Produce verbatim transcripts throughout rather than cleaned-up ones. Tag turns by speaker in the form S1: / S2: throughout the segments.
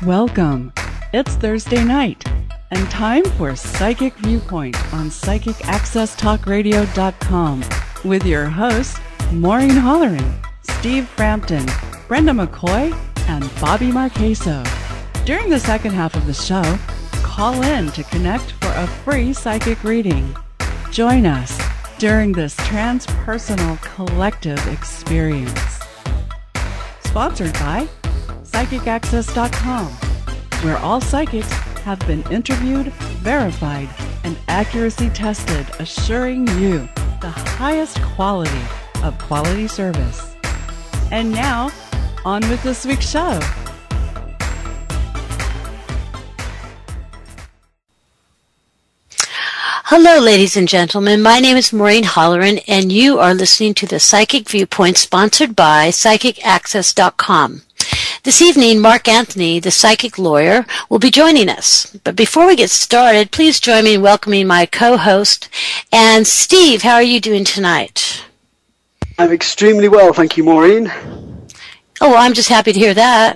S1: Welcome. It's Thursday night and time for Psychic Viewpoint on Psychic Access Talk Radio dot com with your hosts, Maureen Holleran, Steve Frampton, Brenda McCoy, and Bobby Marqueso. During the second half of the show, call in to connect for a free psychic reading. Join us during this transpersonal collective experience. Sponsored by Psychic Access dot com, where all psychics have been interviewed, verified, and accuracy tested, assuring you the highest quality of quality service. And now, on with this week's show.
S2: Hello, ladies and gentlemen. My name is Maureen Holleran, and you are listening to the Psychic Viewpoint, sponsored by Psychic Access dot com. This evening, Mark Anthony, the psychic lawyer, will be joining us. But before we get started, please join me in welcoming my co-host. And Steve, how are you doing tonight?
S3: I'm extremely well, thank you, Maureen.
S2: Oh, well, I'm just happy to hear that.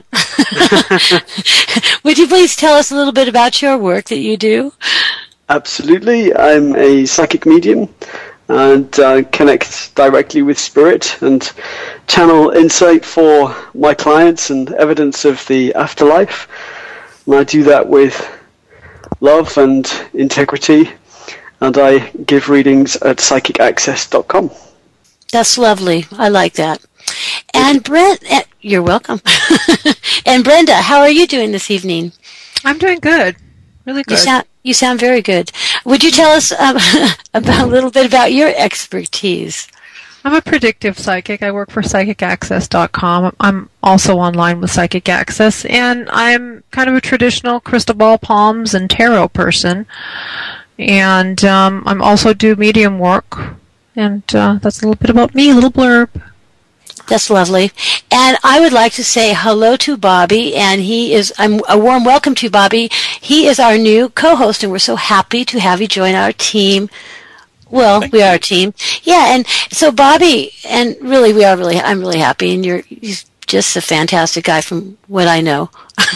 S2: Would you please tell us a little bit about your work that you do?
S3: Absolutely. I'm a psychic medium and uh, connect directly with spirit and channel insight for my clients and evidence of the afterlife. And I do that with love and integrity, and I give readings at Psychic Access dot com.
S2: That's lovely. I like that. And Brent, you're welcome. And Brenda, how are you doing this evening?
S4: I'm doing good. Really good.
S2: You sound, you sound very good. Would you tell us um, about a little bit about your expertise?
S4: I'm a predictive psychic. I work for Psychic Access dot com. I'm also online with Psychic Access, and I'm kind of a traditional crystal ball, palms, and tarot person. And um, I'm also do medium work, and uh, that's a little bit about me, a little blurb.
S2: That's lovely. And I would like to say hello to Bobby, and he is, I'm a warm welcome to Bobby. He is our new co-host, and we're so happy to have you join our team. Well, Thank we you. are a team. Yeah, and so Bobby, and really, we are really, I'm really happy, and you're, he's just a fantastic guy from what I know.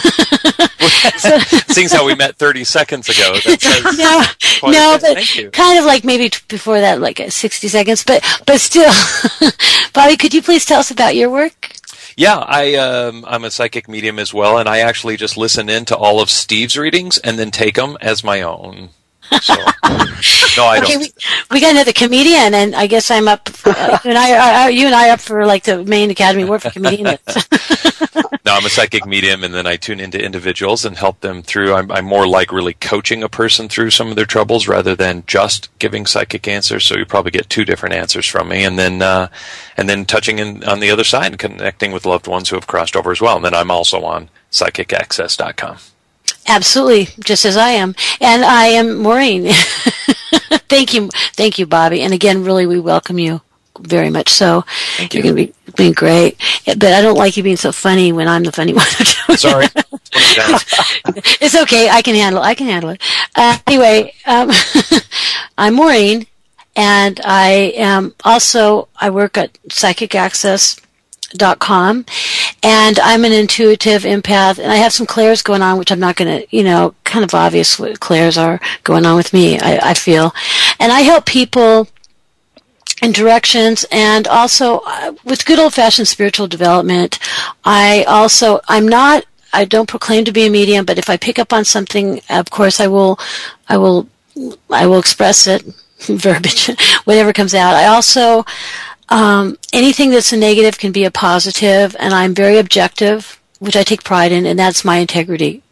S5: so, Seeing how we met thirty seconds ago. That says
S2: no, no, but kind of like maybe t- before that, like sixty seconds, but, but still. Bobby, could you please tell us about your work?
S5: Yeah, I, um, I'm a psychic medium as well, and I actually just listen in to all of Steve's readings and then take them as my own. So, no, I
S2: okay,
S5: don't.
S2: We, we got another comedian, and I guess I'm up. Uh, you and I, are, you and I, are up for like the Maine Academy Award for comedians.
S5: No, I'm a psychic medium, and then I tune into individuals and help them through. I'm, I'm more like really coaching a person through some of their troubles rather than just giving psychic answers. So you probably get two different answers from me, and then uh, and then touching in on the other side and connecting with loved ones who have crossed over as well. And then I'm also on Psychic Access dot com.
S2: Absolutely, just as I am. And I am Maureen. Thank you. Thank you, Bobby. And again, really, we welcome you very much so.
S5: Thank
S2: You're
S5: you.
S2: going to be being great. But I don't like you being so funny when I'm the funny one.
S5: Sorry.
S2: It's okay. I can handle I can handle it. Uh, anyway, um, I'm Maureen, and I am also, I work at Psychic Access dot com, and I'm an intuitive empath, and I have some clairs going on, which I'm not going to, you know, kind of obvious what clairs are going on with me, I, I feel. And I help people in directions, and also uh, with good old-fashioned spiritual development. I also, I'm not, I don't proclaim to be a medium, but if I pick up on something, of course I will, I will, I will express it, verbiage, whatever comes out. I also, Um, anything that's a negative can be a positive, and I'm very objective, which I take pride in, and that's my integrity.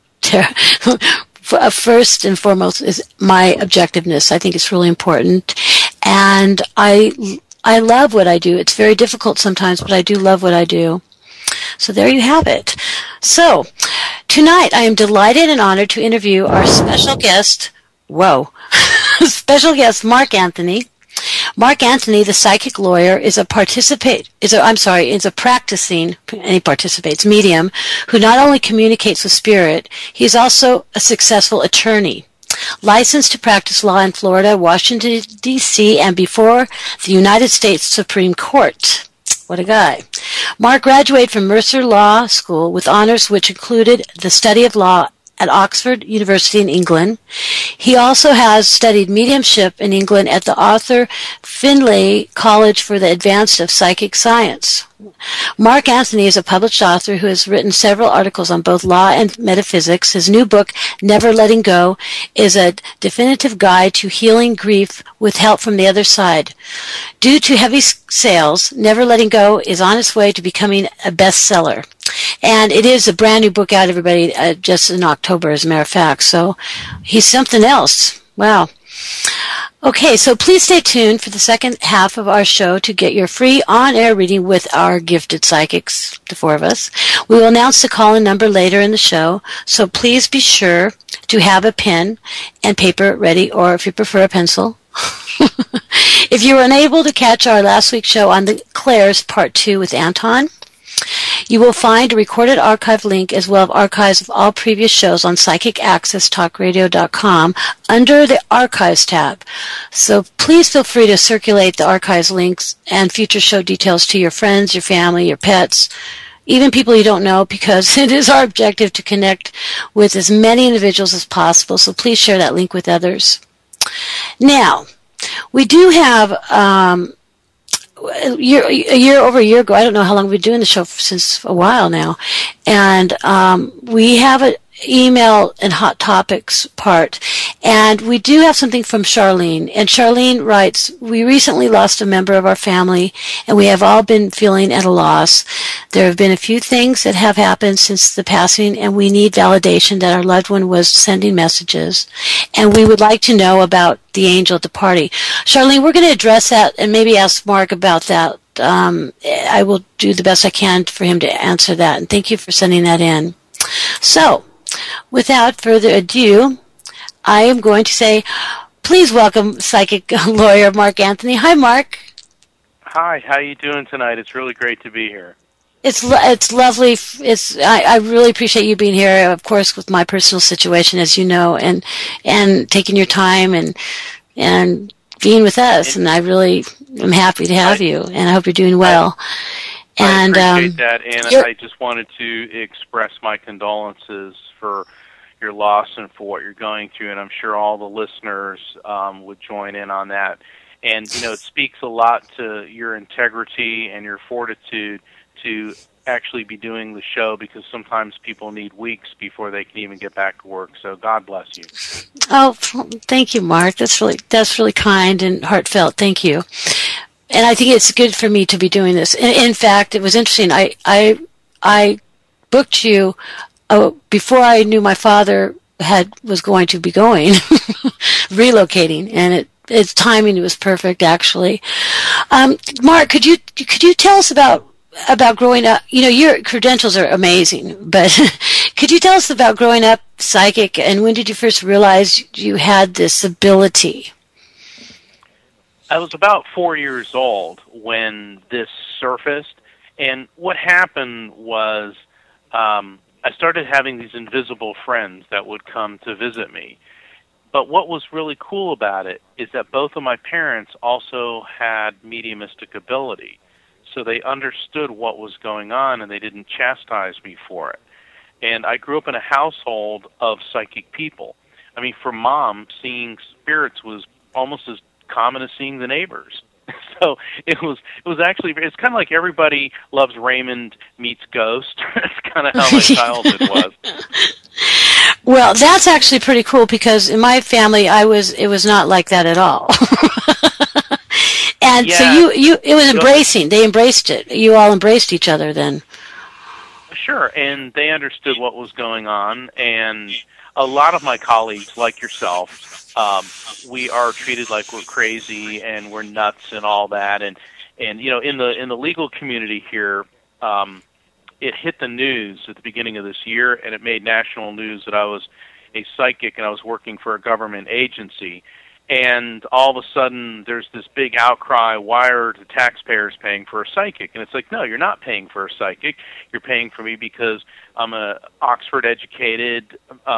S2: First and foremost is my objectiveness. I think it's really important, and I, I love what I do. It's very difficult sometimes, but I do love what I do. So there you have it. So tonight I am delighted and honored to interview our special guest, whoa, special guest Mark Anthony. Mark Anthony, the psychic lawyer, is a participate. Is a I'm sorry, is a practicing, and he participates medium who not only communicates with spirit, he is also a successful attorney, licensed to practice law in Florida, Washington D C, and before the United States Supreme Court. What a guy. Mark graduated from Mercer Law School with honors which included the study of law at Oxford University in England. He also has studied mediumship in England at the Arthur Findlay College for the Advanced of Psychic Science. Mark Anthony is a published author who has written several articles on both law and metaphysics. His new book, Never Letting Go, is a definitive guide to healing grief with help from the other side. Due to heavy sales, Never Letting Go is on its way to becoming a bestseller. And it is a brand new book out, everybody, uh, just in October, as a matter of fact. So he's something else. Wow. Okay, so please stay tuned for the second half of our show to get your free on-air reading with our gifted psychics, the four of us. We will announce the call-in number later in the show, so please be sure to have a pen and paper ready, or if you prefer a pencil. If you were unable to catch our last week's show on the Claire's Part two with Anton, you will find a recorded archive link as well as archives of all previous shows on psychic access talk radio dot com under the Archives tab. So please feel free to circulate the archives links and future show details to your friends, your family, your pets, even people you don't know, because it is our objective to connect with as many individuals as possible. So please share that link with others. Now, we do have... Um, A year, a year over a year ago, I don't know how long we've been doing the show for, since a while now, and um, we have an email and hot topics part, and we do have something from Charlene. And Charlene writes, "We recently lost a member of our family, and we have all been feeling at a loss. There have been a few things that have happened since the passing, and we need validation that our loved one was sending messages, and we would like to know about the angel at the party." Charlene, we're going to address that and maybe ask Mark about that. Um, I will do the best I can for him to answer that, and thank you for sending that in. So, without further ado, I am going to say, please welcome psychic lawyer Mark Anthony. Hi, Mark.
S6: Hi, how you doing tonight? It's really great to be here.
S2: It's it's lovely. It's I, I really appreciate you being here. Of course, with my personal situation, as you know, and and taking your time and and being with us. And I really am happy to have I, you. And I hope you're doing well.
S6: I,
S2: and
S6: I appreciate
S2: um,
S6: that. And I just wanted to express my condolences for your loss and for what you're going through. And I'm sure all the listeners um, would join in on that. And you know, it speaks a lot to your integrity and your fortitude to actually be doing the show, because sometimes people need weeks before they can even get back to work. So God bless you.
S2: Oh, thank you, Mark. That's really that's really kind and heartfelt. Thank you. And I think it's good for me to be doing this. In, in fact, it was interesting. I I I booked you uh, before I knew my father had was going to be going relocating, and it. Its timing was perfect, actually. Um, Mark, could you could you tell us about about growing up? You know, your credentials are amazing, but could you tell us about growing up psychic, and when did you first realize you had this ability?
S6: I was about four years old when this surfaced, and what happened was um, I started having these invisible friends that would come to visit me. But what was really cool about it is that both of my parents also had mediumistic ability. So they understood what was going on, and they didn't chastise me for it. And I grew up in a household of psychic people. I mean, for Mom, seeing spirits was almost as common as seeing the neighbors. So it was it was actually, it's kind of like everybody loves Raymond meets Ghost. That's kind of how my childhood was.
S2: Well, that's actually pretty cool, because in my family, I was it was not like that at all. And yeah. so you, you it was embracing. They embraced it. You all embraced each other then.
S6: Sure, and they understood what was going on. And a lot of my colleagues, like yourself, um, we are treated like we're crazy and we're nuts and all that. And and you know, in the in the legal community here. Um, It hit the news at the beginning of this year, and it made national news that I was a psychic and I was working for a government agency. And all of a sudden, there's this big outcry, why are the taxpayers paying for a psychic? And it's like, no, you're not paying for a psychic. You're paying for me because I'm a Oxford-educated, um,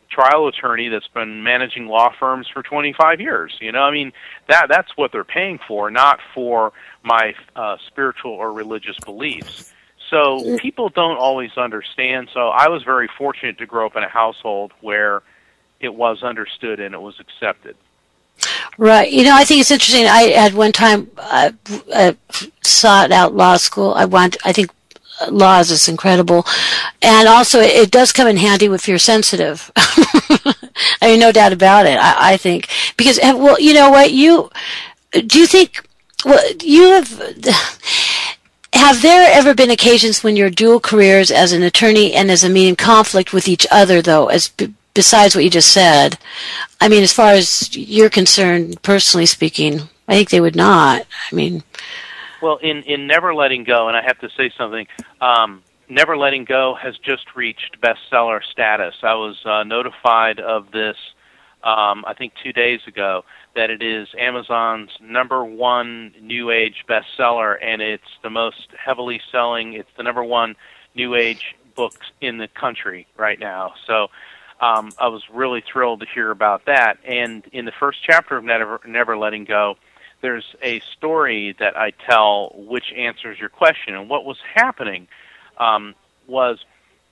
S6: trial attorney that's been managing law firms for twenty-five years. You know, I mean, that that's what they're paying for, not for my uh, spiritual or religious beliefs. So people don't always understand. So I was very fortunate to grow up in a household where it was understood and it was accepted.
S2: Right. You know, I think it's interesting. I at one time uh, uh, sought out law school. I want. I think laws is incredible, and also it, it does come in handy if you're sensitive. I mean, no doubt about it. I, I think because well, you know what you do. You think well, you have. Have there ever been occasions when your dual careers as an attorney and as a medium conflict with each other, though, as b- besides what you just said? I mean, as far as you're concerned, personally speaking, I think they would not. I mean...
S6: Well, in, in Never Letting Go, and I have to say something, um, Never Letting Go has just reached bestseller status. I was uh, notified of this, um, I think, two days ago, that it is Amazon's number one New Age bestseller, and it's the most heavily selling, it's the number one New Age book in the country right now. So um, I was really thrilled to hear about that. And in the first chapter of Never, Never Letting Go, there's a story that I tell which answers your question. And what was happening um, was,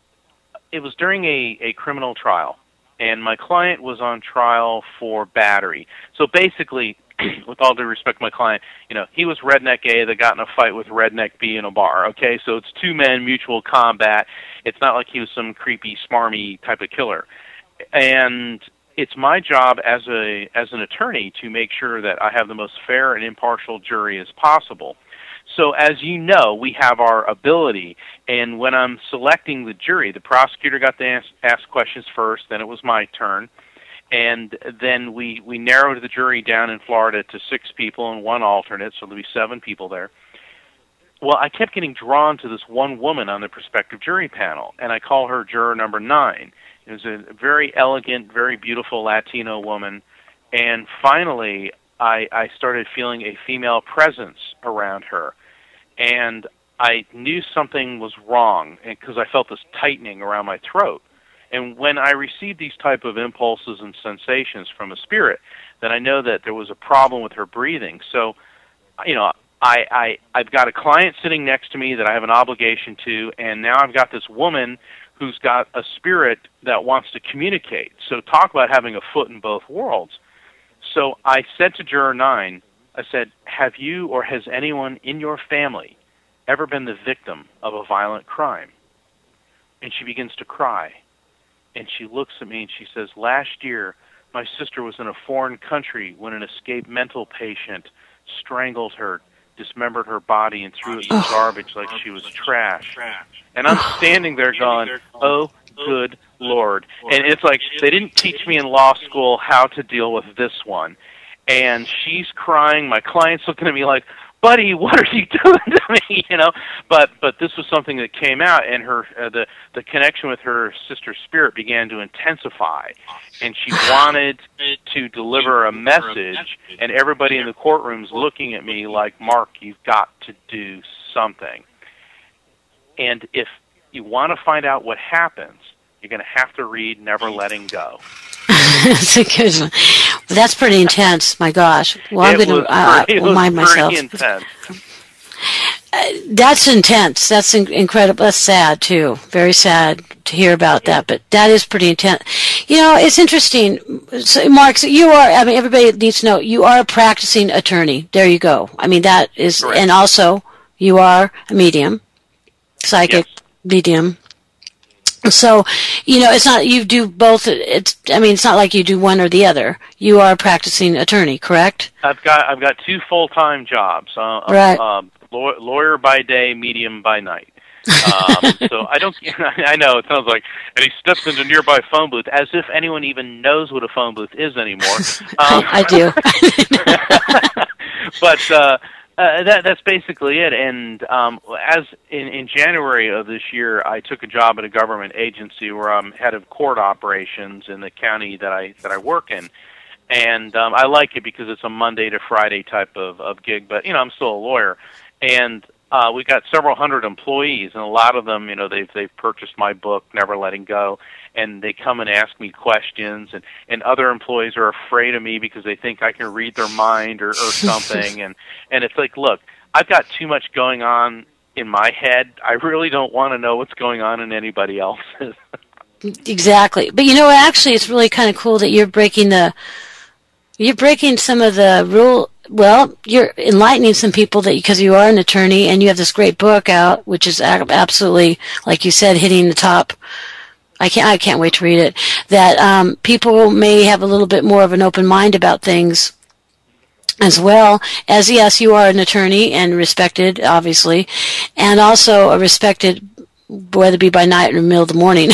S6: it was during a, a criminal trial. And my client was on trial for battery. So basically, with all due respect to my client, you know, he was Redneck A that got in a fight with Redneck B in a bar, okay? So it's two men, mutual combat. It's not like he was some creepy, smarmy type of killer. And it's my job as a as an attorney to make sure that I have the most fair and impartial jury as possible. So as you know, we have our ability, and when I'm selecting the jury, the prosecutor got to ask, ask questions first, then it was my turn, and then we, we narrowed the jury down in Florida to six people and one alternate, so there'll be seven people there. Well, I kept getting drawn to this one woman on the prospective jury panel, and I call her juror number nine. It was a very elegant, very beautiful Latino woman, and finally I, I started feeling a female presence around her. And I knew something was wrong because I felt this tightening around my throat. And when I received these type of impulses and sensations from a spirit, then I know that there was a problem with her breathing. So, you know, I, I, I've got a client sitting next to me that I have an obligation to, and now I've got this woman who's got a spirit that wants to communicate. So talk about having a foot in both worlds. So I said to Juror nine, I said, have you or has anyone in your family ever been the victim of a violent crime? And she begins to cry. And she looks at me and she says, last year my sister was in a foreign country when an escaped mental patient strangled her, dismembered her body, and threw it in the garbage like she was trash. And I'm standing there going, oh, good Lord. And it's like they didn't teach me in law school how to deal with this one. And she's crying. My client's looking at me like, buddy, what are you doing to me? You know, but but this was something that came out, and her uh, the the connection with her sister's spirit began to intensify, and she wanted to deliver a message. And everybody in the courtroom's looking at me like, Mark, you've got to do something. And if you want to find out what happens, you're going to have to read Never Letting Go.
S2: That's a good one. Well, that's pretty intense. My gosh. Well, I'm going to uh, remind myself.
S6: Intense.
S2: Uh, that's intense. That's in- incredible. That's sad too. Very sad to hear about yeah. that. But that is pretty intense. You know, it's interesting. So, Mark, so you are. I mean, everybody needs to know you are a practicing attorney. There you go. I mean, that is,
S6: correct.
S2: And also you are a medium, psychic
S6: yes.
S2: medium. So, you know, it's not, you do both, it's, I mean, it's not like you do one or the other. You are a practicing attorney, correct?
S6: I've got, I've got two full-time jobs. Uh,
S2: right.
S6: Um, law, lawyer by day, medium by night. um, so I don't, I know, it sounds like, and he steps into a nearby phone booth as if anyone even knows what a phone booth is anymore. Um,
S2: I, I
S6: do. But, uh, Uh, that, that's basically it. And um, as in, in January of this year, I took a job at a government agency where I'm head of court operations in the county that I that I work in. And um, I like it because it's a Monday to Friday type of, of gig. But you know, I'm still a lawyer. And uh, we've got several hundred employees, and a lot of them, you know, they've they've purchased my book, Never Letting Go, and they come and ask me questions, and, and other employees are afraid of me because they think I can read their mind or, or something, and, and it's like, look, I've got too much going on in my head. I really don't want to know what's going on in anybody else's.
S2: Exactly. But, you know, actually it's really kind of cool that you're breaking the, you're breaking some of the rule. Well, you're enlightening some people that because you are an attorney and you have this great book out, which is absolutely, like you said, hitting the top. I can't. I can't wait to read it. That um, people may have a little bit more of an open mind about things, as well as yes, you are an attorney and respected, obviously, and also a respected, whether it be by night or middle of the morning.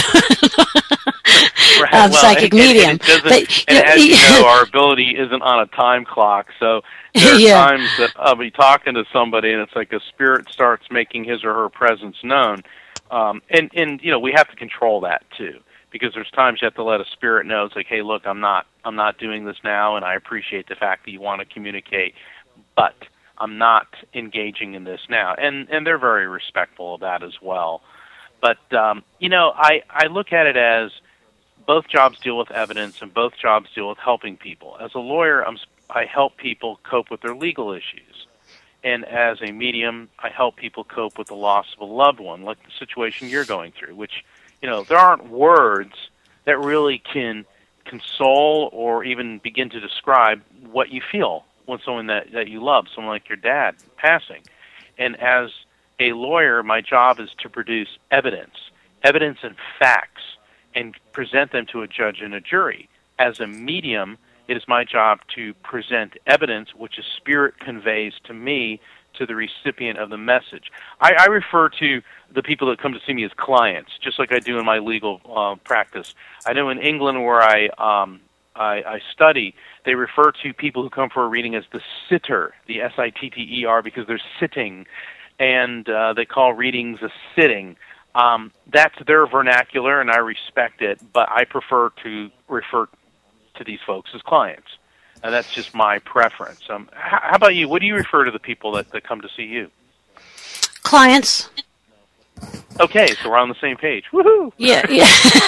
S6: Right.
S2: Um,
S6: well,
S2: psychic
S6: and,
S2: medium.
S6: And, and,
S2: but,
S6: and
S2: you know,
S6: as you know, our ability isn't on a time clock. So there are
S2: yeah.
S6: times that I'll be talking to somebody, and it's like a spirit starts making his or her presence known. Um, and, and, you know, we have to control that, too, because there's times you have to let a spirit know, it's like, hey, look, I'm not I'm not doing this now, and I appreciate the fact that you want to communicate, but I'm not engaging in this now. And, and they're very respectful of that as well. But, um, you know, I, I look at it as both jobs deal with evidence and both jobs deal with helping people. As a lawyer, I'm, I help people cope with their legal issues. And as a medium, I help people cope with the loss of a loved one, like the situation you're going through, which, you know, there aren't words that really can console or even begin to describe what you feel when someone that, that you love, someone like your dad, passing. And as a lawyer, my job is to produce evidence, evidence and facts, and present them to a judge and a jury. As a medium, it is my job to present evidence which a spirit conveys to me, to the recipient of the message. I, I refer to the people that come to see me as clients, just like I do in my legal uh, practice. I know in England where I, um, I I study, they refer to people who come for a reading as the sitter, the S I T T E R, because they're sitting, and uh, they call readings a sitting. Um, that's their vernacular, and I respect it, but I prefer to refer to these folks as clients, and that's just my preference. Um, how, how about you? What do you refer to the people that, that come to see you?
S2: Clients.
S6: Okay, so we're on the same page. Woohoo!
S2: Yeah, yeah.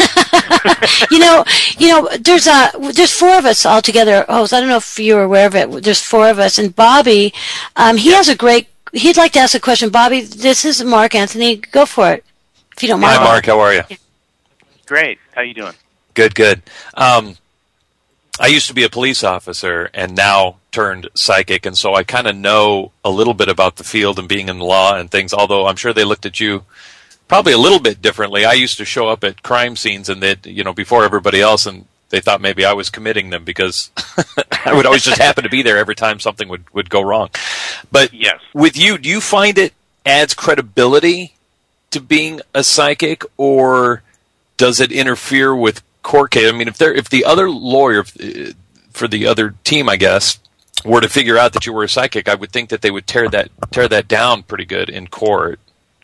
S2: you know, you know, there's a there's four of us all together. Host, I don't know if you're aware of it. There's four of us, and Bobby, um, he has a great. He'd like to ask a question. Bobby, this is Mark Anthony. Go for it, if you don't mind.
S5: Hi, Mark. How are you?
S6: Great. How you doing?
S5: Good, good. Um, I used to be a police officer and now turned psychic, and so I kind of know a little bit about the field and being in law and things, although I'm sure they looked at you probably a little bit differently. I used to show up at crime scenes and they'd, you know, before everybody else, and they thought maybe I was committing them because I would always just happen to be there every time something would, would go wrong. But
S6: yes.
S5: With you, do you find it adds credibility to being a psychic, or does it interfere with court case? I mean, if there, if the other lawyer for the other team, I guess, were to figure out that you were a psychic, I would think that they would tear that tear that down pretty good in court.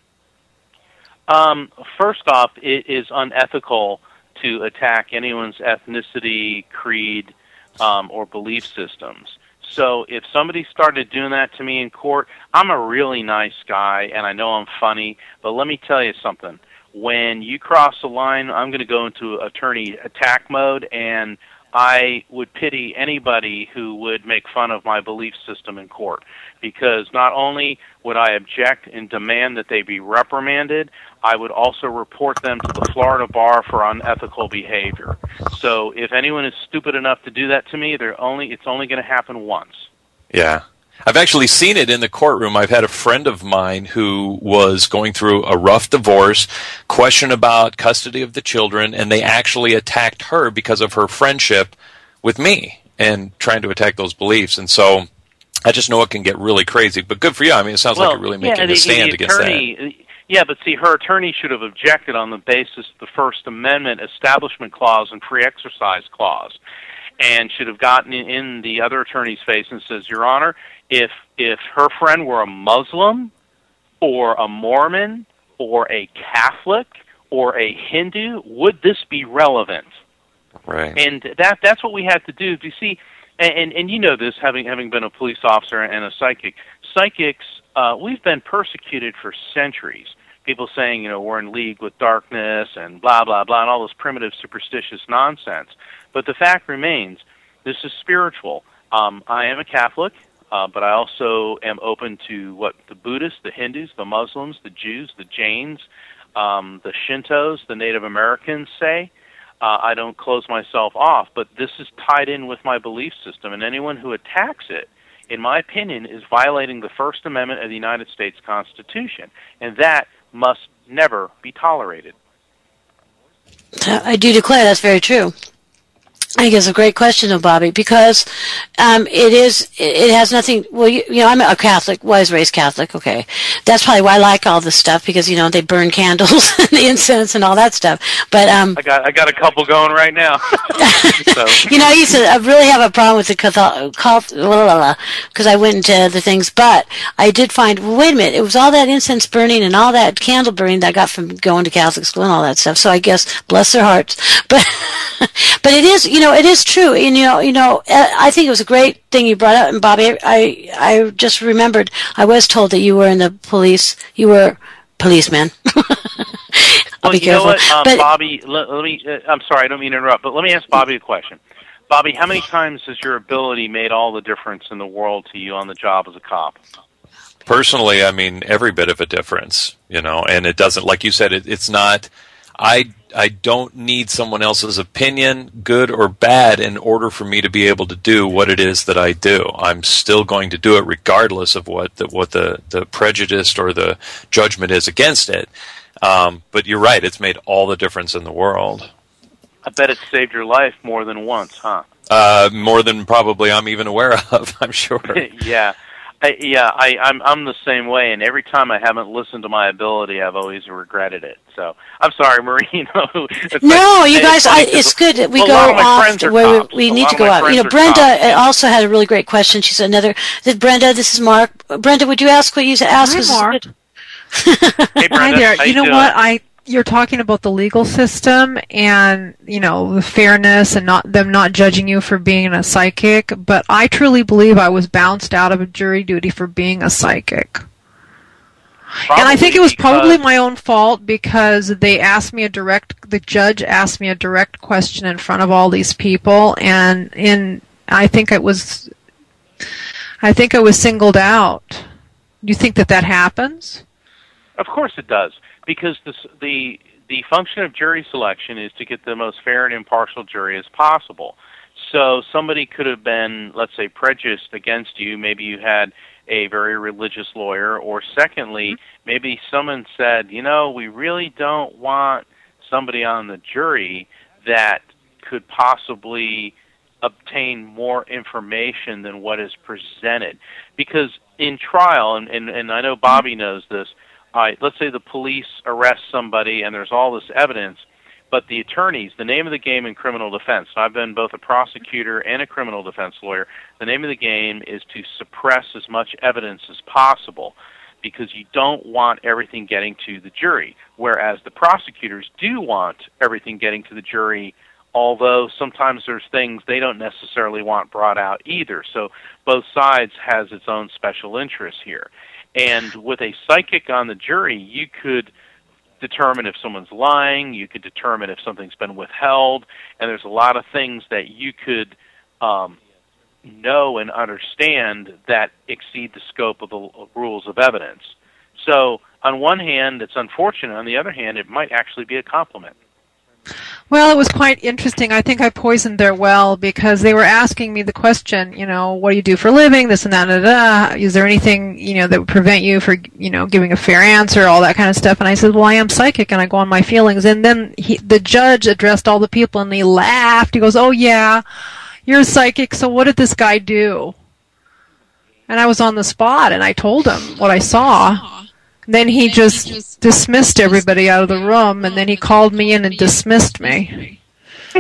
S6: Um, first off, it is unethical to attack anyone's ethnicity, creed, um, or belief systems. So if somebody started doing that to me in court, I'm a really nice guy, and I know I'm funny, but let me tell you something. When you cross the line, I'm going to go into attorney attack mode, and I would pity anybody who would make fun of my belief system in court, because not only would I object and demand that they be reprimanded, I would also report them to the Florida Bar for unethical behavior. So if anyone is stupid enough to do that to me, they're only it's only going to happen once.
S5: Yeah. I've actually seen it in the courtroom. I've had a friend of mine who was going through a rough divorce, question about custody of the children, and they actually attacked her because of her friendship with me and trying to attack those beliefs. And so I just know it can get really crazy. But good for you. I mean, it sounds
S6: well,
S5: like you're really making
S6: yeah, the,
S5: a stand
S6: the
S5: against
S6: attorney,
S5: that.
S6: Yeah, but see, her attorney should have objected on the basis of the First Amendment Establishment Clause and Free Exercise Clause, and should have gotten in the other attorney's face and says, Your Honor, if if her friend were a Muslim or a Mormon or a Catholic or a Hindu, would this be relevant?
S5: Right.
S6: And that that's what we have to do. You see, and, and, and you know this, having having been a police officer and a psychic, psychics uh, we've been persecuted for centuries. People saying, you know, we're in league with darkness and blah, blah, blah, and all this primitive, superstitious nonsense. But the fact remains, this is spiritual. Um, I am a Catholic, uh, but I also am open to what the Buddhists, the Hindus, the Muslims, the Jews, the Jains, um, the Shintos, the Native Americans say. Uh, I don't close myself off, but this is tied in with my belief system, and anyone who attacks it, in my opinion, is violating the First Amendment of the United States Constitution, and that must never be tolerated.
S2: I do declare that's very true. I think it's a great question, though, Bobby, because um, it is. It has nothing. Well, you, you know, I'm a Catholic. Was raised Catholic. Okay, that's probably why I like all this stuff, because you know they burn candles and the incense and all that stuff. But um,
S6: I got I got a couple going right now. So.
S2: You know, I used to I really have a problem with the Catholic, because I went into the things. But I did find. Well, wait a minute. It was all that incense burning and all that candle burning that I got from going to Catholic school and all that stuff. So I guess bless their hearts. But but it is. You know, it is true, and you know, you know, I think it was a great thing you brought up. And Bobby, I, I just remembered I was told that you were in the police. You were policeman. I'll
S6: well,
S2: be
S6: you
S2: careful.
S6: know what, um,
S2: but,
S6: Bobby? Let, let me. Uh, I'm sorry, I don't mean to interrupt, but let me ask Bobby a question. Bobby, how many times has your ability made all the difference in the world to you on the job as a cop?
S5: Personally, I mean, every bit of a difference, you know, and it doesn't, like you said, it, it's not. I. I don't need someone else's opinion, good or bad, in order for me to be able to do what it is that I do. I'm still going to do it regardless of what the, what the, the prejudice or the judgment is against it. Um, but you're right, it's made all the difference in the world.
S6: I bet it saved your life more than once, huh?
S5: Uh, more than probably I'm even aware of, I'm sure.
S6: yeah. I, yeah, I, I'm I'm the same way, and every time I haven't listened to my ability, I've always regretted it. So I'm sorry, Marine.
S2: no,
S6: like,
S2: you guys, I, it's good that we
S6: well,
S2: go
S6: off
S2: where
S6: cops.
S2: we, we
S6: A
S2: need
S6: lot
S2: to
S6: of
S2: go
S6: my
S2: out. You know,
S6: friends are
S2: Brenda
S6: cops.
S2: also had a really great question. She said another. This, Brenda, this is Mark. Brenda, would you ask what you asked?
S4: Hi, Mark.
S6: Hey, Brenda.
S4: Hi there.
S6: How
S4: You
S6: you
S4: know
S6: doing?
S4: what? I you're talking about the legal system and, you know, the fairness and not them not judging you for being a psychic, but I truly believe I was bounced out of a jury duty for being a psychic.
S6: Probably
S4: and I think it was probably
S6: because-
S4: my own fault, because they asked me a direct, the judge asked me a direct question in front of all these people, and in, I think it was, I think I was singled out. Do you think that that happens?
S6: Of course it does, because this, the the function of jury selection is to get the most fair and impartial jury as possible. So somebody could have been, let's say, prejudiced against you. Maybe you had a very religious lawyer, or secondly, maybe someone said, you know, we really don't want somebody on the jury that could possibly obtain more information than what is presented. Because in trial, and, and, and I know Bobby knows this, all right, let's say the police arrest somebody and there's all this evidence, but the attorneys, the name of the game in criminal defense, I've been both a prosecutor and a criminal defense lawyer, the name of the game is to suppress as much evidence as possible, because you don't want everything getting to the jury, whereas the prosecutors do want everything getting to the jury, although sometimes there's things they don't necessarily want brought out either. So both sides has its own special interests here. And with a psychic on the jury, you could determine if someone's lying, you could determine if something's been withheld, and there's a lot of things that you could um, know and understand that exceed the scope of the rules of evidence. So on one hand, it's unfortunate. On the other hand, it might actually be a compliment.
S4: Well, it was quite interesting. I think I poisoned their well, because they were asking me the question, you know, what do you do for a living, this and that, da, da, da. Is there anything, you know, that would prevent you for, you know, giving a fair answer, all that kind of stuff. And I said, well, I am psychic, and I go on my feelings. And then he, the judge addressed all the people, and he laughed. He goes, oh, yeah, you're a psychic, so what did this guy do? And I was on the spot, and I told him what I saw. Then he just dismissed everybody out of the room, and then he called me in and dismissed me. So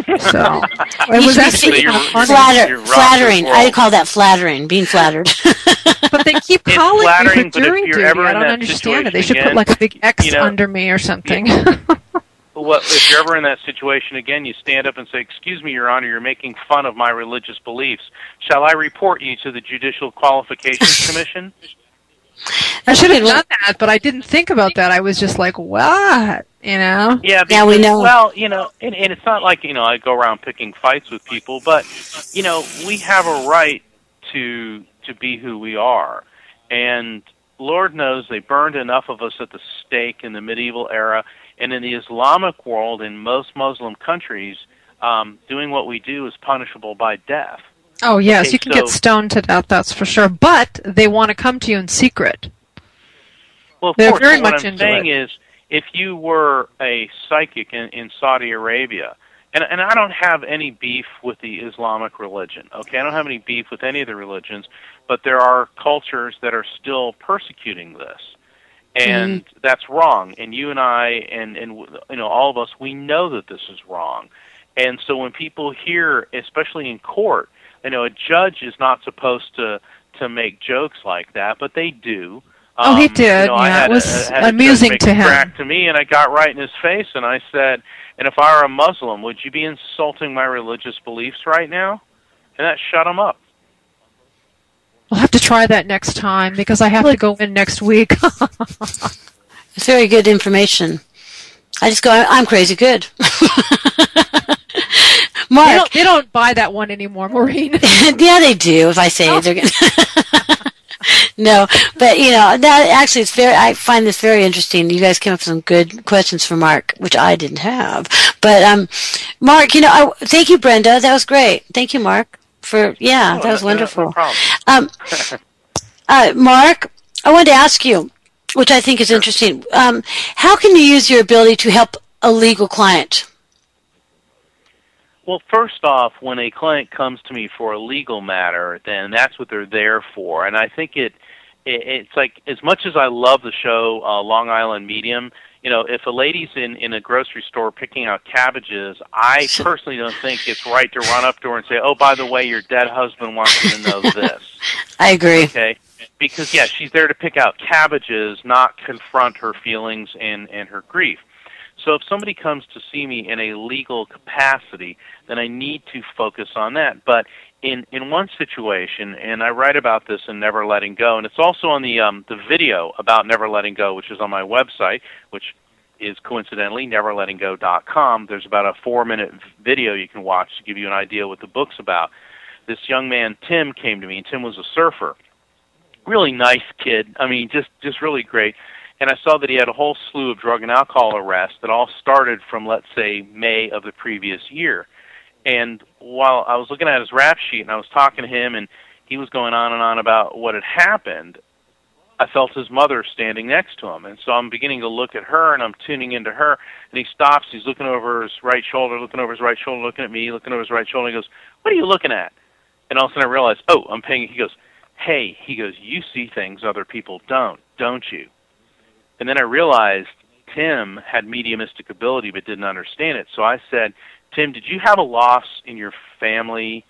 S4: it was actually kind of funny.
S2: Flatter, flattering. I call that flattering, being flattered.
S4: But they keep
S6: It's
S4: calling me
S6: flattering,
S4: for
S6: but if
S4: jury
S6: you're
S4: duty.
S6: ever
S4: I
S6: in
S4: don't
S6: that
S4: understand it. They
S6: situation
S4: should put
S6: again,
S4: like a big X
S6: you know,
S4: under me or something.
S6: Well, if you're ever in that situation again, you stand up and say, excuse me, Your Honor, you're making fun of my religious beliefs. Shall I report you to the Judicial Qualifications Commission?
S4: I should have done that, but I didn't think about that. I was just like, what? You know?
S6: Yeah, because,
S2: yeah, we know.
S6: Well, you know, and, and it's not like, you know, I go around picking fights with people, but, you know, we have a right to to be who we are. And Lord knows they burned enough of us at the stake in the medieval era, and in the Islamic world, in most Muslim countries, um, doing what we do is punishable by death.
S4: Oh, yes,
S6: Okay,
S4: you can
S6: so,
S4: get stoned to death, that's for sure. But they want to come to you in secret.
S6: Well, of
S4: They're
S6: course,
S4: very
S6: what
S4: much
S6: I'm
S4: into
S6: saying
S4: it.
S6: is, if you were a psychic in, in Saudi Arabia, and, and I don't have any beef with the Islamic religion, okay? I don't have any beef with any of the religions, but there are cultures that are still persecuting this. And mm-hmm. that's wrong. And you and I and, and you know all of us, we know that this is wrong. And so when people hear, especially in court, you know, a judge is not supposed to, to make jokes like that, but they do.
S4: Oh, he
S6: Um,
S4: did.
S6: You know, I
S4: yeah,
S6: had
S4: it was
S6: a, I had
S4: amusing
S6: a
S4: to him.
S6: Crack to me, and I got right in his face, and I said, "And if I were a Muslim, would you be insulting my religious beliefs right now?" And that shut him up.
S4: We'll have to try that next time because I have
S2: Look,
S4: to go in next week.
S2: It's very good information. I just go, I'm crazy good. Mark,
S4: they don't, they don't buy that one anymore, Maureen.
S2: Yeah, they do. If I say
S4: oh.
S2: it, they're gonna. No, but you know, that actually, it's very. I find this very interesting. You guys came up with some good questions for Mark, which I didn't have. But um, Mark, you know, I, thank you, Brenda. That was great. Thank you, Mark. For yeah,
S6: oh,
S2: that was
S6: no,
S2: wonderful.
S6: No problem.
S2: um, uh, Mark, I wanted to ask you, which I think is
S6: sure.
S2: interesting. Um, how can you use your ability to help a legal client?
S6: Well, first off, when a client comes to me for a legal matter, then that's what they're there for. And I think it, it it's like, as much as I love the show uh, Long Island Medium, you know, if a lady's in, in a grocery store picking out cabbages, I personally don't think it's right to run up to her and say, oh, by the way, your dead husband wants you to know this.
S2: I agree.
S6: Okay? Because, yeah, she's there to pick out cabbages, not confront her feelings and, and her grief. So if somebody comes to see me in a legal capacity, then I need to focus on that. But in, in one situation, and I write about this in Never Letting Go, and it's also on the um, the video about Never Letting Go, which is on my website, which is coincidentally never letting go dot com. There's about a four-minute video you can watch to give you an idea what the book's about. This young man, Tim, came to me, and Tim was a surfer. Really nice kid. I mean, just, just really great. And I saw that he had a whole slew of drug and alcohol arrests that all started from, let's say, May of the previous year. And while I was looking at his rap sheet and I was talking to him and he was going on and on about what had happened, I felt his mother standing next to him. And so I'm beginning to look at her and I'm tuning into her. And he stops. He's looking over his right shoulder, looking over his right shoulder, looking at me, looking over his right shoulder. He goes, what are you looking at? And all of a sudden I realized, oh, I'm paying. He goes, hey, he goes, you see things other people don't, don't you? And then I realized Tim had mediumistic ability but didn't understand it. So I said, Tim, did you have a loss in your family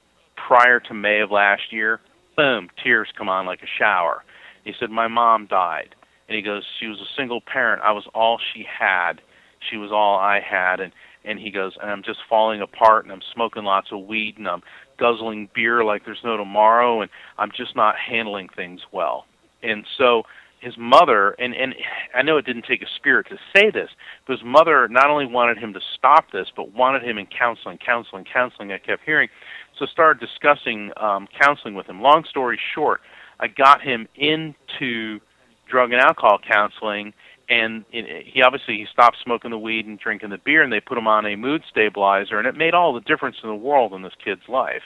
S6: prior to May of last year? Boom, tears come on like a shower. He said, my mom died. And he goes, she was a single parent. I was all she had. She was all I had. And, and he goes, and I'm just falling apart, and I'm smoking lots of weed, and I'm guzzling beer like there's no tomorrow, and I'm just not handling things well. And so his mother, and, and I know it didn't take a spirit to say this, but his mother not only wanted him to stop this, but wanted him in counseling, counseling, counseling, I kept hearing. So I started discussing um, counseling with him. Long story short, I got him into drug and alcohol counseling, and it, he obviously he stopped smoking the weed and drinking the beer, and they put him on a mood stabilizer, and it made all the difference in the world in this kid's life.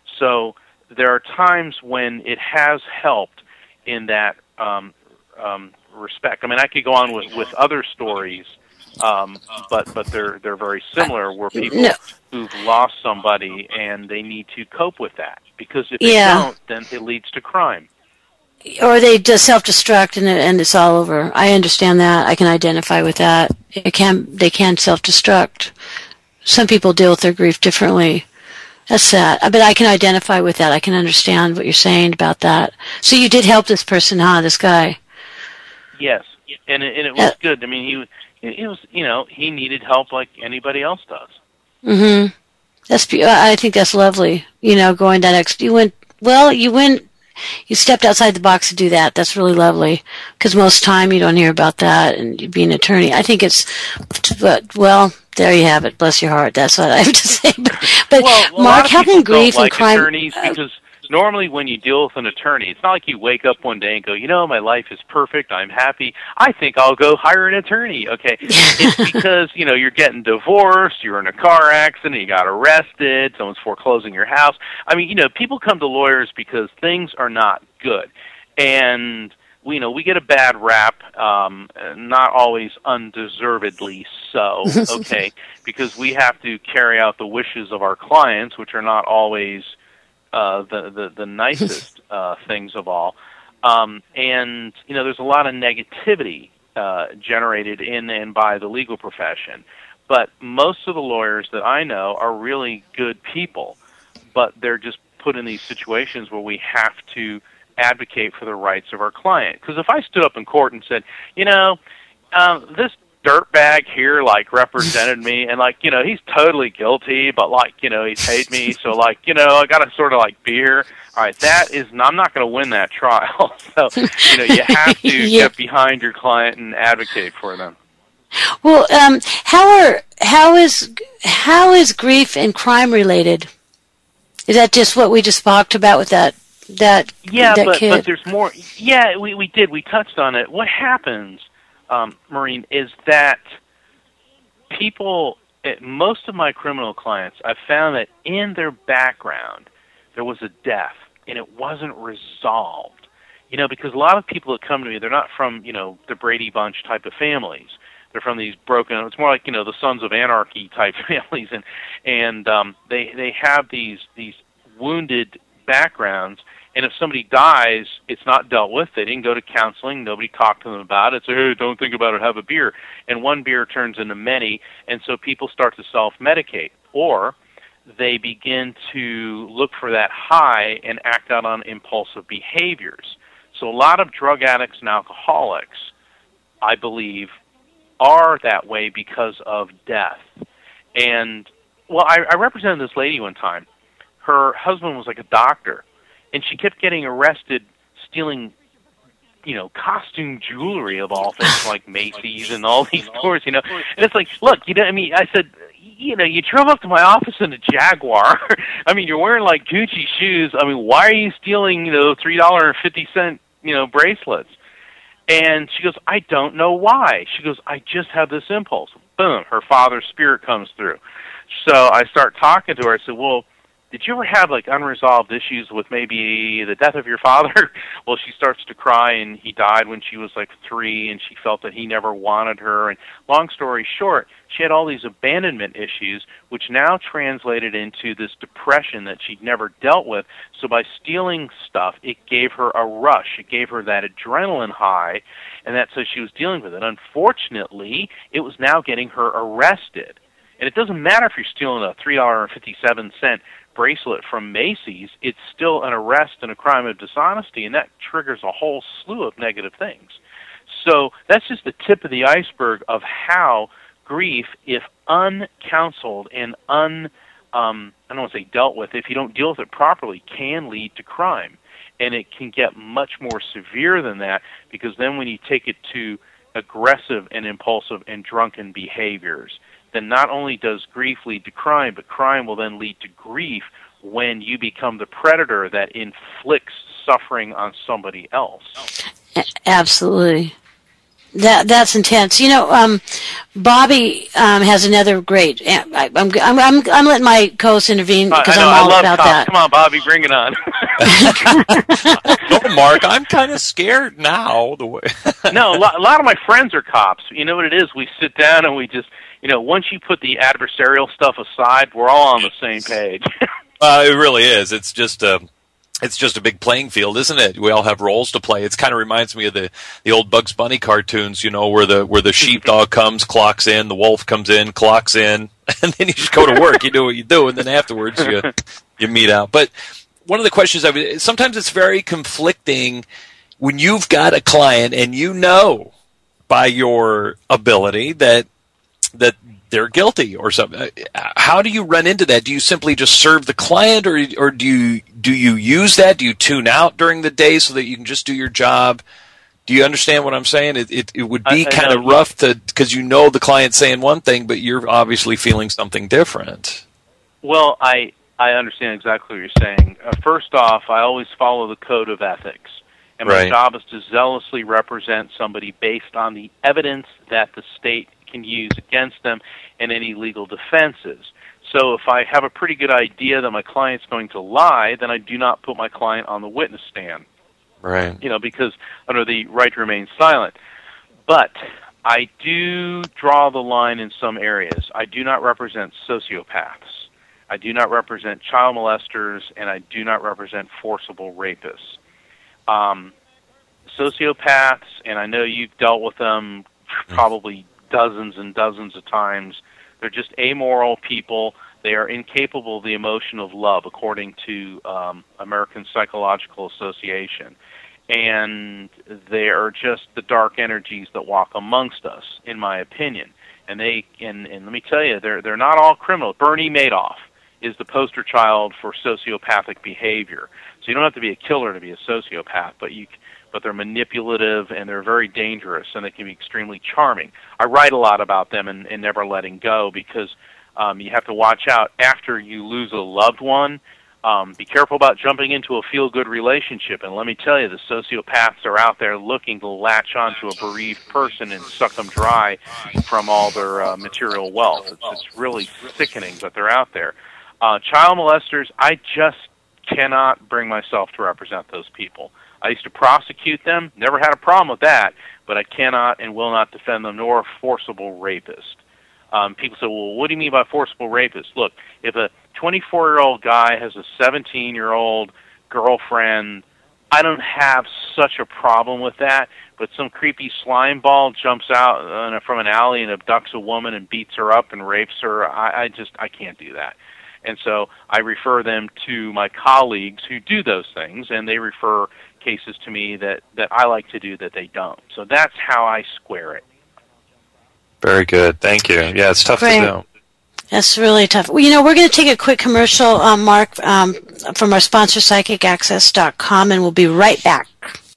S6: So there are times when it has helped in that um, um, respect. I mean, I could go on with, with other stories, um, but but they're they're very similar, where people
S2: no.
S6: who've lost somebody and they need to cope with that, because if they
S2: yeah.
S6: don't, then it leads to crime.
S2: Or they just self-destruct and, it, and it's all over. I understand that. I can identify with that. It can they can self-destruct. Some people deal with their grief differently. That's sad. But I can identify with that. I can understand what you're saying about that. So you did help this person, huh? This guy.
S6: Yes, and it, and it was uh, good. I mean, he he was, you know, he needed help like anybody else does.
S2: Mm-hmm. That's. I think that's lovely. You know, going that extra. You went well. You went you stepped outside the box to do that. That's really lovely, because most time you don't hear about that, and you be an attorney. I think it's, but well, there you have it. Bless your heart. That's what I have to say. But, but
S6: well,
S2: Mark, having grief
S6: don't like
S2: and crime.
S6: Attorneys because normally when you deal with an attorney, it's not like you wake up one day and go, you know, my life is perfect, I'm happy, I think I'll go hire an attorney. Okay, it's because, you know, you're getting divorced, you're in a car accident, you got arrested, someone's foreclosing your house. I mean, you know, people come to lawyers because things are not good. And, you know, we get a bad rap, um, not always undeservedly so, okay, because we have to carry out the wishes of our clients, which are not always Uh, the, the the nicest uh, things of all, um, and you know there's a lot of negativity uh, generated in and by the legal profession. But most of the lawyers that I know are really good people, but they're just put in these situations where we have to advocate for the rights of our client. Because if I stood up in court and said, you know, um, this dirtbag here like represented me, and like, you know, he's totally guilty, but like, you know, he paid me, so like, you know, I gotta sort of like be here. All right, that is, I'm not going to win that trial. So, you know, you have to yeah. get behind your client and advocate for them.
S2: Well, um, how are how is how is grief and crime related? Is that just what we just talked about with that that
S6: yeah,
S2: that
S6: but
S2: kid?
S6: but there's more. Yeah, we we did. We touched on it. What happens, um, Maureen, is that people, most of my criminal clients, I've found that in their background there was a death, and it wasn't resolved. You know, because a lot of people that come to me, they're not from, you know, the Brady Bunch type of families. They're from these broken, it's more like, you know, the Sons of Anarchy type families, and and um, they they have these these wounded backgrounds. And if somebody dies, it's not dealt with. They didn't go to counseling. Nobody talked to them about it. So, hey, don't think about it, have a beer. And one beer turns into many, and so people start to self-medicate. Or they begin to look for that high and act out on impulsive behaviors. So a lot of drug addicts and alcoholics, I believe, are that way because of death. And, well, I, I represented this lady one time. Her husband was like a doctor, and she kept getting arrested stealing, you know, costume jewelry of all things, like Macy's and all these stores, you know. And it's like, look, you know, I mean, I said, you know, you drove up to my office in a Jaguar. I mean, you're wearing, like, Gucci shoes. I mean, why are you stealing, you know, three dollars and fifty cents, you know, bracelets? And she goes, I don't know why. She goes, I just have this impulse. Boom, her father's spirit comes through. So I start talking to her. I said, well, did you ever have, like, unresolved issues with maybe the death of your father? Well, she starts to cry, and he died when she was, like, three, and she felt that he never wanted her. And long story short, she had all these abandonment issues, which now translated into this depression that she'd never dealt with. So by stealing stuff, it gave her a rush. It gave her that adrenaline high, and that's so she was dealing with it. Unfortunately, it was now getting her arrested. And it doesn't matter if you're stealing a three dollars and fifty-seven cents bracelet from Macy's, it's still an arrest and a crime of dishonesty, and that triggers a whole slew of negative things. So that's just the tip of the iceberg of how grief, if uncounseled and un, um, I don't want to say dealt with, if you don't deal with it properly, can lead to crime. And it can get much more severe than that, because then when you take it to aggressive and impulsive and drunken behaviors, then not only does grief lead to crime, but crime will then lead to grief when you become the predator that inflicts suffering on somebody else.
S2: Absolutely. That that's intense. You know, um, Bobby um, has another great. I, I'm, I'm I'm I'm letting my co-host intervene because I'm all
S6: I love
S2: about
S6: cops.
S2: that.
S6: Come on, Bobby, bring it on.
S5: No, Mark, I'm kind of scared now. The way
S6: no, a lot, a lot of my friends are cops. You know what it is? We sit down and we just, you know, once you put the adversarial stuff aside, we're all on the same page.
S5: uh, it really is. It's just a. It's just a big playing field, isn't it? We all have roles to play. It kind of reminds me of the, the old Bugs Bunny cartoons, you know, where the where the sheepdog comes, clocks in, the wolf comes in, clocks in, and then you just go to work. You do what you do, and then afterwards you you meet out. But one of the questions I would, sometimes it's very conflicting when you've got a client and you know by your ability that that they're guilty or something. How do you run into that? Do you simply just serve the client, or or do you do you use that? Do you tune out during the day so that you can just do your job? Do you understand what I'm saying? It it, it would be kind of rough to, because you know the client's saying one thing, but you're obviously feeling something different.
S6: Well, I I understand exactly what you're saying. Uh, first off, I always follow the code of ethics, and my
S5: Right.
S6: job is to zealously represent somebody based on the evidence that the state can use against them and any legal defenses. So if I have a pretty good idea that my client's going to lie, then I do not put my client on the witness stand.
S5: Right.
S6: You know, because under the right to remain silent. But I do draw the line in some areas. I do not represent sociopaths. I do not represent child molesters, and I do not represent forcible rapists. Um, sociopaths, and I know you've dealt with them probably dozens and dozens of times, they're just amoral people. They are incapable of the emotion of love, according to um, American Psychological Association. And they are just the dark energies that walk amongst us, in my opinion. And they, and, and let me tell you, they're they're not all criminals. Bernie Madoff is the poster child for sociopathic behavior. So you don't have to be a killer to be a sociopath, but you, but they're manipulative and they're very dangerous, and they can be extremely charming. I write a lot about them in, in Never Letting Go, because um, you have to watch out after you lose a loved one. Um, be careful about jumping into a feel-good relationship. And let me tell you, the sociopaths are out there looking to latch onto a bereaved person and suck them dry from all their uh, material wealth. It's, it's really sickening, but they're out there. Uh, child molesters, I just cannot bring myself to represent those people. I used to prosecute them, never had a problem with that, but I cannot and will not defend them, nor a forcible rapist. Um, people say, well, what do you mean by forcible rapist? Look, if a twenty-four-year-old guy has a seventeen-year-old girlfriend, I don't have such a problem with that, but some creepy slime ball jumps out uh, from an alley and abducts a woman and beats her up and rapes her, I, I just, I can't do that. And so I refer them to my colleagues who do those things, and they refer cases to me that, that I like to do that they don't. So that's how I square it.
S5: Very good. Thank you. Yeah, it's tough
S2: Great.
S5: to do.
S2: That's really tough. Well, you know, we're going to take a quick commercial, um, Mark, um, from our sponsor, Psychic Access dot com, and we'll be right back.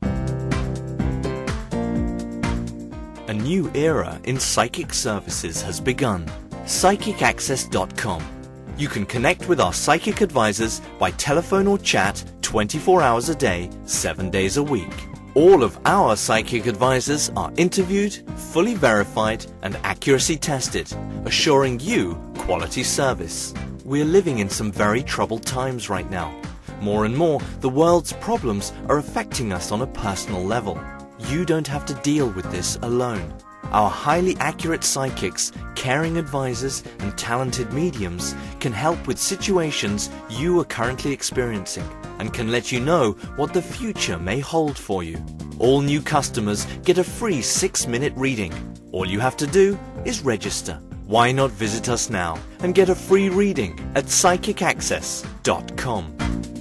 S7: A new era in psychic services has begun. Psychic Access dot com. You can connect with our psychic advisors by telephone or chat twenty-four hours a day, seven days a week. All of our psychic advisors are interviewed, fully verified, and accuracy tested, assuring you quality service. We're living in some very troubled times right now. More and more, the world's problems are affecting us on a personal level. You don't have to deal with this alone. Our highly accurate psychics, caring advisors, and talented mediums can help with situations you are currently experiencing and can let you know what the future may hold for you. All new customers get a free six-minute reading. All you have to do is register. Why not visit us now and get a free reading at Psychic Access dot com.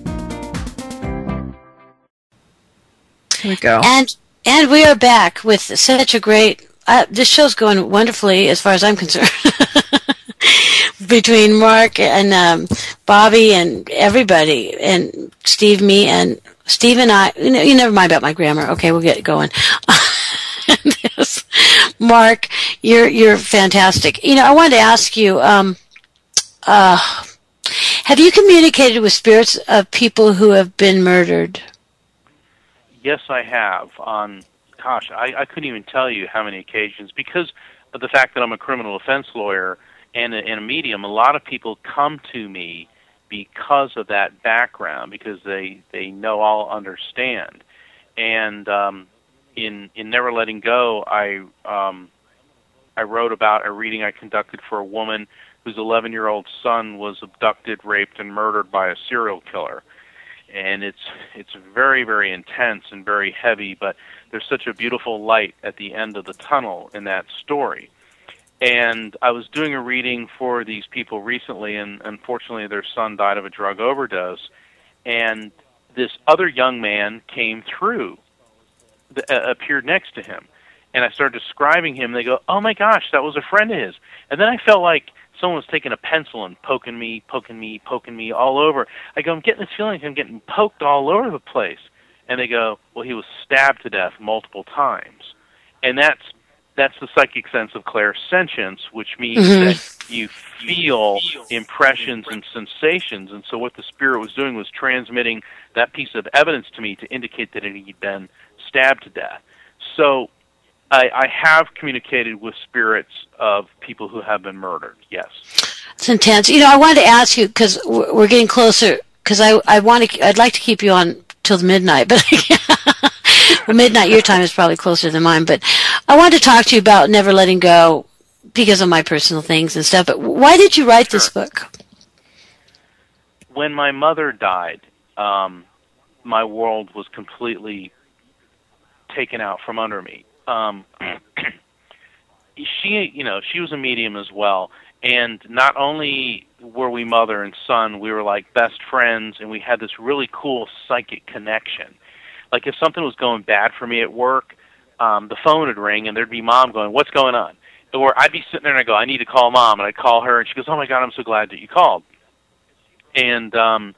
S4: Here we go.
S2: And and we are back with such a great. Uh, this show's going wonderfully, as far as I'm concerned. Between Mark and um, Bobby and everybody, and Steve, me, and Steve and I. You know, you never mind about my grammar. Okay, we'll get going. Yes. Mark, you're you're fantastic. You know, I wanted to ask you. Um, uh, have you communicated with spirits of people who have been murdered?
S6: Yes, I have. On gosh, I, I couldn't even tell you how many occasions, because of the fact that I'm a criminal defense lawyer and a, and a medium. A lot of people come to me because of that background, because they they know I'll understand. And um, in in Never Letting Go, I um, I wrote about a reading I conducted for a woman whose eleven-year-old son was abducted, raped, and murdered by a serial killer. And it's it's very, very intense and very heavy, but there's such a beautiful light at the end of the tunnel in that story. And I was doing a reading for these people recently, and unfortunately their son died of a drug overdose. And this other young man came through, the, uh, appeared next to him. And I started describing him, and they go, oh my gosh, that was a friend of his. And then I felt like someone was taking a pencil and poking me, poking me, poking me all over. I go, I'm getting this feeling like I'm getting poked all over the place. And they go, well, he was stabbed to death multiple times. And that's that's the psychic sense of clairsentience, which means mm-hmm. that you feel impressions and sensations. And so what the spirit was doing was transmitting that piece of evidence to me to indicate that he had been stabbed to death. So I, I have communicated with spirits of people who have been murdered, yes.
S2: It's intense. You know, I wanted to ask you, because we're getting closer, because I, I want to, I'd like to keep you on till midnight, but well, midnight your time is probably closer than mine, but I wanted to talk to you about Never Letting Go because of my personal things and stuff, but why did you write
S6: Sure.
S2: this book?
S6: When my mother died, um, my world was completely taken out from under me. Um, she, you know, she was a medium as well, and not only were we mother and son, we were like best friends, and we had this really cool psychic connection. Like if something was going bad for me at work, um, the phone would ring, and there'd be Mom going, "What's going on?" Or I'd be sitting there and I go, "I need to call Mom," and I'd call her, and she goes, "Oh my God, I'm so glad that you called." And um,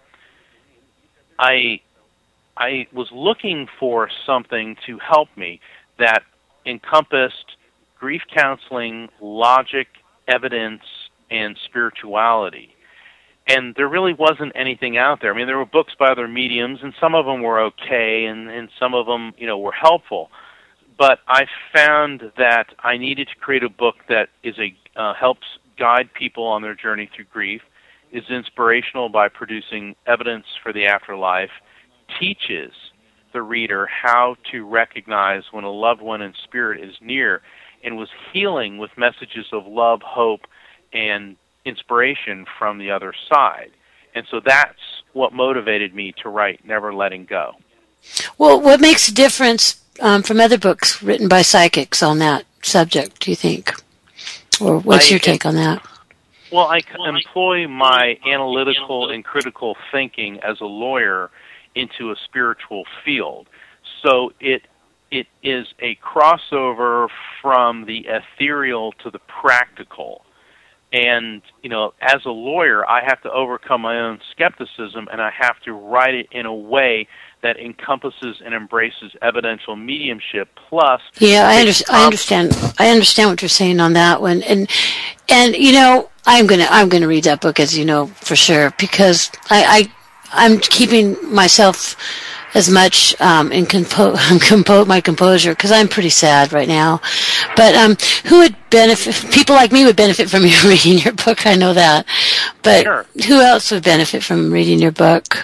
S6: I, I was looking for something to help me that encompassed grief counseling, logic, evidence, and spirituality. And there really wasn't anything out there. I mean, there were books by other mediums, and some of them were okay, and, and some of them, you know, were helpful. But I found that I needed to create a book that is a uh, helps guide people on their journey through grief, is inspirational by producing evidence for the afterlife, teaches the reader how to recognize when a loved one in spirit is near, and was healing with messages of love, hope, and inspiration from the other side. And so that's what motivated me to write Never Letting Go.
S2: Well, what makes a difference um, from other books written by psychics on that subject, do you think? Or what's
S6: I,
S2: your take on that?
S6: Well, I employ my analytical and critical thinking as a lawyer into a spiritual field. So it it is a crossover from the ethereal to the practical. And, you know, as a lawyer, I have to overcome my own skepticism, and I have to write it in a way that encompasses and embraces evidential mediumship plus...
S2: Yeah, I, under- I understand. I understand what you're saying on that one. And, and you know, I'm going to I'm gonna read that book, as you know, for sure, because I, I, I'm keeping myself as much um, in compo- compo- my composure, because I'm pretty sad right now. But um, who would benefit? People like me would benefit from you reading your book. I know that. But
S6: Sure.
S2: Who else would benefit from reading your book?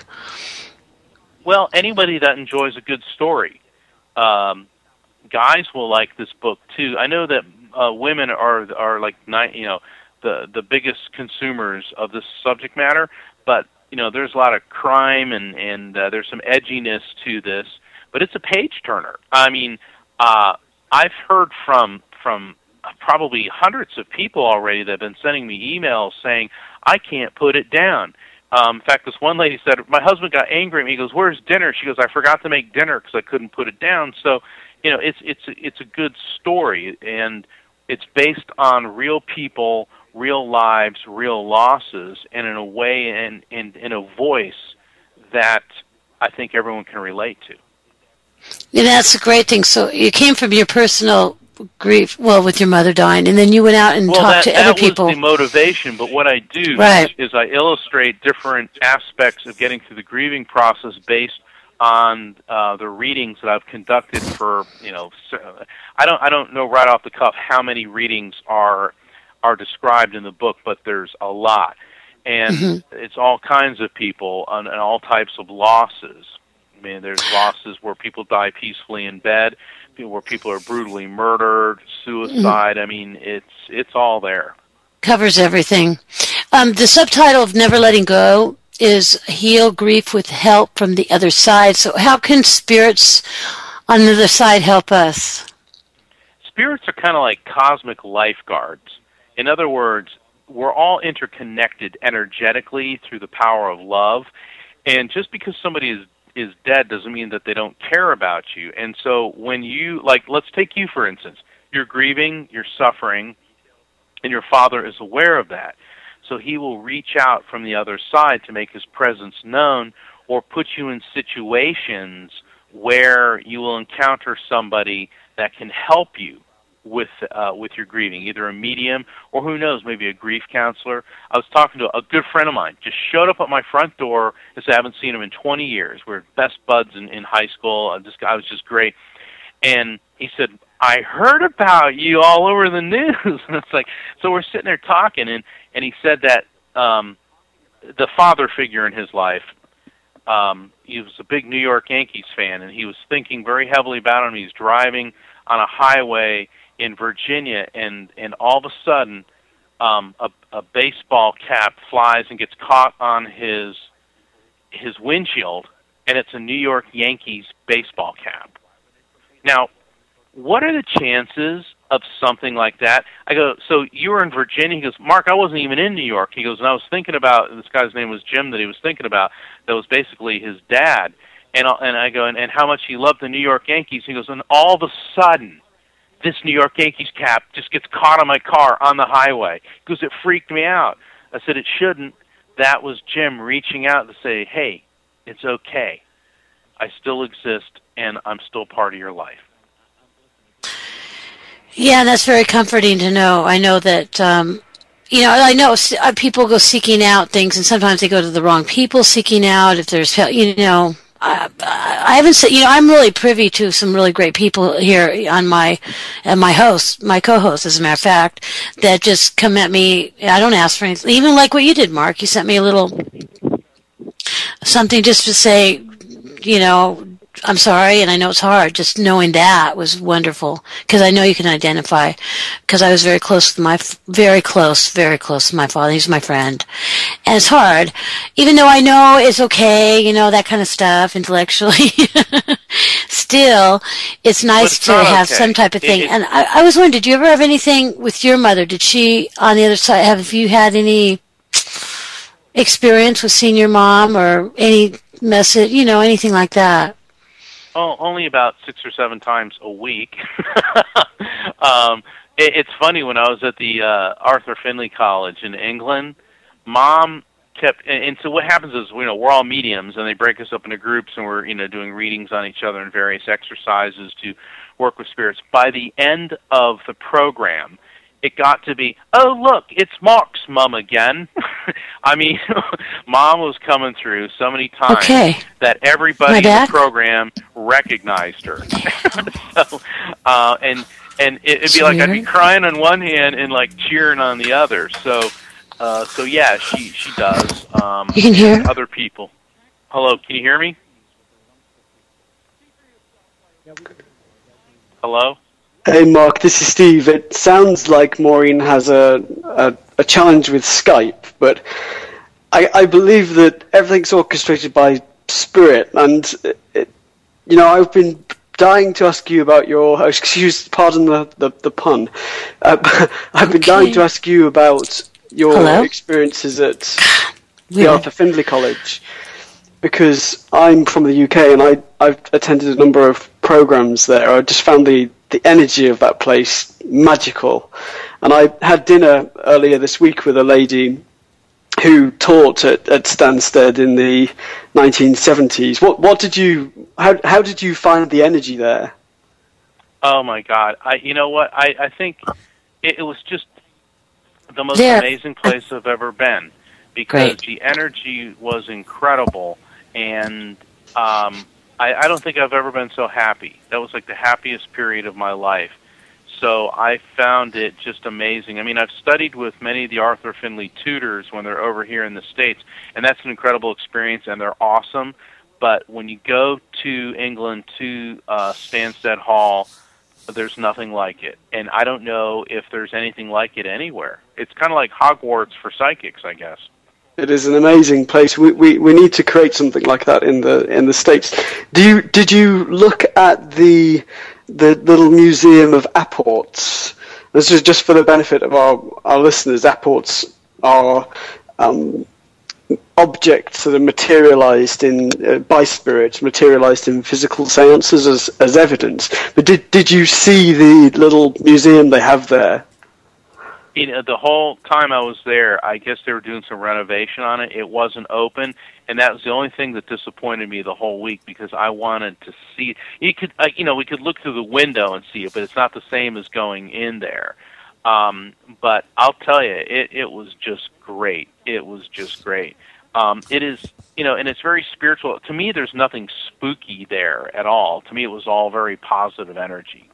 S6: Well, anybody that enjoys a good story. Um, guys will like this book too. I know that uh, women are are like you know the the biggest consumers of this subject matter, but you know, there's a lot of crime and, and uh, there's some edginess to this, but it's a page-turner. I mean, uh, I've heard from from probably hundreds of people already that have been sending me emails saying, I can't put it down. Um, in fact, this one lady said, my husband got angry at me. He goes, where's dinner? She goes, I forgot to make dinner because I couldn't put it down. So, you know, it's, it's, it's a good story, and it's based on real people, real lives, real losses, and in a way and in, in a voice that I think everyone can relate to.
S2: Yeah, that's a great thing. So you came from your personal grief, well, with your mother dying, and then you went out and
S6: well,
S2: talked
S6: that,
S2: to other
S6: that
S2: people.
S6: Well, that was the motivation, but what I do
S2: right.
S6: is, is I illustrate different aspects of getting through the grieving process based on uh, the readings that I've conducted for, you know, I don't I don't know right off the cuff how many readings are are described in the book, but there's a lot. And mm-hmm. it's all kinds of people and, and all types of losses. I mean, there's losses where people die peacefully in bed, where people are brutally murdered, suicide. Mm-hmm. I mean, it's it's all there.
S2: Covers everything. Um, the subtitle of Never Letting Go is Heal Grief with Help from the Other Side. So how can spirits on the other side help us?
S6: Spirits are kind of like cosmic lifeguards. In other words, we're all interconnected energetically through the power of love. And just because somebody is, is dead doesn't mean that they don't care about you. And so when you, like, let's take you, for instance. You're grieving, you're suffering, and your father is aware of that. So he will reach out from the other side to make his presence known, or put you in situations where you will encounter somebody that can help you with uh, with your grieving, either a medium or, who knows, maybe a grief counselor. I was talking to a good friend of mine, just showed up at my front door, because I haven't seen him in twenty years. We're best buds in, in high school. Uh, this guy was just great. And he said, I heard about you all over the news. And it's like, so we're sitting there talking, and, and he said that um, the father figure in his life, um, he was a big New York Yankees fan, and he was thinking very heavily about him. He's driving on a highway in Virginia, and, and all of a sudden, um, a, a baseball cap flies and gets caught on his his windshield, and it's a New York Yankees baseball cap. Now, what are the chances of something like that? I go, so you were in Virginia? He goes, Mark, I wasn't even in New York. He goes, and I was thinking about, this guy's name was Jim that he was thinking about, that was basically his dad. And, and I go, and, and how much he loved the New York Yankees. He goes, and all of a sudden, this New York Yankees cap just gets caught on my car on the highway. He goes, it freaked me out. I said, it shouldn't. That was Jim reaching out to say, hey, it's okay. I still exist, and I'm still part of your life.
S2: Yeah, that's very comforting to know. I know that, um, you know, I know people go seeking out things, and sometimes they go to the wrong people seeking out. If there's, you know, I, I haven't said, you know, I'm really privy to some really great people here on my, and my host, my co-host, as a matter of fact, that just come at me. I don't ask for anything, even like what you did, Mark. You sent me a little something just to say, you know, I'm sorry, and I know it's hard. Just knowing that was wonderful, because I know you can identify, because I was very close to my, very close, very close to my father. He's my friend. And it's hard, even though I know it's okay, you know, that kind of stuff intellectually. Still, it's nice
S6: it's
S2: to have
S6: okay.
S2: some type of thing.
S6: It, it,
S2: and I, I was wondering, did you ever have anything with your mother? Did she, on the other side, have you had any experience with seeing your mom, or any message, you know, anything like that?
S6: Oh, only about six or seven times a week. um, it, it's funny, when I was at the uh, Arthur Findlay College in England, Mom kept, and, and so what happens is, you know, we're all mediums, and they break us up into groups, and we're, you know, doing readings on each other and various exercises to work with spirits. By the end of the program, it got to be, oh, look, it's Mark's mom again. I mean, Mom was coming through so many times
S2: okay.
S6: that everybody in the program recognized her. so, uh, and and it, it'd be like I'd be crying on one hand and like cheering on the other. So, uh, so yeah, she she does. Um,
S2: you can hear
S6: other people. Hello, can you hear me? Hello.
S3: Hey Mark, this is Steve. It sounds like Maureen has a, a, a challenge with Skype, but I, I believe that everything's orchestrated by spirit, and it, you know, I've been dying to ask you about your, excuse, pardon the, the, the pun, uh, I've been okay. dying to ask you about your
S2: Hello?
S3: experiences at the yeah. Arthur Findlay College, because I'm from the U K and I, I've attended a number of programs there. I just found the the energy of that place magical. And I had dinner earlier this week with a lady who taught at, at Stansted in the nineteen seventies. What what did you how how did you find the energy there?
S6: Oh my God! I you know what I I think it, it was just the most
S2: yeah.
S6: amazing place I've ever been, because
S2: Great.
S6: the energy was incredible, and um. I, I don't think I've ever been so happy. That was like the happiest period of my life. So I found it just amazing. I mean, I've studied with many of the Arthur Findlay tutors when they're over here in the States, and that's an incredible experience, and they're awesome. But when you go to England, to uh, Stansted Hall, there's nothing like it. And I don't know if there's anything like it anywhere. It's kind of like Hogwarts for psychics, I guess.
S3: It is an amazing place. We, we we need to create something like that in the in the States. Do you did you look at the the little museum of apports? This is just for the benefit of our, our listeners. Apports are um, objects that are materialized in uh, by spirits, materialized in physical seances as as evidence. But did did you see the little museum they have there?
S6: you know, the whole time I was there, I guess they were doing some renovation on it. It wasn't open, and that was the only thing that disappointed me the whole week because I wanted to see it. You could, uh, you know, we could look through the window and see it, but it's not the same as going in there. Um, but I'll tell you, it, it was just great. It was just great. Um, it is, you know, and it's very spiritual. To me, there's nothing spooky there at all. To me, it was all very positive energy.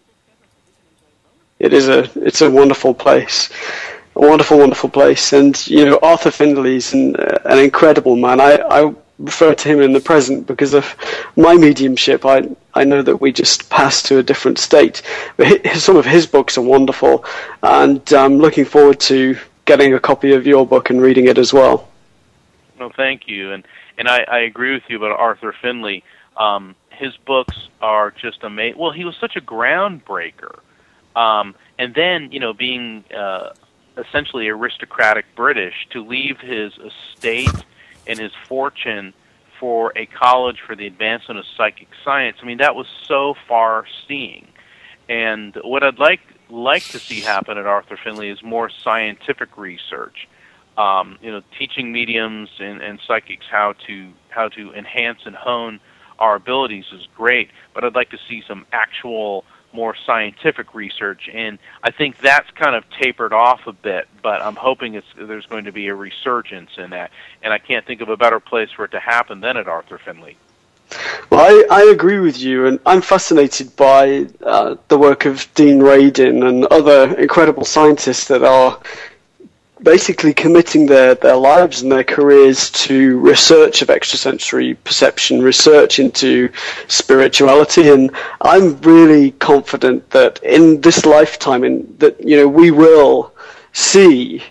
S3: It is a, it's a wonderful place, a wonderful, wonderful place. And, you know, Arthur Findley's an, uh, an incredible man. I, I refer to him in the present because of my mediumship. I, I know that we just passed to a different state. But his, some of his books are wonderful. And I'm looking forward to getting a copy of your book and reading it as well.
S6: Well, thank you. And, and I, I agree with you about Arthur Findley. Um, his books are just amazing. Well, he was such a groundbreaker. Um, and then, you know, being uh, essentially aristocratic British, to leave his estate and his fortune for a college for the advancement of psychic science, I mean, that was so far-seeing. And what I'd like like to see happen at Arthur Findley is more scientific research. Um, you know, teaching mediums and, and psychics how to how to enhance and hone our abilities is great, but I'd like to see some actual more scientific research, and I think that's kind of tapered off a bit, but I'm hoping it's, there's going to be a resurgence in that, and I can't think of a better place for it to happen than at Arthur Findley.
S3: Well, I, I agree with you, and I'm fascinated by uh, the work of Dean Radin and other incredible scientists that are basically committing their, their lives and their careers to research of extrasensory perception, research into spirituality, and I'm really confident that in this lifetime, in that you know, we will see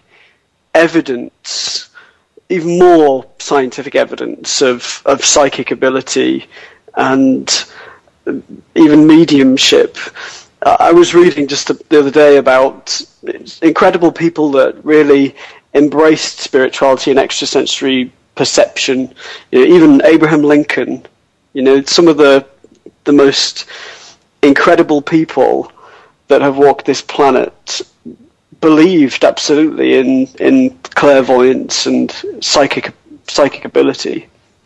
S3: evidence, even more scientific evidence of, of psychic ability and even mediumship. Uh, I was reading just the other day about incredible people that really embraced spirituality and extrasensory perception. You know, even Abraham Lincoln, you know, some of the the most incredible people that have walked this planet believed absolutely in, in clairvoyance and psychic psychic ability.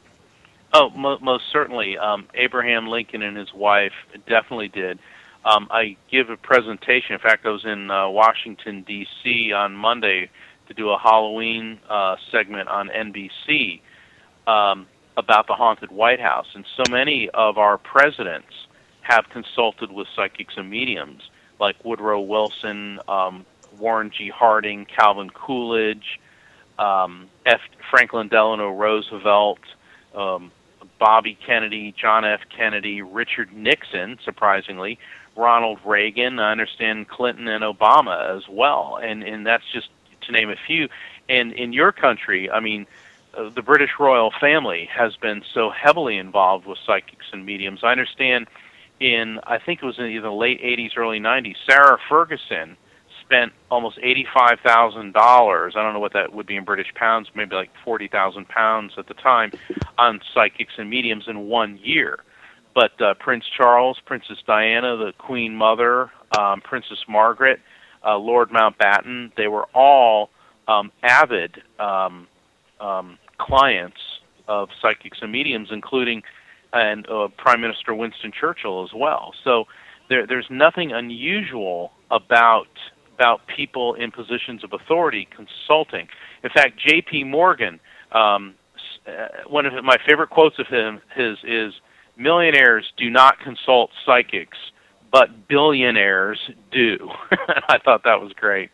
S6: Oh, mo- most certainly. Um, Abraham Lincoln and his wife definitely did. Um, I give a presentation. In fact, I was in uh, Washington, D C on Monday to do a Halloween uh, segment on N B C um, about the haunted White House. And so many of our presidents have consulted with psychics and mediums, like Woodrow Wilson, um, Warren G. Harding, Calvin Coolidge, um, F. Franklin Delano Roosevelt, um, Bobby Kennedy, John F. Kennedy, Richard Nixon, surprisingly, Ronald Reagan, I understand Clinton and Obama as well, and and that's just to name a few. And in your country, I mean, uh, the British royal family has been so heavily involved with psychics and mediums. I understand in, I think it was in the late eighties, early nineties, Sarah Ferguson spent almost eighty-five thousand dollars, I don't know what that would be in British pounds, maybe like forty thousand pounds at the time, on psychics and mediums in one year. But uh, Prince Charles, Princess Diana, the Queen Mother, um, Princess Margaret, uh, Lord Mountbatten, they were all um, avid um, um, clients of psychics and mediums, including and uh, Prime Minister Winston Churchill as well. So there, there's nothing unusual about about people in positions of authority consulting. In fact, J P Morgan, um, uh, one of my favorite quotes of him his is, "Millionaires do not consult psychics, but billionaires do." I thought that was great.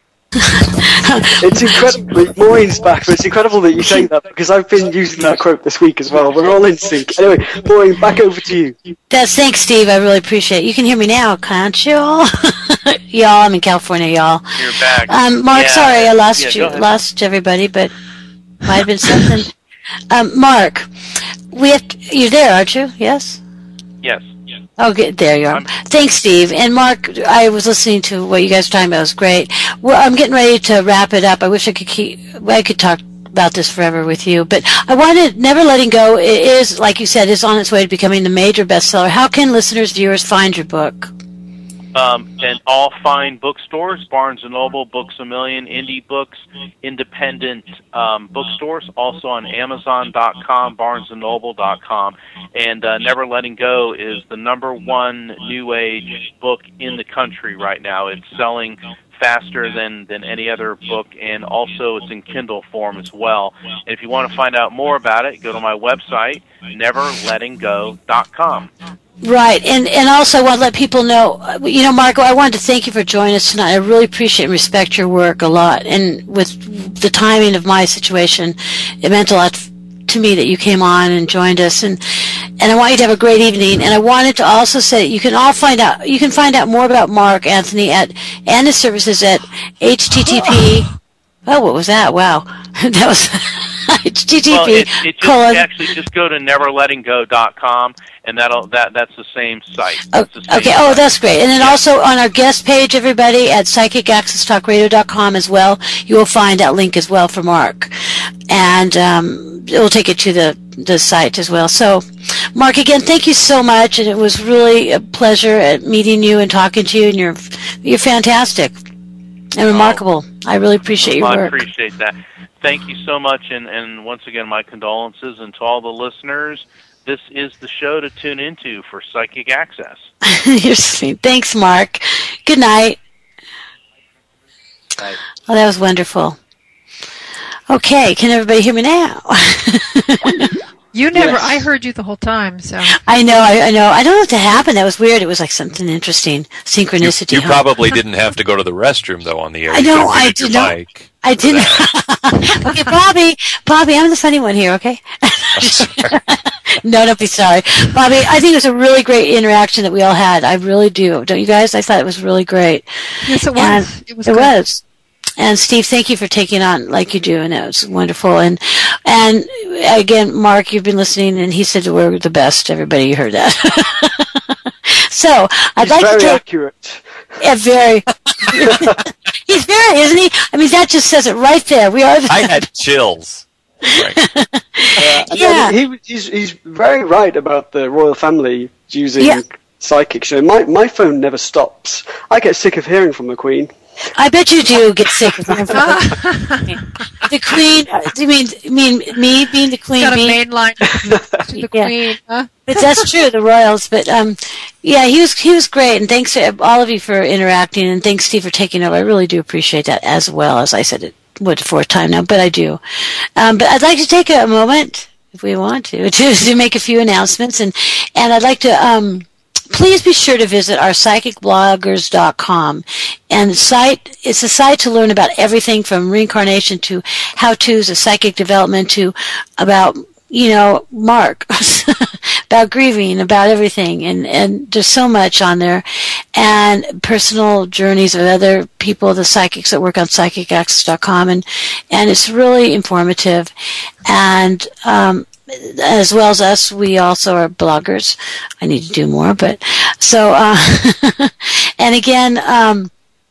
S3: It's incredible. Maureen's back, but it's incredible that you say that because I've been using that quote this week as well. We're all in sync. Anyway, Maureen, back over to you.
S2: That's, thanks, Steve. I really appreciate it. You can hear me now, can't you? Y'all, I'm in California, y'all.
S6: You're back.
S2: Um, Mark,
S6: yeah.
S2: sorry I lost
S6: yeah,
S2: you, lost everybody, but might have been something. Um, Mark, we have to, you're there, aren't you? Yes?
S6: Yes.
S2: Oh, good. There you are.
S6: I'm,
S2: Thanks, Steve. And Mark, I was listening to what you guys were talking about. It was great. Well, I'm getting ready to wrap it up. I wish I could keep, I could talk about this forever with you, but I wanted, Never Letting Go is, like you said, is on its way to becoming the major bestseller. How can listeners, viewers find your book?
S6: Um, and all fine bookstores, Barnes and Noble, Books A Million, Indie Books, independent um, bookstores, also on Amazon dot com, Barnes and Noble dot com. And uh, Never Letting Go is the number one New Age book in the country right now. It's selling faster than, than any other book, and also it's in Kindle form as well. And if you want to find out more about it, go to my website, never letting go dot com.
S2: Right, and and also I want to let people know, you know, Marco, I wanted to thank you for joining us tonight. I really appreciate and respect your work a lot, and with the timing of my situation, it meant a lot to me that you came on and joined us, and and I want you to have a great evening. And I wanted to also say you can all find out, you can find out more about Mark Anthony at and his services at H T T P. Oh, what was that? Wow, that was H T T P.
S6: Well, it, it just, colon. Actually, just go to never letting go dot com, and that'll that that's the same site. That's the same
S2: okay.
S6: site.
S2: Oh, that's great. And then yeah. also on our guest page, everybody at psychic access talk radio dot com as well, you will find that link as well for Mark, and um, it will take you to the the site as well. So, Mark, again, thank you so much, and it was really a pleasure at meeting you and talking to you. And you're you're fantastic and remarkable. Oh, I really appreciate
S6: well,
S2: your work.
S6: I appreciate that. Thank you so much, and, and once again, my condolences, and to all the listeners, this is the show to tune into for Psychic Access.
S2: You're sweet. Thanks, Mark. Good night.
S6: Night.
S2: Oh, that was wonderful. Okay, can everybody hear me now?
S4: You never,
S3: yes.
S4: I heard you the whole time, so.
S2: I know, I, I know. I don't know what happened. That was weird. It was like something interesting. Synchronicity.
S5: You, you
S2: huh?
S5: probably didn't have to go to the restroom, though, on the air.
S2: I know, I did not. I didn't. Okay, Bobby, Bobby, I'm the funny one here, okay? No, don't be sorry. Bobby, I think it was a really great interaction that we all had. I really do. Don't you guys? I thought it was really great.
S4: Yes, it was.
S2: And
S4: it was.
S2: It
S4: good.
S2: was. And Steve, thank you for taking on like you do, and it was wonderful. And and again, Mark, you've been listening, and he said we're the best. Everybody, you heard that. So I'd
S3: He's
S2: like
S3: very
S2: to take
S3: accurate.
S2: Yeah, very. He's very, isn't he? I mean, that just says it right there. We are. The
S5: I had chills. Right.
S3: Uh, and
S2: Yeah.
S3: he, he's he's very right about the royal family using
S2: Yeah.
S3: psychics. You know, my my phone never stops. I get sick of hearing from the Queen.
S2: I bet you do get sick of him. The Queen. uh, You mean you mean me being the Queen?
S4: Got a
S2: being,
S4: main line to the
S2: Yeah.
S4: Queen, huh?
S2: But that's true, the royals. But um, yeah, he was he was great, and thanks to all of you for interacting, and thanks Steve for taking over. I really do appreciate that, as well as I said it would the fourth time now, but I do. Um, but I'd like to take a moment, if we want to, to to make a few announcements, and and I'd like to um. Please be sure to visit our psychic bloggers dot com. And the site, it's a site to learn about everything from reincarnation to how-tos of psychic development to about, you know, Mark, about grieving, about everything. And, and there's so much on there. And personal journeys of other people, the psychics that work on psychic access dot com. And, and it's really informative. And, um, as well as us, we also are bloggers. I need to do more, but so, uh, and again, um,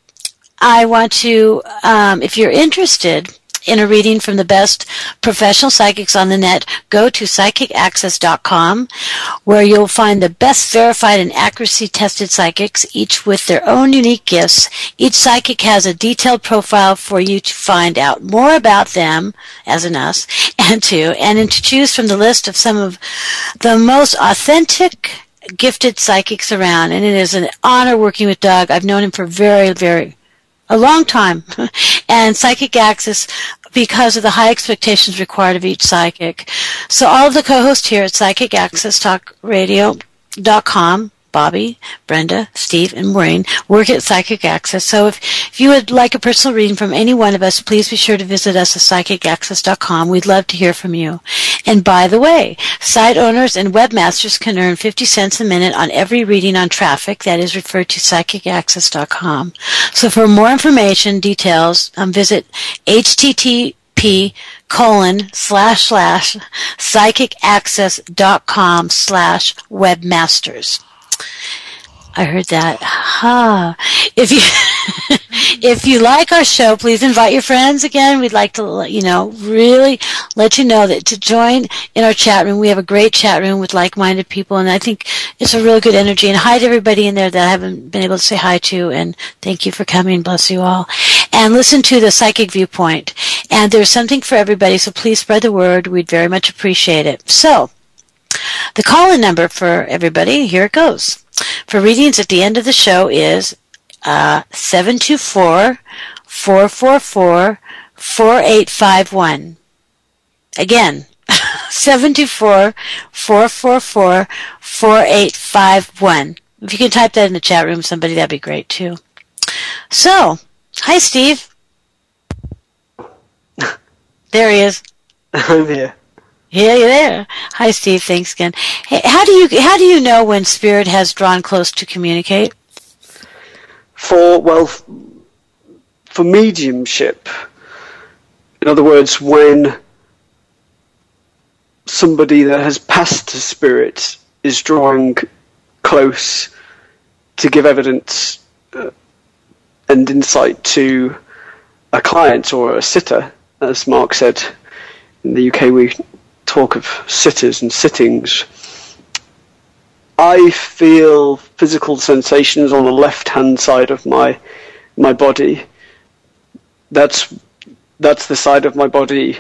S2: I want to, um, if you're interested in a reading from the best professional psychics on the net, go to psychic access dot com, where you'll find the best verified and accuracy tested psychics, each with their own unique gifts. Each psychic has a detailed profile for you to find out more about them, as in us, and to, and then to choose from the list of some of the most authentic, gifted psychics around. And it is an honor working with Doug. I've known him for very, very a long time. And Psychic Access, because of the high expectations required of each psychic. So all of the co-hosts here at psychic access talk radio dot com, Bobby, Brenda, Steve, and Maureen, work at Psychic Access. So if, if you would like a personal reading from any one of us, please be sure to visit us at psychic access dot com. We'd love to hear from you. And by the way, site owners and webmasters can earn fifty cents a minute on every reading on traffic that is referred to psychic access dot com. So for more information, details, um, visit H T T P colon slash slash psychic access dot com slash webmasters. I heard that. Ha. If you if you like our show, please invite your friends. Again, we'd like to let you know, really let you know that to join in our chat room. We have a great chat room with like-minded people, and I think it's a real good energy. And hi to everybody in there that I haven't been able to say hi to, and thank you for coming. Bless you all. And listen to the Psychic Viewpoint. And there's something for everybody, so please spread the word. We'd very much appreciate it. So, the call-in number for everybody, here it goes. For readings at the end of the show is uh, seven two four, four four four, four eight five one. Again, seven two four, four four four, four eight five one. If you can type that in the chat room, somebody, that'd be great too. So, hi Steve. There he is.
S3: I'm here.
S2: Yeah, you're there. Hi, Steve. Thanks again. Hey, how do you how do you know when spirit has drawn close to communicate?
S3: For well, for mediumship, in other words, when somebody that has passed to spirit is drawing close to give evidence uh, and insight to a client or a sitter, as Mark said. In the U K, we talk of sitters and sittings. I feel physical sensations on the left-hand side of my my body. That's that's the side of my body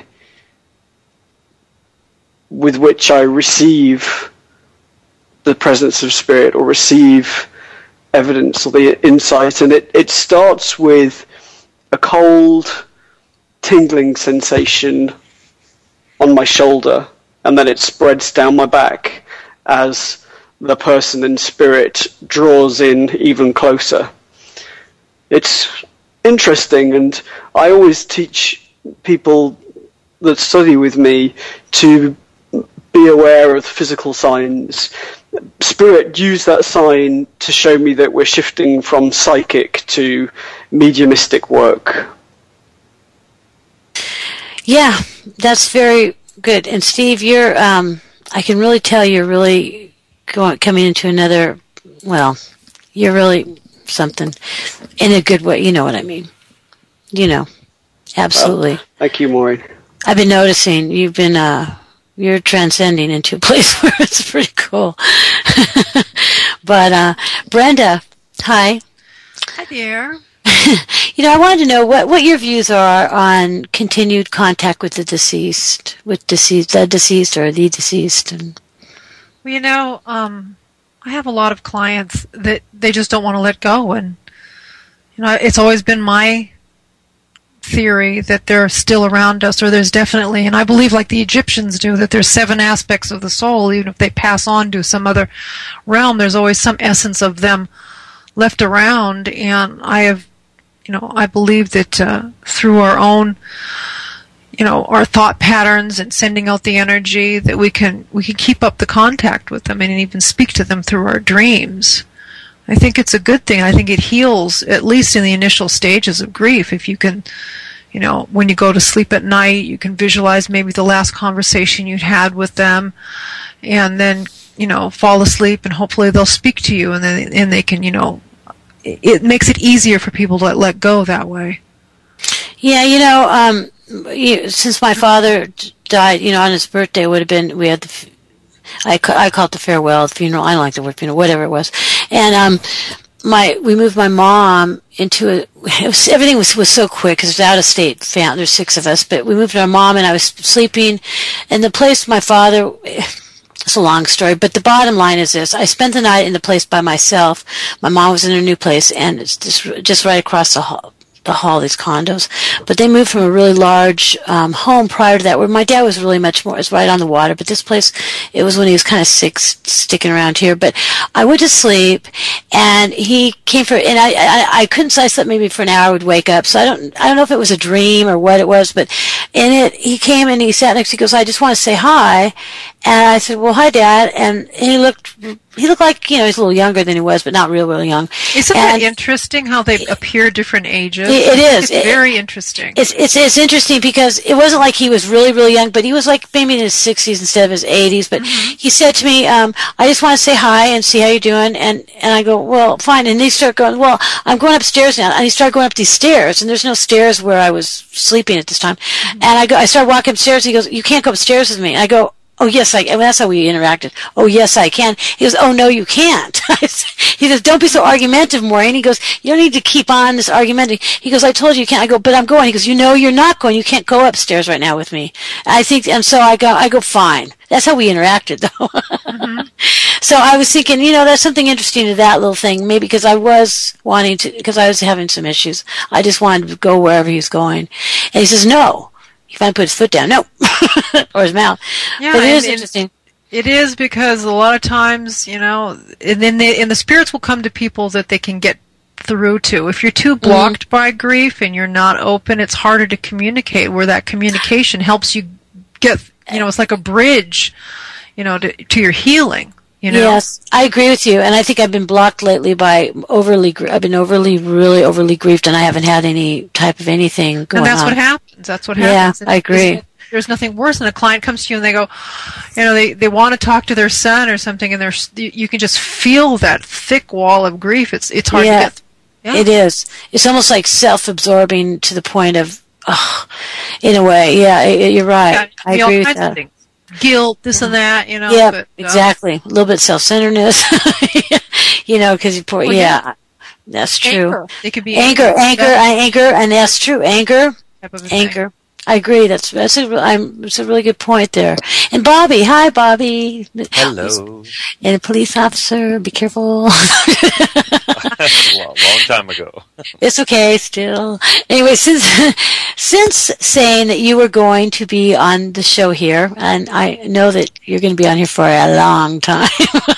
S3: with which I receive the presence of spirit or receive evidence or the insight, and it, it starts with a cold, tingling sensation on my shoulder, and then it spreads down my back as the person in spirit draws in even closer. It's interesting, and I always teach people that study with me to be aware of physical signs. Spirit used that sign to show me that we're shifting from psychic to mediumistic work.
S2: Yeah, that's very good. And Steve, you're, um, I can really tell you're really going, coming into another, well, you're really something in a good way. You know what I mean? You know, absolutely.
S3: Well, thank you, Maureen.
S2: I've been noticing you've been, uh, you're transcending into a place where it's pretty cool. But, uh, Brenda, hi.
S4: Hi there.
S2: You know, I wanted to know what, what your views are on continued contact with the deceased, with deceased, the deceased or the deceased. And
S4: well, you know, um, I have a lot of clients that they just don't want to let go, and you know, it's always been my theory that they're still around us, or there's definitely, and I believe like the Egyptians do, that there's seven aspects of the soul. Even if they pass on to some other realm, there's always some essence of them left around. And I have, you know, I believe that uh, through our own, you know, our thought patterns and sending out the energy, that we can we can keep up the contact with them and even speak to them through our dreams. I think it's a good thing. I think it heals, at least in the initial stages of grief. If you can, you know, when you go to sleep at night, you can visualize maybe the last conversation you'd had with them, and then, you know, fall asleep, and hopefully they'll speak to you, and then and they can, you know, it makes it easier for people to let, let go that way.
S2: yeah, you know, um, you, since my father died, you know, on his birthday would have been, we had the, I, I call it the farewell, the funeral. I don't like the word funeral, whatever it was. And um, my we moved my mom into a. It was, everything was was so quick because it was out of state family. There's six of us, but we moved our mom, and I was sleeping in the place my father. It's a long story, but the bottom line is this: I spent the night in the place by myself. My mom was in her new place, and it's just just right across the hall. the hall, these condos. But they moved from a really large um, home prior to that, where my dad was really much more, it was right on the water. But this place, it was when he was kind of sick, sticking around here. But I went to sleep, and he came for, and I, I, I couldn't, so I slept maybe for an hour, would wake up. So I don't, I don't know if it was a dream or what it was, but in it, he came and he sat next to me, he goes, I just want to say hi. And I said, well, hi, Dad. And he looked, he looked like, you know, he's a little younger than he was, but not real, real young.
S4: Isn't
S2: and
S4: that interesting how they appear different ages?
S2: It, it is.
S4: It's very interesting.
S2: It's, it's it's interesting because it wasn't like he was really, really young, but he was like maybe in his sixties instead of his eighties. But mm-hmm. he said to me, um, I just want to say hi and see how you're doing. And, and I go, well, fine. And he started going, well, I'm going upstairs now. And he started going up these stairs, and there's no stairs where I was sleeping at this time. Mm-hmm. And I go, I started walking upstairs, and he goes, you can't go upstairs with me. And I go, oh, yes, I can. That's how we interacted. Oh, yes, I can. He goes, oh, no, you can't. He says, don't be so argumentative, Maureen. He goes, you don't need to keep on this argument. He goes, I told you you can't. I go, but I'm going. He goes, you know you're not going. You can't go upstairs right now with me. I think, and so I go, I go, fine. That's how we interacted, though. Mm-hmm. So I was thinking, you know, there's something interesting to that little thing, maybe because I was wanting to, because I was having some issues. I just wanted to go wherever he was going. And he says, no. He finally put his foot down. No. Or his mouth.
S4: Yeah,
S2: but it is
S4: and,
S2: interesting.
S4: It is because a lot of times, you know, and then they, and the spirits will come to people that they can get through to. If you're too blocked mm-hmm. by grief and you're not open, it's harder to communicate, where that communication helps you get, you know, it's like a bridge, you know, to, to your healing. You know?
S2: Yes, I agree with you, and I think I've been blocked lately by overly. I've been overly, really overly grieved, and I haven't had any type of anything going on.
S4: And that's
S2: on.
S4: what happens. That's what
S2: yeah,
S4: happens.
S2: Yeah, I agree.
S4: There's, there's nothing worse than a client comes to you and they go, you know, they they want to talk to their son or something, and there's you can just feel that thick wall of grief. It's it's hard
S2: yeah,
S4: to get through. Yeah,
S2: it is. It's almost like self-absorbing to the point of, oh, in a way. Yeah, you're right.
S4: Yeah,
S2: I agree with that.
S4: Guilt, this and that, you know.
S2: Yeah,
S4: but, uh,
S2: exactly. A little bit self-centeredness, you know, because you poor. Well, yeah, yeah, that's true.
S4: Anger. It could be
S2: anger, anger, anger, anger, and that's true. Anger, anger. I agree. That's that's a I'm, it's a really good point there. And Bobby, hi, Bobby.
S5: Hello.
S2: And a police officer. Be careful.
S5: long, long time ago.
S2: It's okay, still. Anyway, since since saying that you were going to be on the show here, and I know that you're going to be on here for a long time.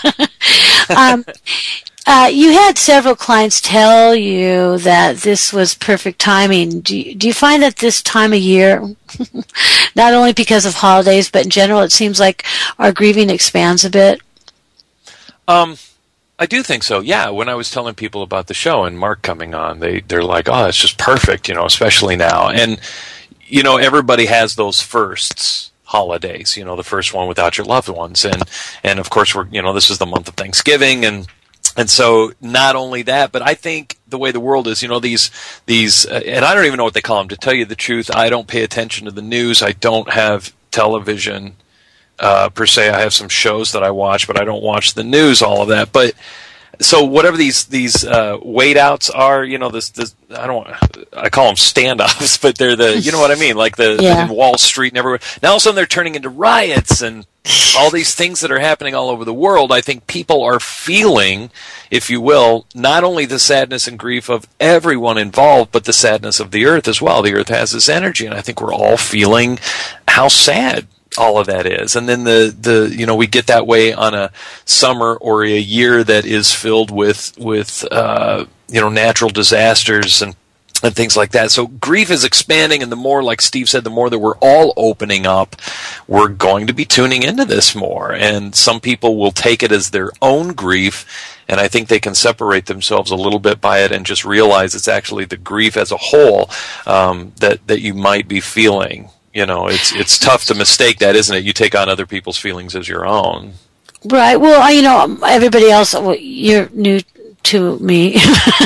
S2: um, Uh, you had several clients tell you that this was perfect timing. Do you, do you find that this time of year, not only because of holidays, but in general, it seems like our grieving expands a bit?
S5: Um, I do think so, yeah. When I was telling people about the show and Mark coming on, they, they're like, oh, it's just perfect, you know, especially now. And, you know, everybody has those firsts. Holidays, you know, the first one without your loved ones. And, and of course, we're, you know, this is the month of Thanksgiving, and And so not only that, but I think the way the world is, you know, these, these, uh, and I don't even know what they call them. To tell you the truth, I don't pay attention to the news. I don't have television, uh, per se. I have some shows that I watch, but I don't watch the news, all of that. But, so whatever these, these, uh, wait outs are, you know, this, this, I don't, I call them standoffs, but they're the, you know what I mean? Like the,
S2: yeah.
S5: in Wall Street and everywhere. Now all of a sudden they're turning into riots and all these things that are happening all over the world. I think people are feeling, if you will, not only the sadness and grief of everyone involved, but the sadness of the earth as well. The earth has this energy, and I think we're all feeling how sad all of that is. And then the, the you know, we get that way on a summer or a year that is filled with, with uh, you know, natural disasters and and things like that. So grief is expanding, and the more, like Steve said, the more that we're all opening up, we're going to be tuning into this more. And some people will take it as their own grief, and I think they can separate themselves a little bit by it and just realize it's actually the grief as a whole um, that, that you might be feeling. You know, it's it's tough to mistake that, isn't it? You take on other people's feelings as your own.
S2: Right. Well, you know, everybody else, well, you're new to me.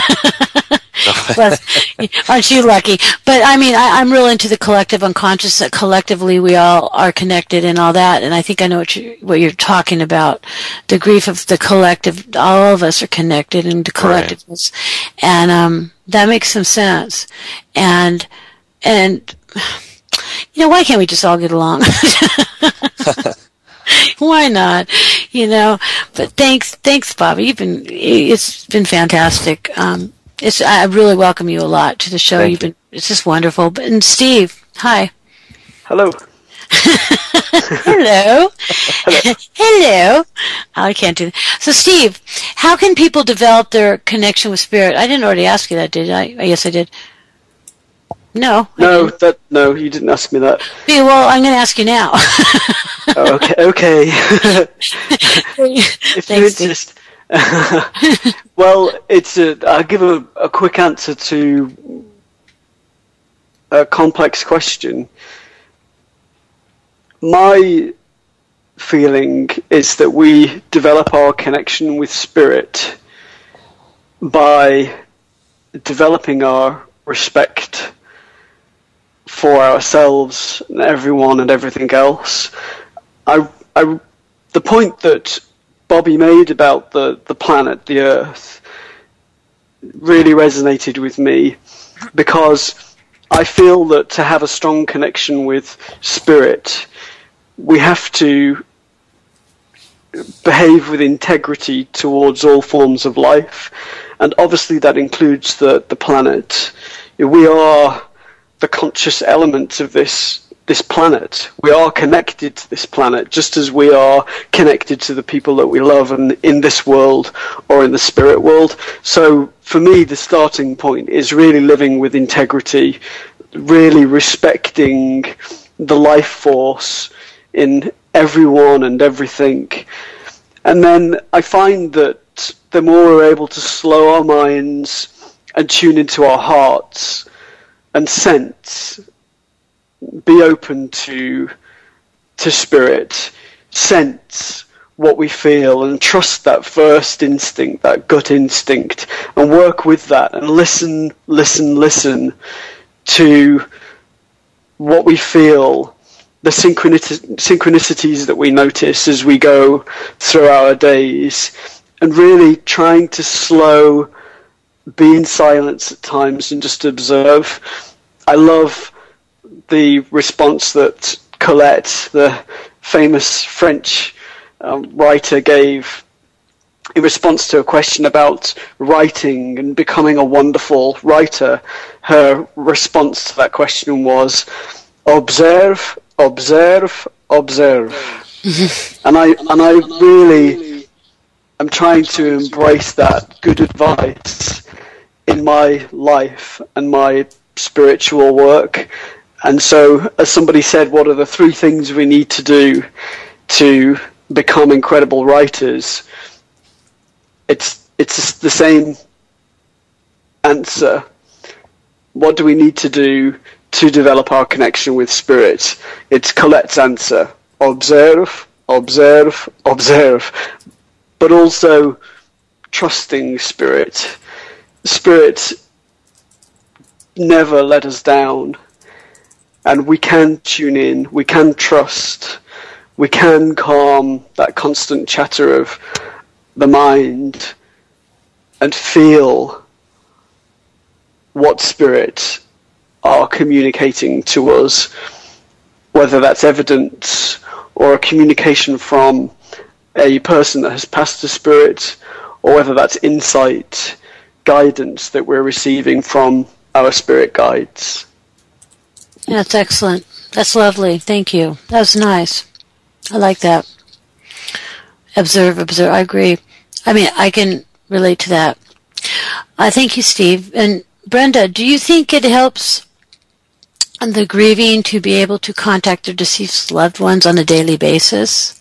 S2: Well, aren't you lucky? But I mean, I, I'm real into the collective unconscious, that collectively we all are connected and all that. And I think I know what, you, what you're talking about. The grief of the collective, all of us are connected into collectiveness. Right. And um, that makes some sense. And, and, you know, why can't we just all get along? Why not? You know, but thanks, thanks, Bobby. You've been, it's been fantastic. Um, It's, I really welcome you a lot to the show.
S3: Thank
S2: You've been, it's just wonderful. And Steve, hi.
S3: Hello.
S2: Hello. Hello. Hello. Oh, I can't do that. So, Steve, how can people develop their connection with spirit? I didn't already ask you that, did I? I guess I did. No.
S3: No, that no, you didn't ask me that.
S2: Yeah, well, I'm going to ask you now.
S3: Oh, okay. Okay. If you insist. Well, it's a, I'll give a, a quick answer to a complex question. My feeling is that we develop our connection with spirit by developing our respect for ourselves and everyone and everything else. I, I, the point that Bobby made about the, the planet, the Earth, really resonated with me, because I feel that to have a strong connection with spirit, we have to behave with integrity towards all forms of life, and obviously that includes the, the planet. We are the conscious element of this this planet. We are connected to this planet, just as we are connected to the people that we love and in this world or in the spirit world. So for me, the starting point is really living with integrity, really respecting the life force in everyone and everything. And then I find that the more we're able to slow our minds and tune into our hearts and sense, be open to to spirit, sense what we feel and trust that first instinct, that gut instinct, and work with that and listen, listen, listen to what we feel, the synchronicity, synchronicities that we notice as we go through our days, and really trying to slow, be in silence at times and just observe. I love the response that Colette, the famous French um, writer, gave in response to a question about writing and becoming a wonderful writer. Her response to that question was, observe, observe, observe. and I and I really am trying to embrace that good advice in my life and my spiritual work. And so, as somebody said, what are the three things we need to do to become incredible writers? It's it's the same answer. What do we need to do to develop our connection with spirit? It's Colette's answer. Observe, observe, observe. But also trusting spirit. Spirit never let us down. And we can tune in, we can trust, we can calm that constant chatter of the mind and feel what spirit are communicating to us, whether that's evidence or a communication from a person that has passed to spirit, or whether that's insight, guidance that we're receiving from our spirit guides.
S2: That's excellent. That's lovely. Thank you. That was nice. I like that. Observe, observe. I agree. I mean, I can relate to that. I thank you, Steve. And Brenda, do you think it helps the grieving to be able to contact their deceased loved ones on a daily basis?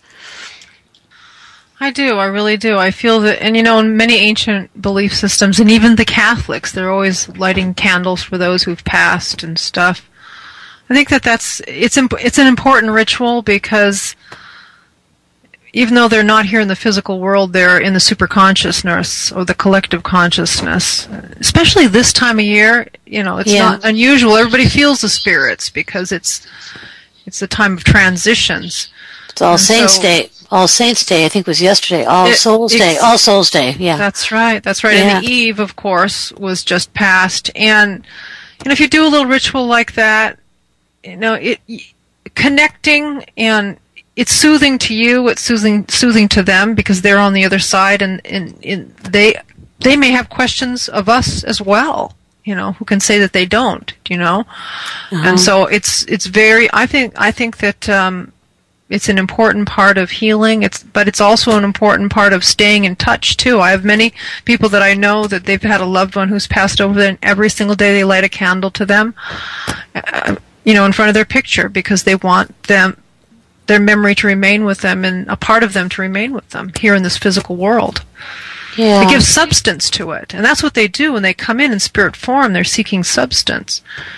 S4: I do. I really do. I feel that, and you know, in many ancient belief systems, and even the Catholics, they're always lighting candles for those who've passed and stuff. I think that that's it's imp- it's an important ritual, because even though they're not here in the physical world, they're in the superconsciousness or the collective consciousness. Especially this time of year, you know, it's
S2: Yeah.
S4: not unusual. Everybody feels the spirits because it's it's the time of transitions.
S2: It's All
S4: And
S2: Saints
S4: so-
S2: Day. All Saints Day, I think, was yesterday. All
S4: It-
S2: Souls Day.
S4: it's-
S2: All Souls Day. Yeah.
S4: That's right. That's right.
S2: Yeah.
S4: And the eve, of course, was just passed. And you know, if you do a little ritual like that, you know, it connecting, and it's soothing to you. It's soothing, soothing to them, because they're on the other side, and, and, and they they may have questions of us as well. You know, who can say that they don't? You know,
S2: Uh-huh.
S4: and so it's it's very. I think I think that. Um, It's an important part of healing. It's, but it's also an important part of staying in touch too. I have many people that I know that they've had a loved one who's passed over, and every single day they light a candle to them, uh, you know, in front of their picture, because they want them, their memory to remain with them, and a part of them to remain with them here in this physical world.
S2: Yeah.
S4: It gives substance to it, and that's what they do when they come in in spirit form. They're seeking substance.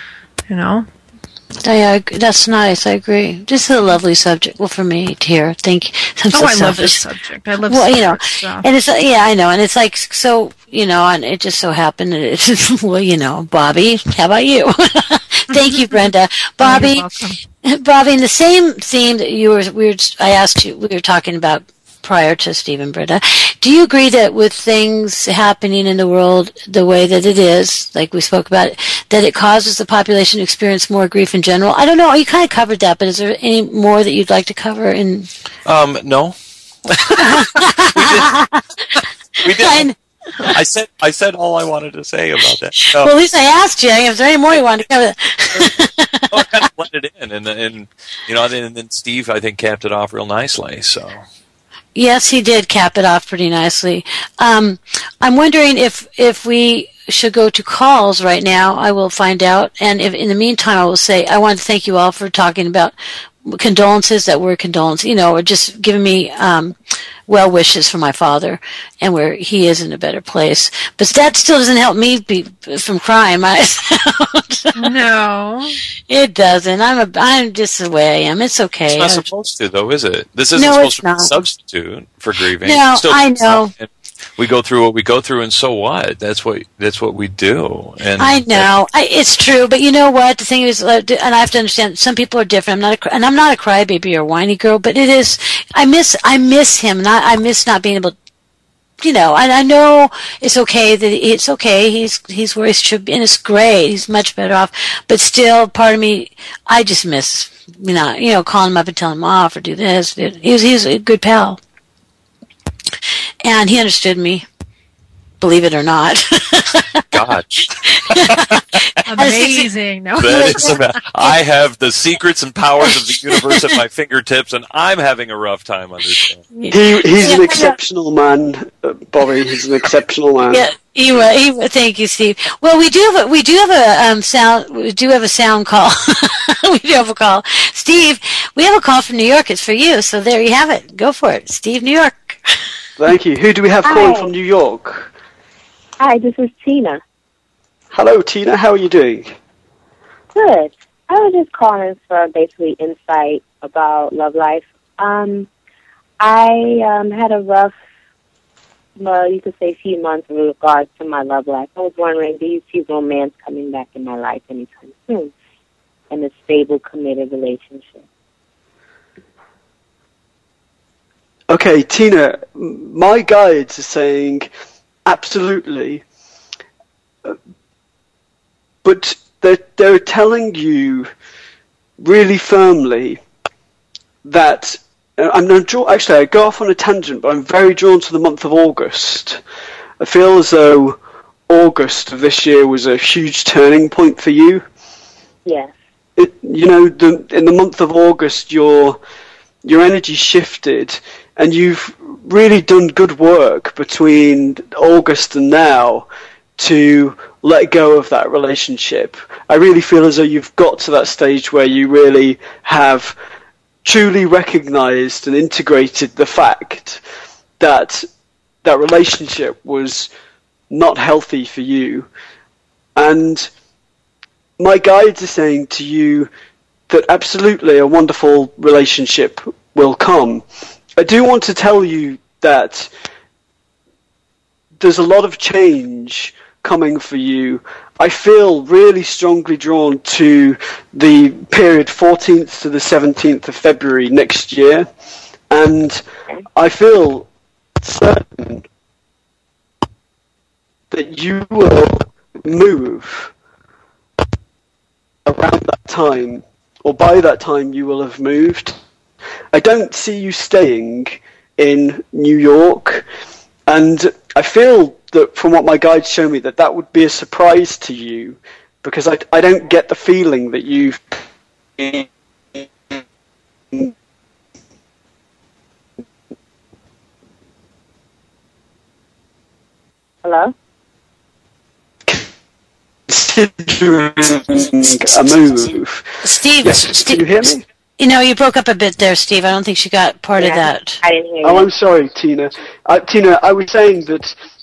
S4: You know?
S2: I, I, that's nice. I agree. This is a lovely subject. Well, for me here, thank you. I'm so
S4: oh, I love
S2: selfish.
S4: this subject. I love.
S2: Well, you know,
S4: stuff.
S2: and it's yeah, I know, and it's like so, you know, and it just so happened that it's well, you know, Bobby. How about you? Thank you, Brenda. Bobby.
S4: Oh, you're welcome.
S2: Bobby, in the same theme that you were, we were, I asked you, we were talking about prior to Steve and Brenda. Do you agree that with things happening in the world the way that it is, like we spoke about, that it causes the population to experience more grief in general? I don't know. You kind of covered that, but is there any more that you'd like to cover? In
S5: Um, no. we did. We did. I said I said all I wanted to say about that. No.
S2: Well, at least I asked you. Is there any more you wanted to cover?
S5: Well, I kind of blended in, and and you know, and then Steve, I think, capped it off real nicely. So.
S2: Yes, he did cap it off pretty nicely. Um, I'm wondering if if we should go to calls right now. I will find out. And if in the meantime, I will say I want to thank you all for talking about condolences, that word condolence, you know, or just giving me um, well wishes for my father and where he is in a better place. But that still doesn't help me be, from crying myself.
S4: No,
S2: it doesn't. I'm a, I'm just the way I am. It's okay.
S5: It's not supposed to, though, is it? This isn't
S2: no,
S5: supposed to
S2: not.
S5: be a substitute for grieving.
S2: No,
S5: Still,
S2: I know.
S5: We go through what we go through, and so what? That's what that's what we do. And
S2: I know I, it's true, but you know what? The thing is, uh, and I have to understand. Some people are different. I'm not, a, and I'm not a crybaby or a whiny girl, but it is. I miss, I miss him, and I, I miss not being able. to, You know, and I know it's okay that it's okay. He's he's where he should be, and it's great. He's much better off, but still, part of me, I just miss, you know, you know, calling him up and telling him off or do this. He was he was a good pal. And he understood me, believe it or not.
S5: God.
S4: Amazing. No.
S5: That is about, I have the secrets and powers of the universe at my fingertips, and I'm having a rough time understanding.
S3: He, he's an exceptional man, uh, Bobby. He's an exceptional man.
S2: Yeah, he, he, thank you, Steve. Well, we do have a, we do have a um, sound we do have a sound call. We do have a call, Steve. We have a call from New York. It's for you. So there you have it. Go for it, Steve, New York.
S3: Thank you. Who do we have
S8: Hi.
S3: calling from New York?
S8: Hi, this is Tina.
S3: Hello, Tina. How are you doing?
S8: Good. I was just calling for basically insight about love life. Um, I um, had a rough, well, you could say few months in regards to my love life. I was wondering, do you see romance coming back in my life anytime soon? And a stable, committed relationship.
S3: Okay, Tina, my guides are saying absolutely, but they're, they're telling you really firmly that, I'm not draw, actually I go off on a tangent, but I'm very drawn to the month of August. I feel as though August of this year was a huge turning point for you.
S8: Yes.
S3: It, you know, the, in the month of August, your your energy shifted, and you've really done good work between August and now to let go of that relationship. I really feel as though you've got to that stage where you really have truly recognized and integrated the fact that that relationship was not healthy for you. And my guides are saying to you that absolutely a wonderful relationship will come. I do want to tell you that there's a lot of change coming for you. I feel really strongly drawn to the period fourteenth to the seventeenth of February next year, and I feel certain that you will move around that time, or by that time you will have moved. I don't see you staying in New York, and I feel that from what my guides show me that that would be a surprise to you, because I, I don't get the feeling that you've
S8: Hello?
S3: considering a move.
S2: Steve,
S3: Yes,
S2: Steve,
S3: can you hear me?
S2: You know, you broke up a bit there, Steve. I don't think she got part
S8: Yeah,
S2: of that.
S8: I didn't hear
S3: Oh,
S8: you.
S3: I'm sorry, Tina. Uh, Tina, I was saying that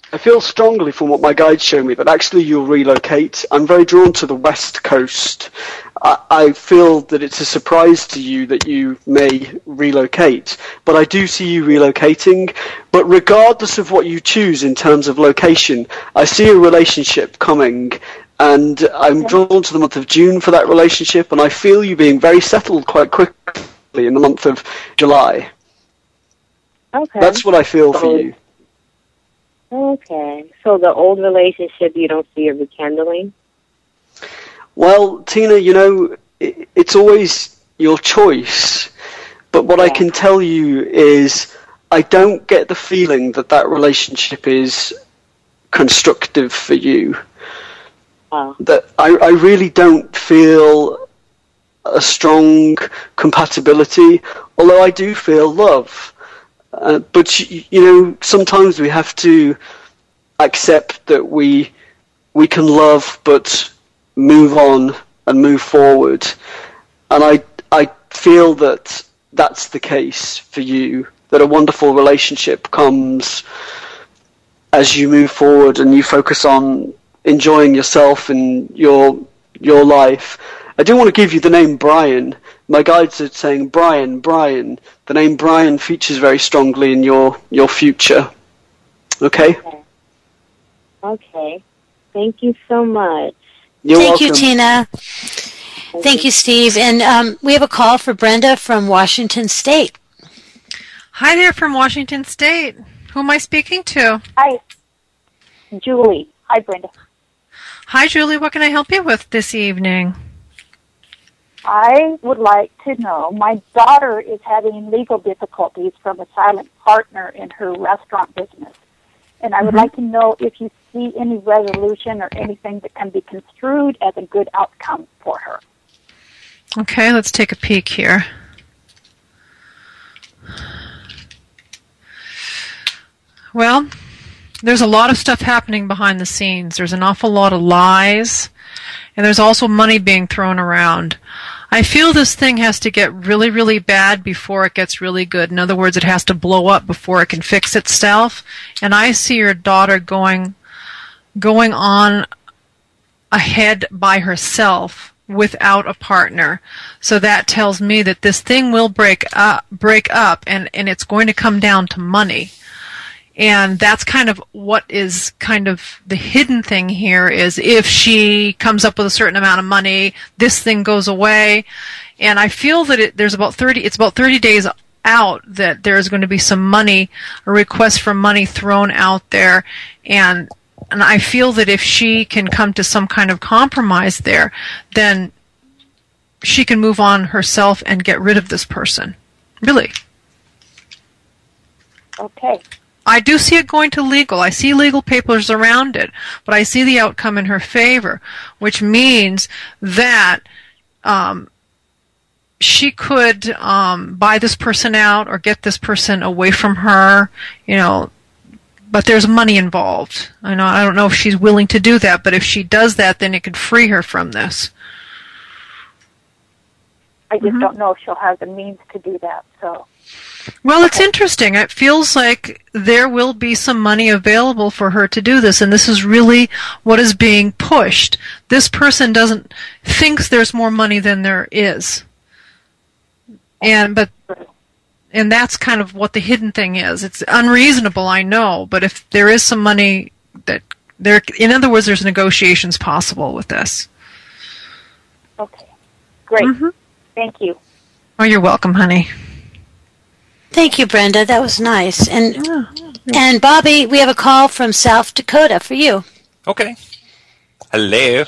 S3: I feel strongly from what my guides show me that actually you'll relocate. I'm very drawn to the West Coast. I, I feel that it's a surprise to you that you may relocate, but I do see you relocating. But regardless of what you choose in terms of location, I see a relationship coming, and I'm drawn to the month of June for that relationship, and I feel you being very settled quite quickly in the month of July.
S8: Okay.
S3: That's what I feel for you.
S8: Okay. So the old relationship, you don't see it rekindling?
S3: Well, Tina, you know, it, it's always your choice. But what
S8: yeah.
S3: I can tell you is I don't get the feeling that that relationship is constructive for you.
S8: Oh. That
S3: I, I really don't feel a strong compatibility, although I do feel love. Uh, but, you know, sometimes we have to accept that we we can love but move on and move forward. And I, I feel that that's the case for you, that a wonderful relationship comes as you move forward and you focus on enjoying yourself and your your life. I do want to give you the name Brian. My guides are saying Brian, Brian. The name Brian features very strongly in your, your future. Okay?
S8: Okay. Okay. Thank you so much.
S3: You're
S2: Thank
S3: welcome.
S2: you, Tina.
S8: Thank,
S2: Thank you, Steve. And um, we have a call for Brenda from Washington State.
S4: Hi there from Washington State. Who am I speaking to?
S9: Hi, Julie. Hi, Brenda.
S4: Hi, Julie. What can I help you with this evening?
S9: I would like to know, my daughter is having legal difficulties from a silent partner in her restaurant business. And I would mm-hmm. like to know if you see any resolution or anything that can be construed as a good outcome for her.
S4: Okay, let's take a peek here. Well, there's a lot of stuff happening behind the scenes. There's an awful lot of lies, and there's also money being thrown around. I feel this thing has to get really, really bad before it gets really good. In other words, it has to blow up before it can fix itself. And I see your daughter going, going on ahead by herself without a partner. So that tells me that this thing will break up, break up, and, and it's going to come down to money. And that's kind of what is kind of the hidden thing here is if she comes up with a certain amount of money, this thing goes away. And I feel that it, there's about thirty, it's about thirty days out that there's going to be some money, a request for money thrown out there. And, and I feel that if she can come to some kind of compromise there, then she can move on herself and get rid of this person. Really.
S9: Okay.
S4: I do see it going to legal. I see legal papers around it, but I see the outcome in her favor, which means that um, she could um, buy this person out or get this person away from her, you know, but there's money involved. I know I don't know if she's willing to do that, but if she does that, then it could free her from this.
S9: I just
S4: mm-hmm.
S9: don't know if she'll have the means to do that, so...
S4: Well, it's interesting. It feels like there will be some money available for her to do this, and this is really what is being pushed. This person doesn't thinks there's more money than there is, and but and that's kind of what the hidden thing is. It's unreasonable, I know, but if there is some money that there, in other words, there's negotiations possible with this.
S9: Okay, great.
S4: Mm-hmm.
S9: Thank you.
S4: Oh, you're welcome, honey.
S2: Thank you, Brenda. That was nice. And and Bobby, we have a call from South Dakota for you.
S5: Okay. Hello.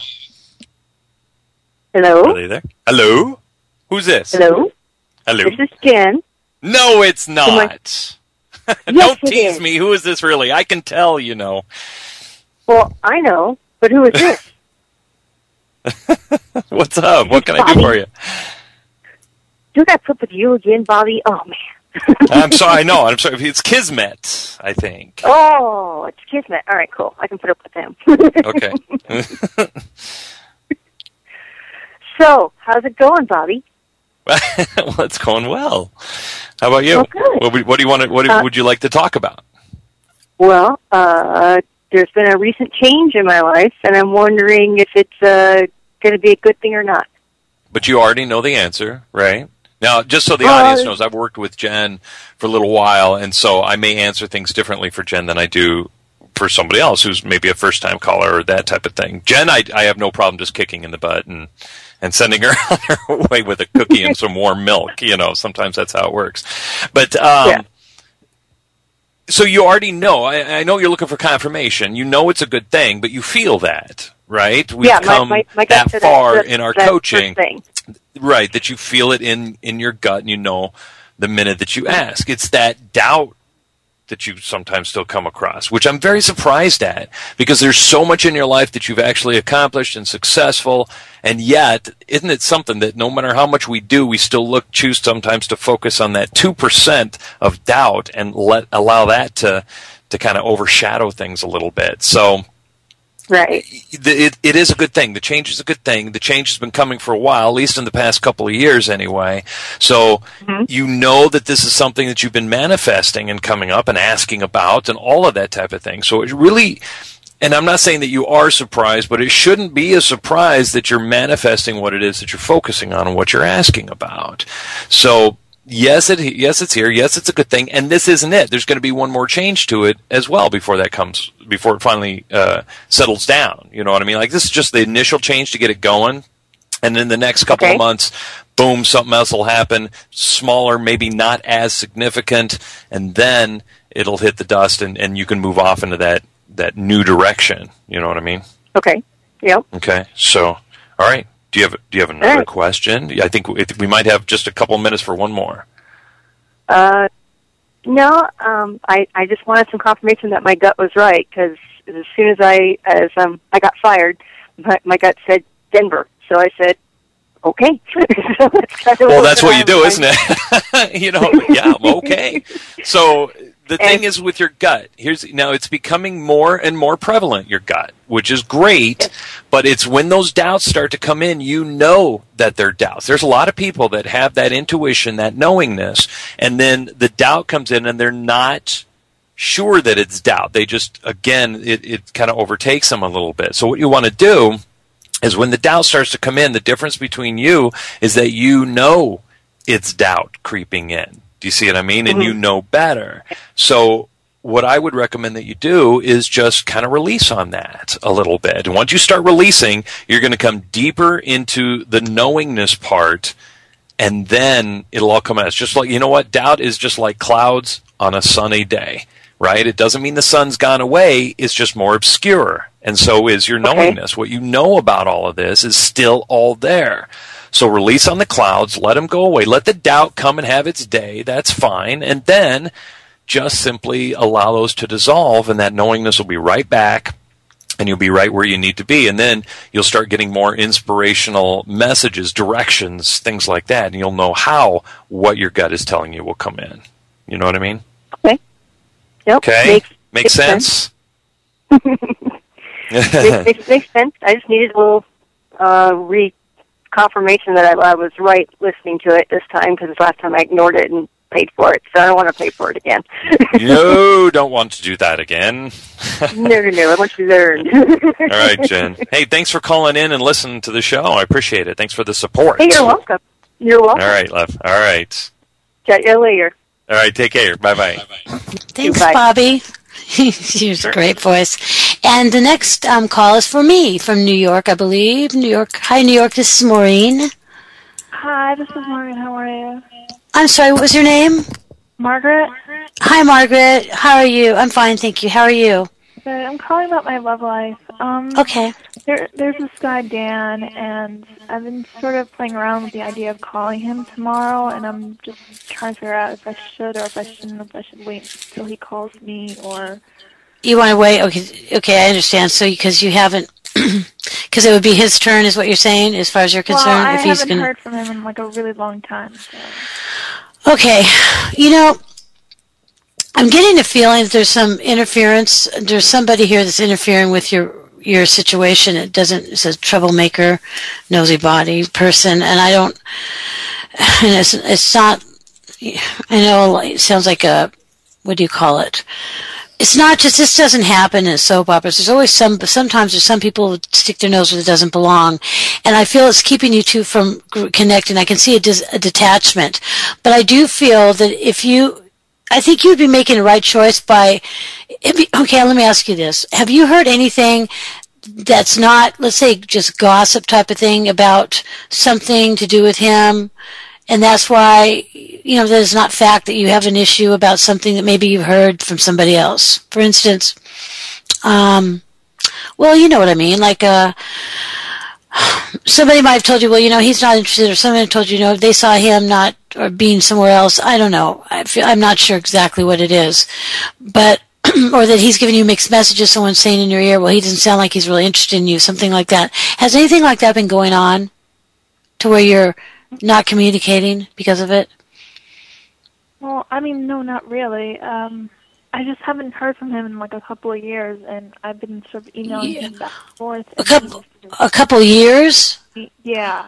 S8: Hello?
S5: Are they there? Hello? Who's this?
S8: Hello?
S5: Hello?
S8: This is Jen.
S5: No, it's not.
S8: Yes,
S5: Don't
S8: it
S5: tease
S8: is.
S5: me. Who is this really? I can tell, you know.
S8: Well, I know, but who is this?
S5: What's up? What can I do for you?
S8: Do that flip with you again, Bobby? Oh, man.
S5: I'm sorry. No, I'm sorry. It's Kismet, I think.
S8: Oh, it's Kismet. All right, cool. I can put up with them.
S5: Okay.
S8: So, how's it going, Bobby?
S5: Well, it's going well. How about you?
S8: Oh, good.
S5: What, would- what do you want to, what
S8: Uh,
S5: would you like to talk about?
S8: Well, uh,
S10: there's been a recent change in my life, and I'm wondering if it's uh, going to be a good thing or not.
S5: But you already know the answer, right? Now, just so the
S10: Uh,
S5: audience knows, I've worked with Jen for a little while, and so I may answer things differently for Jen than I do for somebody else who's maybe a first-time caller or that type of thing. Jen, I, I have no problem just kicking in the butt and, and sending her on her way with a cookie and some warm milk. You know, sometimes that's how it works. But um,
S10: yeah.
S5: So you already know. I, I know you're looking for confirmation. You know it's a good thing, but you feel that, right? We've
S10: yeah, my,
S5: come
S10: my, my
S5: that
S10: gut
S5: far
S10: that,
S5: in our
S10: that
S5: coaching,
S10: thing.
S5: right? That you feel it in in your gut, and you know the minute that you ask. It's that doubt that you sometimes still come across, which I'm very surprised at, because there's so much in your life that you've actually accomplished and successful, and yet, isn't it something that no matter how much we do, we still look choose sometimes to focus on that two percent of doubt and let allow that to to kind of overshadow things a little bit. So
S10: right.
S5: It, it is a good thing. The change is a good thing. The change has been coming for a while, at least in the past couple of years anyway. So mm-hmm. you know that this is something that you've been manifesting and coming up and asking about and all of that type of thing. So it really, and I'm not saying that you are surprised, but it shouldn't be a surprise that you're manifesting what it is that you're focusing on and what you're asking about. So Yes, it yes it's here. Yes, it's a good thing. And this isn't it. There's going to be one more change to it as well before that comes, before it finally uh, settles down. You know what I mean? Like, this is just the initial change to get it going, and then the next couple
S10: okay.
S5: of months, boom, something else will happen, smaller, maybe not as significant, and then it'll hit the dust, and, and you can move off into that that new direction. You know what I mean?
S10: Okay. Yep.
S5: Okay. So, all right. Do you have Do you have another
S10: right.
S5: question? I think we, we might have just a couple minutes for one more.
S10: Uh, no. Um, I I just wanted some confirmation that my gut was right, because as soon as I as um I got fired, my, my gut said Denver, so I said okay. so that's kind of
S5: well, that's what you do,
S10: like.
S5: isn't it? You know, yeah, okay. So the thing and, is with your gut, here's now it's becoming more and more prevalent, your gut, which is great, but it's when those doubts start to come in, you know that they're doubts. There's a lot of people that have that intuition, that knowingness, and then the doubt comes in and they're not sure that it's doubt. They just, again, it, it kind of overtakes them a little bit. So what you want to do is when the doubt starts to come in, the difference between you is that you know it's doubt creeping in. Do you see what I mean? And mm-hmm. you know better. So what I would recommend that you do is just kind of release on that a little bit. And once you start releasing, you're going to come deeper into the knowingness part, and then it'll all come out. It's just like, you know what? Doubt is just like clouds on a sunny day, right? It doesn't mean the sun's gone away. It's just more obscure. And so is your knowingness. Okay. What you know about all of this is still all there. So release on the clouds, let them go away. Let the doubt come and have its day. That's fine. And then just simply allow those to dissolve, and that knowingness will be right back, and you'll be right where you need to be. And then you'll start getting more inspirational messages, directions, things like that, and you'll know how what your gut is telling you will come in. You know what I mean?
S10: Okay. Yep.
S5: Okay.
S10: Makes,
S5: makes,
S10: makes
S5: sense?
S10: sense. makes, makes, makes sense. I just needed a little uh, re- confirmation that I, I was right listening to it this time, because last time I ignored it and paid for it, so I don't want to pay for it again.
S5: No, don't want to do that again.
S10: no, no, no, I want you to learn.
S5: All right, Jen. Hey, thanks for calling in and listening to the show. I appreciate it. Thanks for the support.
S10: Hey, you're welcome. You're welcome.
S5: All right, love. All right.
S10: Chat you later.
S5: All right, take care. Bye-bye.
S2: Thanks,
S10: Bye.
S2: Bobby. She has a great voice. And the next um, call is for me from New York, I believe. New York. Hi, New York. This is Maureen.
S11: Hi, this is Maureen. How are you?
S2: I'm sorry, what was your name?
S11: Margaret.
S2: Hi, Margaret. How are you? I'm fine, thank you. How are you?
S11: Good. I'm calling about my love life. Um,
S2: okay.
S11: There, there's this guy, Dan, and I've been sort of playing around with the idea of calling him tomorrow, and I'm just trying to figure out if I should or if I shouldn't, if I should wait until he calls me, or...
S2: You want to wait? Okay, okay, I understand. So, because you haven't... Because it would be his turn, is what you're saying, as far as you're concerned?
S11: Well, I
S2: if he's
S11: haven't
S2: gonna...
S11: heard from him in like a really long time. So.
S2: Okay, you know, I'm getting the feeling that there's some interference. There's somebody here that's interfering with your your situation. It doesn't. It's a troublemaker, nosy body person, and I don't. And it's it's not. I know it sounds like a. What do you call it? it's not just, this doesn't happen in soap operas. There's always some, sometimes there's some people who stick their nose where it doesn't belong. And I feel it's keeping you two from connecting. I can see a, dis, a detachment. But I do feel that if you, I think you'd be making the right choice by, be, okay, let me ask you this. Have you heard anything that's not, let's say, just gossip type of thing about something to do with him? And that's why, you know, there's not fact that you have an issue about something that maybe you've heard from somebody else. For instance, um, well, you know what I mean. Like, uh, somebody might have told you, well, you know, he's not interested, or somebody told you, you know, they saw him not, or being somewhere else. I don't know. I feel, I'm not sure exactly what it is. But, or that he's giving you mixed messages, someone's saying in your ear, well, he doesn't sound like he's really interested in you, something like that. Has anything like that been going on to where you're not communicating because of it?
S11: Well, I mean, no, not really. Um, I just haven't heard from him in like a couple of years, and I've been sort of emailing
S2: yeah.
S11: him back and forth.
S2: A couple, a couple of years?
S11: Yeah.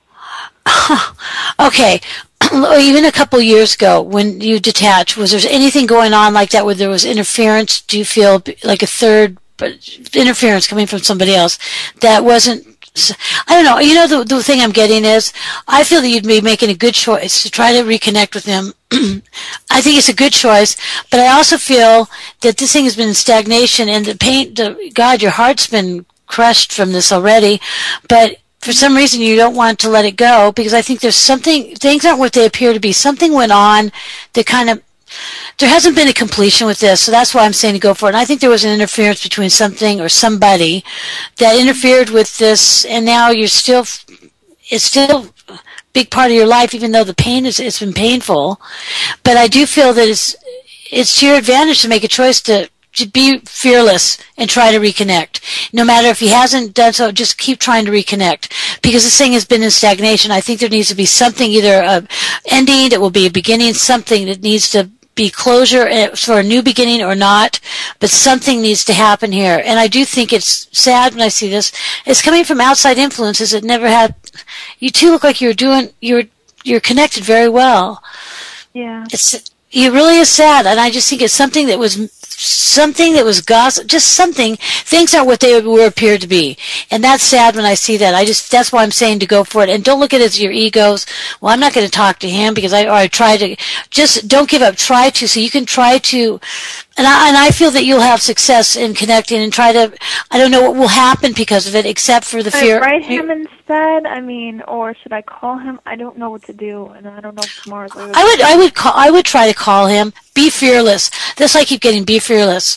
S2: Okay. Even a couple of years ago, when you detached, was there anything going on like that where there was interference? Do you feel like a third interference coming from somebody else that wasn't, I don't know, you know, the, the thing I'm getting is, I feel that you'd be making a good choice to try to reconnect with him. I think it's a good choice, but I also feel that this thing has been in stagnation, and the pain, the, God, your heart's been crushed from this already, but for some reason you don't want to let it go, because I think there's something, things aren't what they appear to be. Something went on that kind of, there hasn't been a completion with this, so that's why I'm saying to go for it. And I think there was an interference between something or somebody that interfered with this, and now you're still, it's still a big part of your life, even though the pain is, it's been painful. But I do feel that it's, it's to your advantage to make a choice to, to be fearless and try to reconnect. No matter if he hasn't done so, just keep trying to reconnect, because this thing has been in stagnation. I think there needs to be something, either a ending, it will be a beginning, something that needs to be closure for a new beginning or not, but something needs to happen here. And I do think it's sad when I see this. It's coming from outside influences that never had. You two look like you're doing, you're you're connected very well.
S11: Yeah.
S2: It's it really is sad, and I just think it's something that was something that was gossip, just something. Things aren't what they were appeared to be, and that's sad when I see that. I just, that's why I'm saying to go for it, and don't look at it as your egos. Well, I'm not going to talk to him because I, or I try to, just don't give up. Try to, so you can try to, and I, and I feel that you'll have success in connecting and try to. I don't know what will happen because of it, except for the
S11: Should
S2: fear.
S11: I write him instead? I mean, or should I call him? I don't know what to do, and I don't know if tomorrow's.
S2: I would, I would call, I would try to call him. Be fearless. That's why I keep getting be fearless.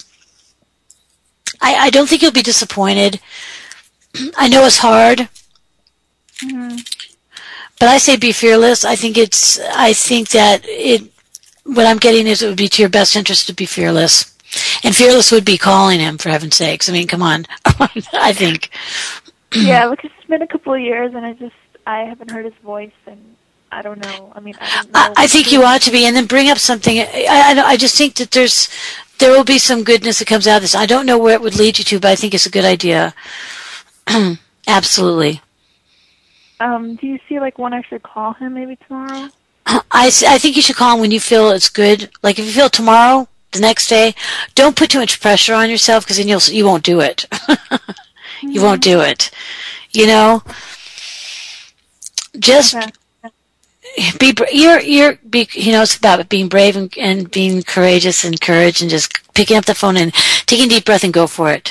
S2: I, I don't think you'll be disappointed. I know it's hard,
S11: Mm-hmm.
S2: but I say be fearless. I think it's. I think that it. What I'm getting is it would be to your best interest to be fearless, and fearless would be calling him, for heaven's sakes. I mean, come on. I think.
S11: Yeah, because it's been a couple of years, and I just I haven't heard his voice, and I don't know. I mean, I don't know.
S2: I, I think you ought to be, and then bring up something. I, I, I just think that there's, there will be some goodness that comes out of this. I don't know where it would lead you to, but I think it's a good idea. Absolutely.
S11: Um, do you see like when I should call him? Maybe tomorrow.
S2: I, I think you should call him when you feel it's good. Like if you feel tomorrow, the next day, don't put too much pressure on yourself, because then you'll you won't do it. You mm-hmm. won't do it. You know, just. Okay. Be you're you're be you know it's about being brave and, and being courageous and courage, and just picking up the phone and taking a deep breath and go for it.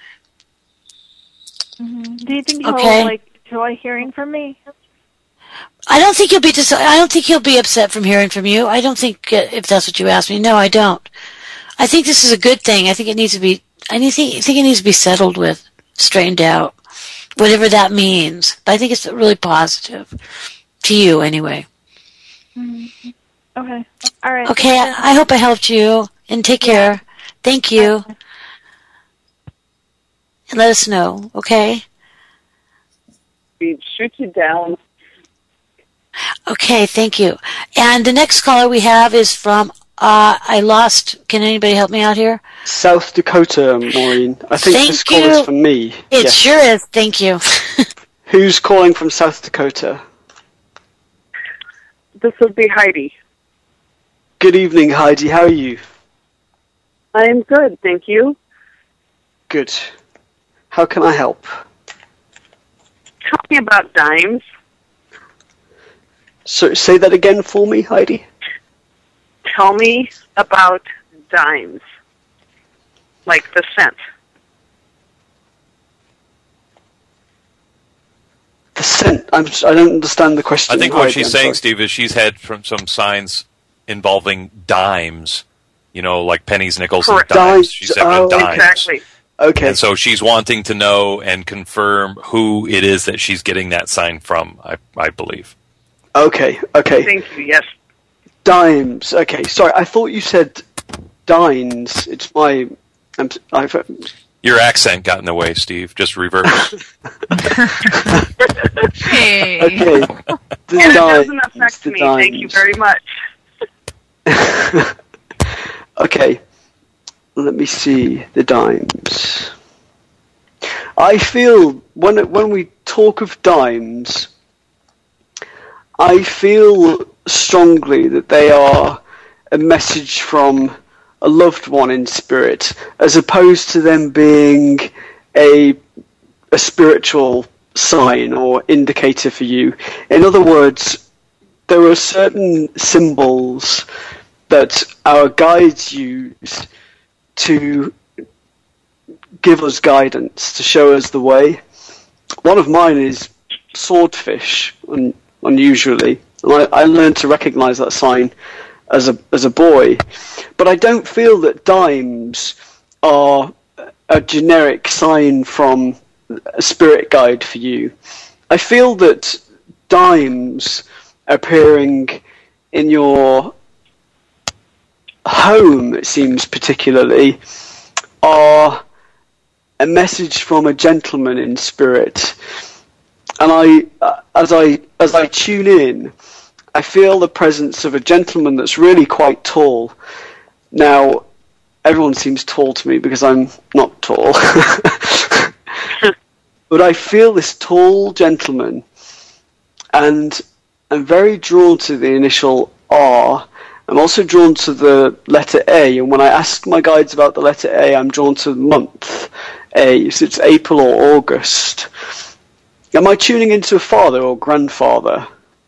S11: Mm-hmm. Do you think he'll
S2: okay.
S11: like enjoy hearing from me?
S2: I don't think he'll be dis- I don't think he'll be upset from hearing from you. I don't think uh, if that's what you asked me. No, I don't. I think this is a good thing. I think it needs to be. I think I think it needs to be settled with, straightened out, whatever that means. But I think it's really positive. To you, anyway.
S11: Mm-hmm. Okay. All right.
S2: Okay, I, I hope I helped you, and take care. Yeah. Thank you. Okay. And let us know, okay?
S12: We shoot you down.
S2: Okay, thank you. And the next caller we have is from, uh, I lost, can anybody help me out here?
S3: South Dakota, Maureen. I think
S2: thank
S3: this call
S2: you.
S3: is for me.
S2: It
S3: yes.
S2: sure is, thank you.
S3: Who's calling from South Dakota?
S12: This would be Heidi.
S3: Good evening, Heidi. How are you?
S12: I'm good, thank you.
S3: Good. How can I help?
S12: Tell me about dimes.
S3: So, say that again for me, Heidi.
S12: Tell me about dimes. Like the cent.
S3: The cent. I'm, I don't understand the question.
S5: I think what
S3: Heidi,
S5: she's
S3: I'm
S5: saying,
S3: sorry.
S5: Steve, is she's had from some signs involving dimes. You know, like pennies, nickels,
S12: Correct.
S5: and dimes.
S3: Dimes.
S5: She said
S3: Oh,
S5: with dimes.
S12: Exactly.
S3: Okay.
S5: And so she's wanting to know and confirm who it is that she's getting that sign from, I, I believe.
S3: Okay. Okay.
S12: Thank you, yes.
S3: Dimes. Okay. Sorry, I thought you said dines. It's my. I'm, I've,
S5: Your accent got in the way, Steve. Just reverse.
S4: Hey.
S3: okay. The
S12: And it
S3: dimes,
S12: doesn't affect
S3: the
S12: me. Thank you
S3: dimes.
S12: very much.
S3: Okay. Let me see the dimes. I feel when when we talk of dimes, I feel strongly that they are a message from a loved one in spirit, as opposed to them being a a spiritual sign or indicator for you. In other words, there are certain symbols that our guides use to give us guidance, to show us the way. One of mine is swordfish, un- unusually. And I, I learned to recognize that sign as a as a boy. But I don't feel that dimes are a generic sign from a spirit guide for you. I feel that dimes appearing in your home, it seems particularly, are a message from a gentleman in spirit. And I, as I as I tune in, I feel the presence of a gentleman that's really quite tall. Now, everyone seems tall to me because I'm not tall. But I feel this tall gentleman, and I'm very drawn to the initial R. I'm also drawn to the letter A, and when I ask my guides about the letter A, I'm drawn to the month A, so it's April or August. Am I tuning into a father or grandfather?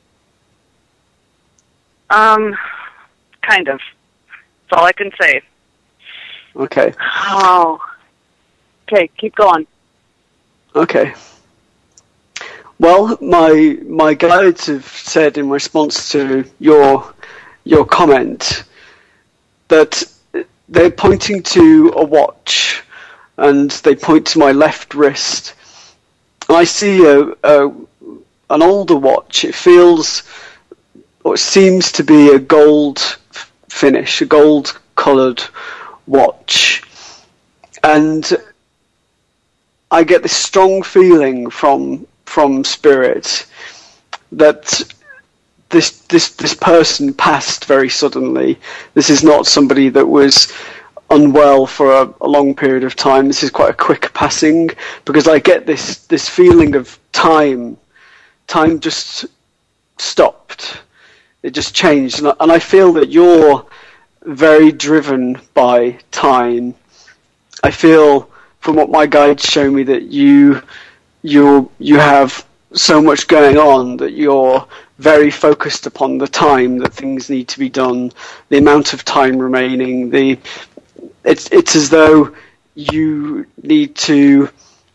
S12: Um, kind of. That's all I can say.
S3: Okay.
S12: Oh. Okay, keep going.
S3: Okay. Well, my my guides have said in response to your your comment that they're pointing to a watch, and they point to my left wrist. And I see a, a an older watch. It feels, or it seems to be, a gold finish, a gold-coloured watch, and I get this strong feeling from from spirit that this this this person passed very suddenly. This is not somebody that was unwell for a, a long period of time. This is quite a quick passing, because I get this this feeling of time. Time just stopped. It just changed, and I, and I feel that you're very driven by time. I feel, from what my guides show me, that you you you have so much going on that you're very focused upon the time that things need to be done, the amount of time remaining. The it's it's as though you need to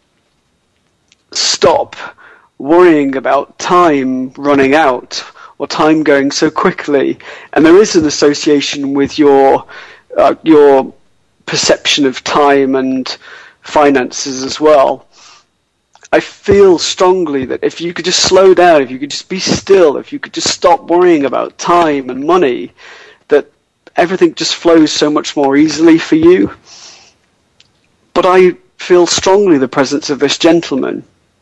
S3: stop worrying about time running out or time going so quickly. And there is an association with your uh, your perception of time and finances as well. I feel strongly that if you could just slow down, if you could just be still, if you could just stop worrying about time and money, that everything just flows so much more easily for you. But I feel strongly the presence of this gentleman.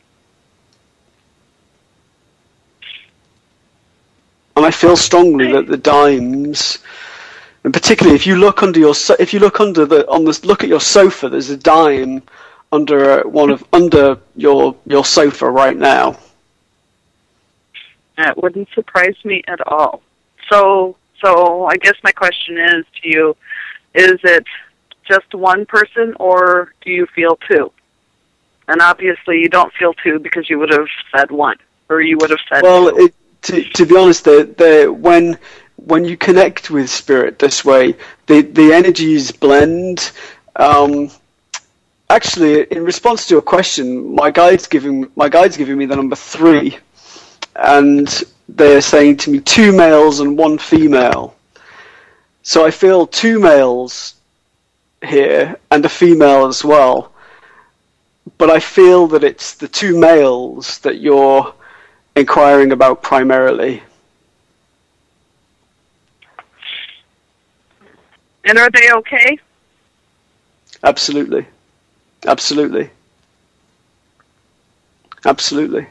S3: And I feel strongly that the dimes, and particularly if you look under your, so- if you look under the on the look at your sofa, there's a dime under one of under your your sofa right now.
S12: That wouldn't surprise me at all. So, so I guess my question is to you: is it just one person, or do you feel two? And obviously you don't feel two because you would have said one, or you would have said
S3: well,
S12: two.
S3: It, to, to be honest, the, the, when when you connect with spirit this way, the, the energies blend. Um, actually, in response to your question, my guide's giving my guide's giving me the number three, and they're saying to me two males and one female. So I feel two males here and a female as well, but I feel that it's the two males that you're inquiring about primarily.
S12: And are they okay?
S3: Absolutely. Absolutely. Absolutely.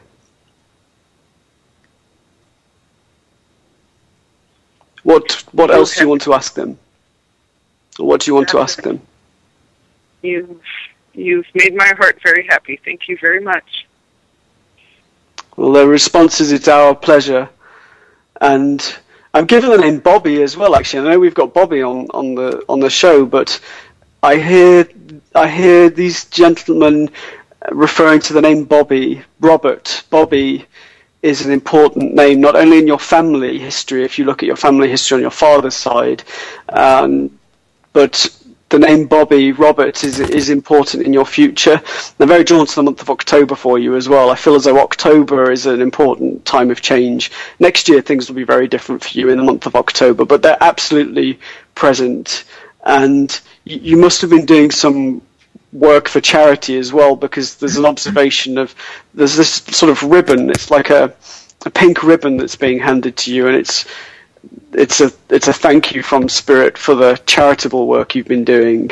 S3: What what
S12: Okay.
S3: else do you want to ask them? What do you want to ask them?
S12: You've, you've made my heart very happy. Thank you very much.
S3: Well, the response is, it's our pleasure. And I'm given the name Bobby as well, actually. I know we've got Bobby on, on the on the show, but I hear I hear these gentlemen referring to the name Bobby. Robert. Bobby is an important name, not only in your family history, if you look at your family history on your father's side, um, but the name Bobby, Robert, is is important in your future. I'm very drawn to the month of October for you as well. I feel as though October is an important time of change. Next year things will be very different for you in the month of October, but they're absolutely present. And you, you must have been doing some work for charity as well, because there's an observation of, there's this sort of ribbon, it's like a, a pink ribbon that's being handed to you, and it's It's a it's a thank you from Spirit for the charitable work you've been doing.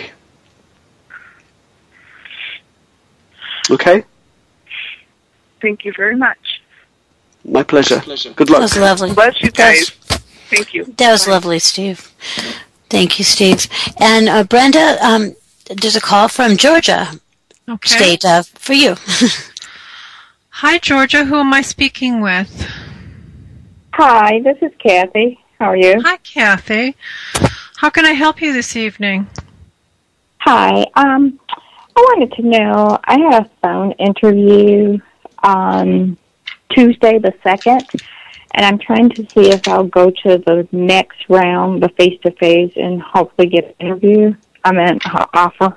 S3: Okay?
S12: Thank you very much.
S3: My pleasure. My pleasure. Good luck.
S2: That was lovely.
S12: Bless you
S2: That was-
S12: guys. Thank you.
S2: That was
S12: Bye.
S2: lovely, Steve. Thank you, Steve. And uh, Brenda, um, there's a call from Georgia
S4: Okay.
S2: State uh, for you.
S4: Hi, Georgia. Who am I speaking with?
S13: Hi, this is Kathy. How are you?
S4: Hi, Kathy. How can I help you this evening?
S13: Hi. Um, I wanted to know, I had a phone interview on Tuesday the second, and I'm trying to see if I'll go to the next round, the face-to-face, and hopefully get an interview. I mean, uh, offer.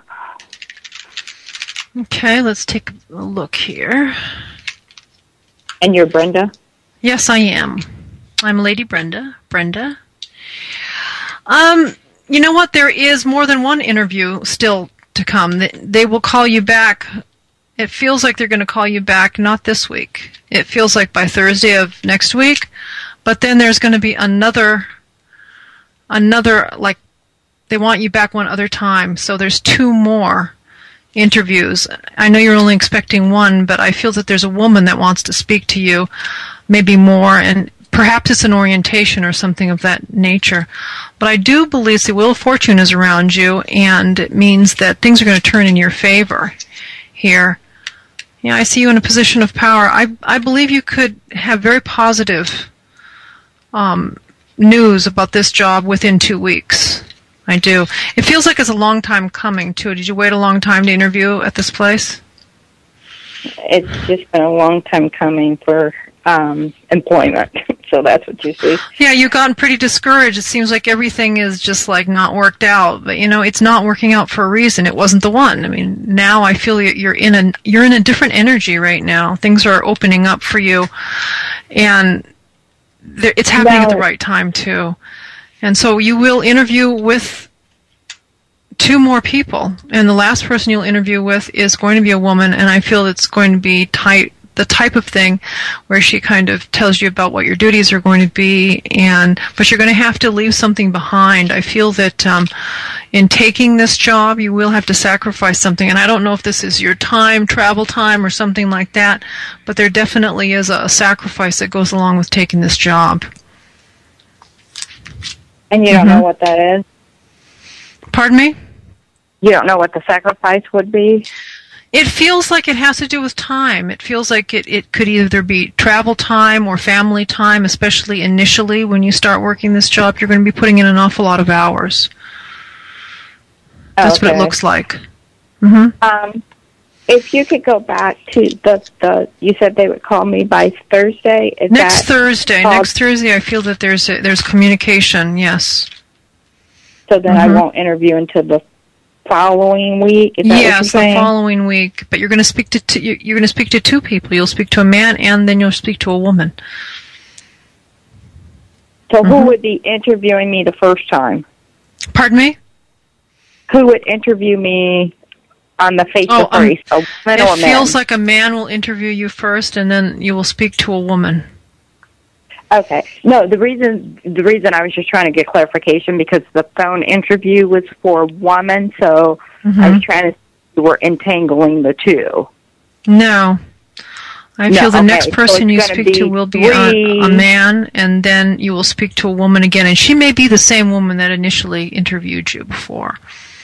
S4: Okay, let's take a look here.
S13: And you're Brenda?
S4: Yes, I am. I'm Lady Brenda. Brenda. Um, you know what? There is more than one interview still to come. They, they will call you back. It feels like they're going to call you back not this week. It feels like by Thursday of next week. But then there's going to be another, another, like, they want you back one other time. So there's two more interviews. I know you're only expecting one, but I feel that there's a woman that wants to speak to you, maybe more, and perhaps it's an orientation or something of that nature. But I do believe the wheel of fortune is around you, and it means that things are going to turn in your favor here. Yeah, I see you in a position of power. I I believe you could have very positive um, news about this job within two weeks. I do. It feels like it's a long time coming, too. Did you wait a long time to interview at this place?
S13: It's just been a long time coming for um, employment, so that's what you see.
S4: Yeah, you've gotten pretty discouraged. It seems like everything is just like not worked out. But you know, it's not working out for a reason. It wasn't the one. I mean, now I feel you're in a you're in a different energy right now. Things are opening up for you, and there, it's happening
S13: No.
S4: at the right time too. And so you will interview with two more people, and the last person you'll interview with is going to be a woman, and I feel it's going to be tight. The type of thing where she kind of tells you about what your duties are going to be, and but you're going to have to leave something behind. I feel that um, in taking this job, you will have to sacrifice something, and I don't know if this is your time, travel time, or something like that, but there definitely is a, a sacrifice that goes along with taking this job.
S13: And you don't
S4: Mhm.
S13: know what that is?
S4: Pardon me?
S13: You don't know what the sacrifice would be?
S4: It feels like it has to do with time. It feels like it, it could either be travel time or family time, especially initially when you start working this job. You're going to be putting in an awful lot of hours. That's
S13: Okay.
S4: what it looks like. hmm
S13: Um, if you could go back to the, the you said they would call me by Thursday. Is
S4: Next
S13: that
S4: Thursday,
S13: called-
S4: next Thursday, I feel that there's a, there's communication. Yes.
S13: so then I
S4: Mhm.
S13: won't interview until the following week. Is that what you're
S4: Yes, the
S13: saying?
S4: following week. But you're going to speak to two, you- you're going to speak to two people. You'll speak to a man, and then you'll speak to a woman.
S13: So who
S4: Mhm.
S13: would be interviewing me the first time?
S4: Pardon me?
S13: Who would interview me on the face
S4: Oh,
S13: to
S4: um,
S13: face? A woman or a
S4: It
S13: man?
S4: feels like a man will interview you first, and then you will speak to a woman.
S13: Okay. No, the reason the reason I was just trying to get clarification because the phone interview was for a woman, so I was trying to see we're entangling the two.
S4: No. I
S13: No,
S4: feel the
S13: okay,
S4: next
S13: so
S4: person
S13: it's
S4: you
S13: gonna
S4: speak to
S13: be
S4: will be a,
S13: three-
S4: a man, and then you will speak to a woman again. And she may be the same woman that initially interviewed you before.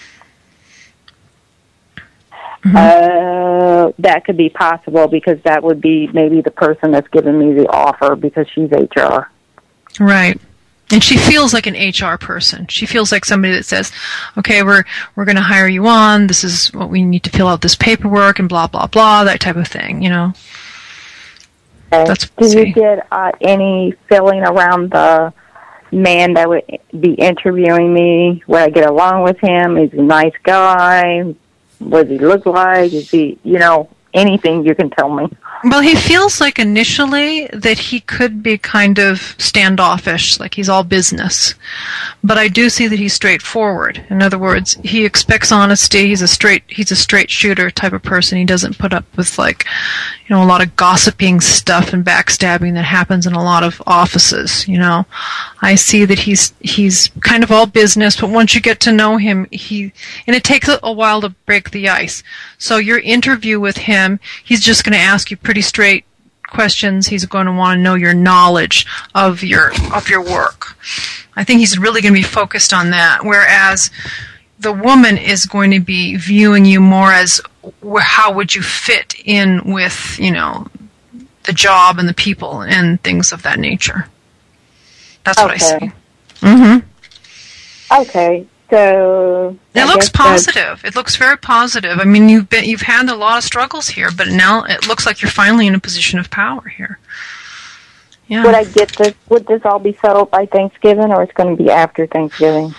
S13: Uh, that could be possible because that would be maybe the person that's giving me the offer because she's H R.
S4: Right. And she feels like an H R person. She feels like somebody that says, okay, we're we're going to hire you on. This is what we need to fill out this paperwork and blah, blah, blah, that type of thing, you know. That's
S13: Do
S4: see.
S13: you get uh, any feeling around the man that would be interviewing me? Would I get along with him? Is he a nice guy? What does he look like? Is he, you know, anything you can tell me?
S4: Well, he feels like initially that he could be kind of standoffish, like he's all business. But I do see that he's straightforward. In other words, he expects honesty. He's a straight he's a straight shooter type of person. He doesn't put up with like, you know, a lot of gossiping stuff and backstabbing that happens in a lot of offices, you know. I see that he's he's kind of all business, but once you get to know him, he and it takes a, a while to break the ice. So your interview with him, he's just going to ask you pretty straight questions. He's going to want to know your knowledge of your of your work. I think he's really going to be focused on that, whereas the woman is going to be viewing you more as wh- how would you fit in with, you know, the job and the people and things of that nature. That's what I
S13: Okay.
S4: see. Mm-hmm.
S13: Okay, so
S4: It
S13: I
S4: looks
S13: guess that's-
S4: positive. It looks very positive. I mean, you've been you've had a lot of struggles here, but now it looks like you're finally in a position of power here. Yeah.
S13: Would I get this? Would this all be settled by Thanksgiving, or it's going to be after Thanksgiving?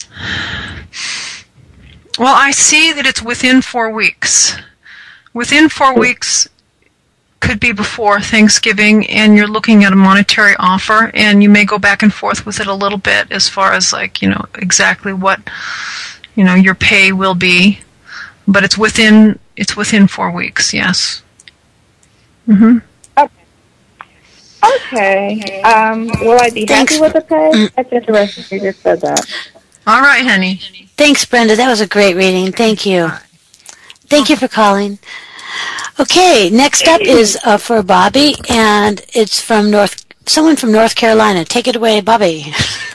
S4: Well, I see that it's within four weeks. Within four weeks could be before Thanksgiving, and you're looking at a monetary offer, and you may go back and forth with it a little bit as far as, like, you know, exactly what, you know, your pay will be. But it's within it's within four weeks, yes. Mm-hmm.
S13: Okay. Um, will I be
S2: Thanks.
S13: happy with the pay? That's interesting. You just said that.
S4: All right, honey.
S2: Thanks, Brenda. That was a great reading. Thank you. Thank you for calling. Okay, next up is uh, for Bobby, and it's from North. Someone from North Carolina. Take it away, Bobby.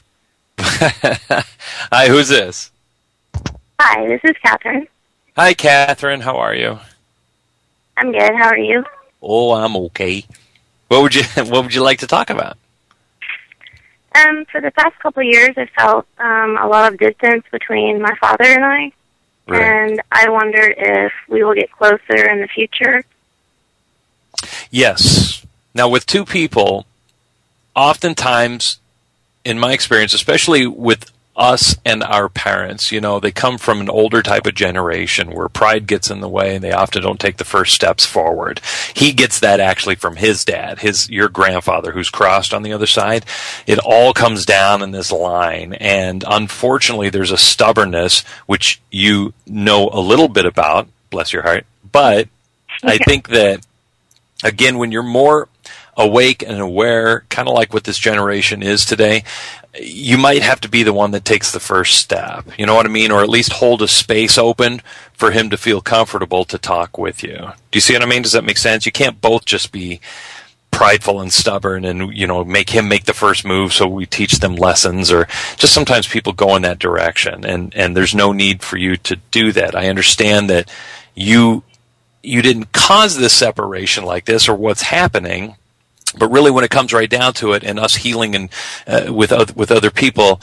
S5: Hi, who's this?
S14: Hi, this is Catherine.
S5: Hi, Catherine. How are you?
S14: I'm good. How are you?
S5: Oh, I'm okay. What would you What would you like to talk about?
S14: Um, for the past couple of years, I felt um, a lot of distance between my father and I,
S5: Right.
S14: and I wondered if we will get closer in the future.
S5: Yes. Now, with two people, oftentimes, in my experience, especially with us and our parents, you know, they come from an older type of generation where pride gets in the way and they often don't take the first steps forward. He gets that actually from his dad, his your grandfather who's crossed on the other side. It all comes down in this line, and unfortunately there's a stubbornness which you know a little bit about, bless your heart, but I think that, again, when you're more awake and aware, kind of like what this generation is today, you might have to be the one that takes the first step. You know what I mean? Or at least hold a space open for him to feel comfortable to talk with you. Do you see what I mean? Does that make sense? You can't both just be prideful and stubborn and, you know, make him make the first move so we teach them lessons, or just sometimes people go in that direction, and, and there's no need for you to do that. I understand that you you didn't cause this separation like this or what's happening, but really when it comes right down to it, and us healing and uh, with other, with other people,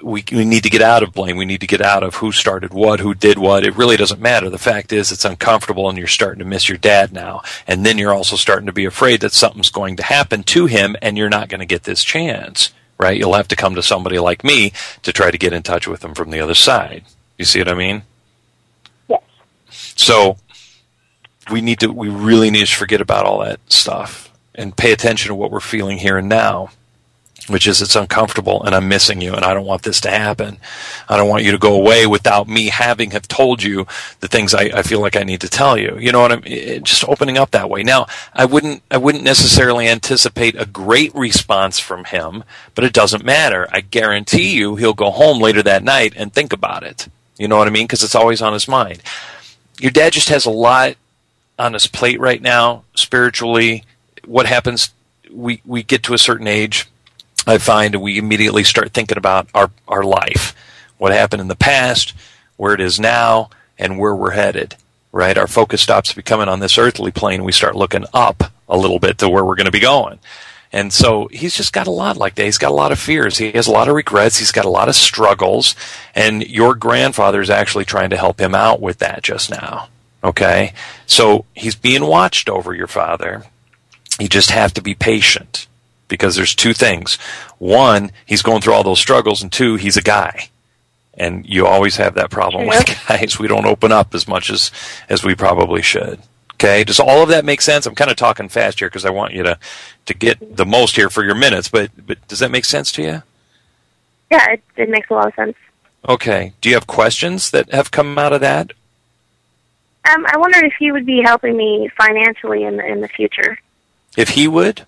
S5: we, we need to get out of blame. We need to get out of who started what, who did what. It really doesn't matter. The fact is it's uncomfortable and you're starting to miss your dad now. And then you're also starting to be afraid that something's going to happen to him and you're not going to get this chance, right? You'll have to come to somebody like me to try to get in touch with him from the other side. You see what I mean?
S9: Yes.
S5: So we need to, we really need to forget about all that stuff and pay attention to what we're feeling here and now, which is it's uncomfortable and I'm missing you and I don't want this to happen. I don't want you to go away without me having have told you the things I, I feel like I need to tell you. You know what I mean? Just opening up that way. Now, I wouldn't I wouldn't necessarily anticipate a great response from him, but it doesn't matter. I guarantee you he'll go home later that night and think about it. You know what I mean? Because it's always on his mind. Your dad just has a lot on his plate right now, spiritually. What happens, we, we get to a certain age, I find, and we immediately start thinking about our, our life, what happened in the past, where it is now, and where we're headed, right? Our focus stops becoming on this earthly plane. We start looking up a little bit to where we're going to be going. And so he's just got a lot like that. He's got a lot of fears. He has a lot of regrets. He's got a lot of struggles. And your grandfather is actually trying to help him out with that just now, okay? So he's being watched over, your father. You just have to be patient. Because there's two things. One, he's going through all those struggles, and two, he's a guy. And you always have that problem with guys. We don't open up as much as, as we probably should. Okay? Does all of that make sense? I'm kind of talking fast here because I want you to, to get the most here for your minutes, but, but does that make sense to you?
S14: Yeah, it, it makes a lot of sense.
S5: Okay. Do you have questions that have come out of that?
S14: Um, I wondered if he would be helping me financially in the, in the future.
S5: If he would?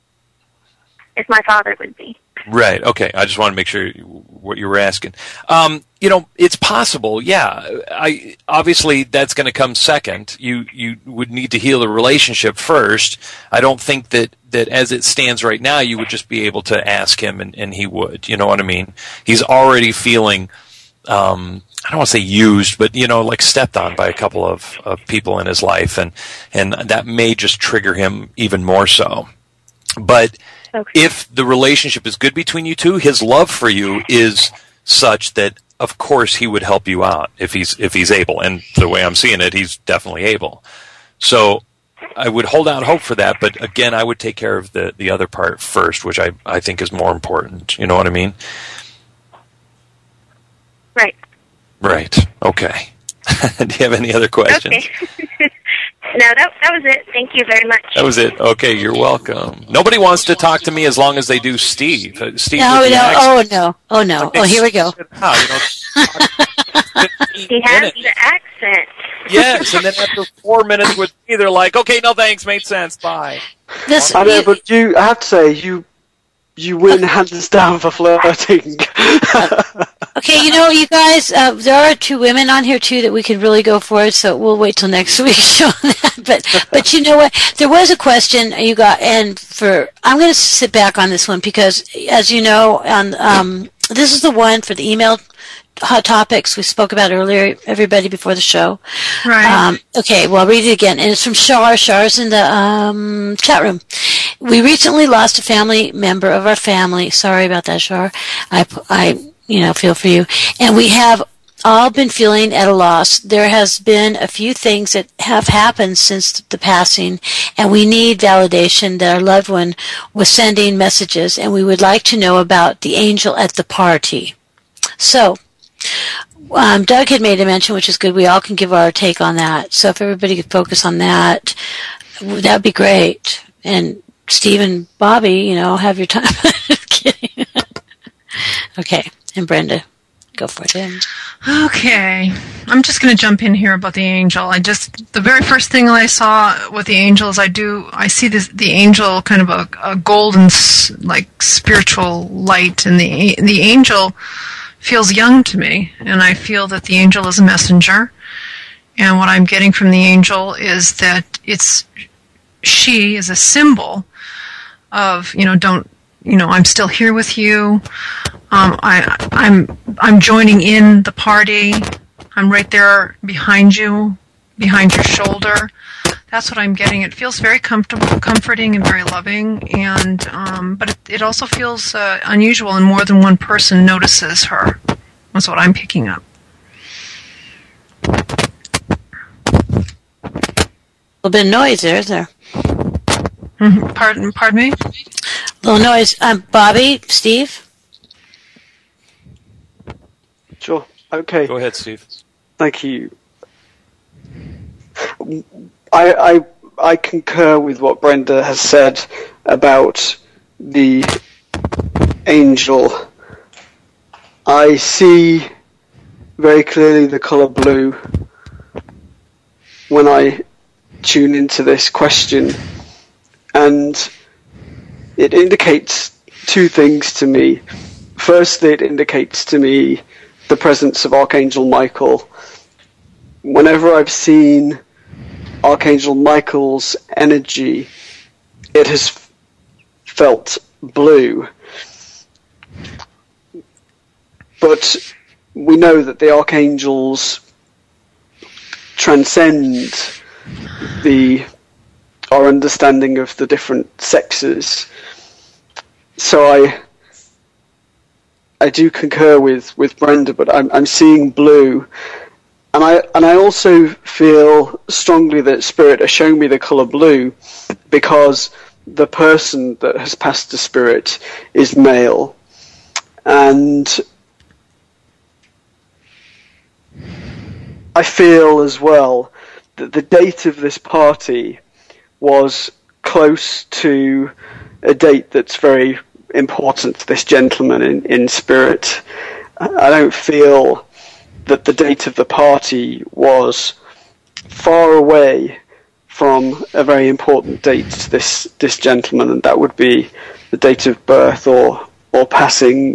S14: If my father would be.
S5: Right. Okay. I just want to make sure what you were asking. Um, you know, it's possible. Yeah. I obviously that's going to come second. You you would need to heal the relationship first. I don't think that, that as it stands right now, you would just be able to ask him and, and he would. You know what I mean? He's already feeling. Um, I don't want to say used, but you know, like stepped on by a couple of, of people in his life, and and that may just trigger him even more so. But okay. If the relationship is good between you two, his love for you is such that, of course, he would help you out if he's if he's able. And the way I'm seeing it, he's definitely able. So I would hold out hope for that. But again, I would take care of the, the other part first, which I, I think is more important. You know what I mean?
S14: Right.
S5: Right. Okay. Do you have any other questions?
S14: Okay. No, that that was it. Thank you very much.
S5: That was it. Okay, you're welcome. Nobody wants to talk to me as long as they do Steve. Uh, Steve
S2: no, no, oh no, oh no, oh here we go.
S5: Out, you know,
S14: he has minutes. The accent.
S5: Yes, and then after four minutes with me, they're like, "Okay, no thanks, made sense, bye."
S2: This,
S3: I know, but you, I have to say, you you win hands down for flirting.
S2: Okay, you know, you guys, uh, there are two women on here too that we could really go for, so we'll wait till next week to show that. But, but you know what? There was a question you got, and for I'm going to sit back on this one because, as you know, on um, this is the one for the email hot topics we spoke about earlier. Everybody before the show,
S4: right?
S2: Um, okay, well, I'll read it again, and it's from Shar. Shar's in the um, chat room. We recently lost a family member of our family. Sorry about that, Shar. I, I. You know, feel for you. And we have all been feeling at a loss. There has been a few things that have happened since the passing, and we need validation that our loved one was sending messages, and we would like to know about the angel at the party. So, um, Doug had made a mention, which is good. We all can give our take on that. So if everybody could focus on that, that would be great. And Steve and Bobby, you know, have your time. Kidding. Okay. And Brenda, go for it.
S4: Okay. I'm just going to jump in here about the angel. I just, the very first thing I saw with the angel is I do, I see this, the angel kind of a, a golden, like, spiritual light, and the, the angel feels young to me, and I feel that the angel is a messenger, and what I'm getting from the angel is that it's, she is a symbol of, you know, don't, you know, I'm still here with you. Um, I, I'm, I'm joining in the party. I'm right there behind you, behind your shoulder. That's what I'm getting. It feels very comfortable, comforting, and very loving, and um, but it, it also feels uh, unusual, and more than one person notices her. That's what I'm picking up.
S2: A little bit of noise there, is there?
S4: Mm-hmm. Pardon, pardon me?
S2: A little noise. Um, Bobby, Steve?
S3: Sure. Okay.
S5: Go ahead, Steve.
S3: Thank you. I, I I concur with what Brenda has said about the angel. I see very clearly the colour blue when I tune into this question, and it indicates two things to me. Firstly, it indicates to me the presence of Archangel Michael. Whenever I've seen Archangel Michael's energy, it has felt blue. But we know that the archangels transcend the our understanding of the different sexes. So I I do concur with, with Brenda, but I'm I'm seeing blue. And I and I also feel strongly that Spirit has shown me the colour blue because the person that has passed to Spirit is male. And I feel as well that the date of this party was close to a date that's very important to this gentleman in, in Spirit. I don't feel that the date of the party was far away from a very important date to this this gentleman, and that would be the date of birth or or passing.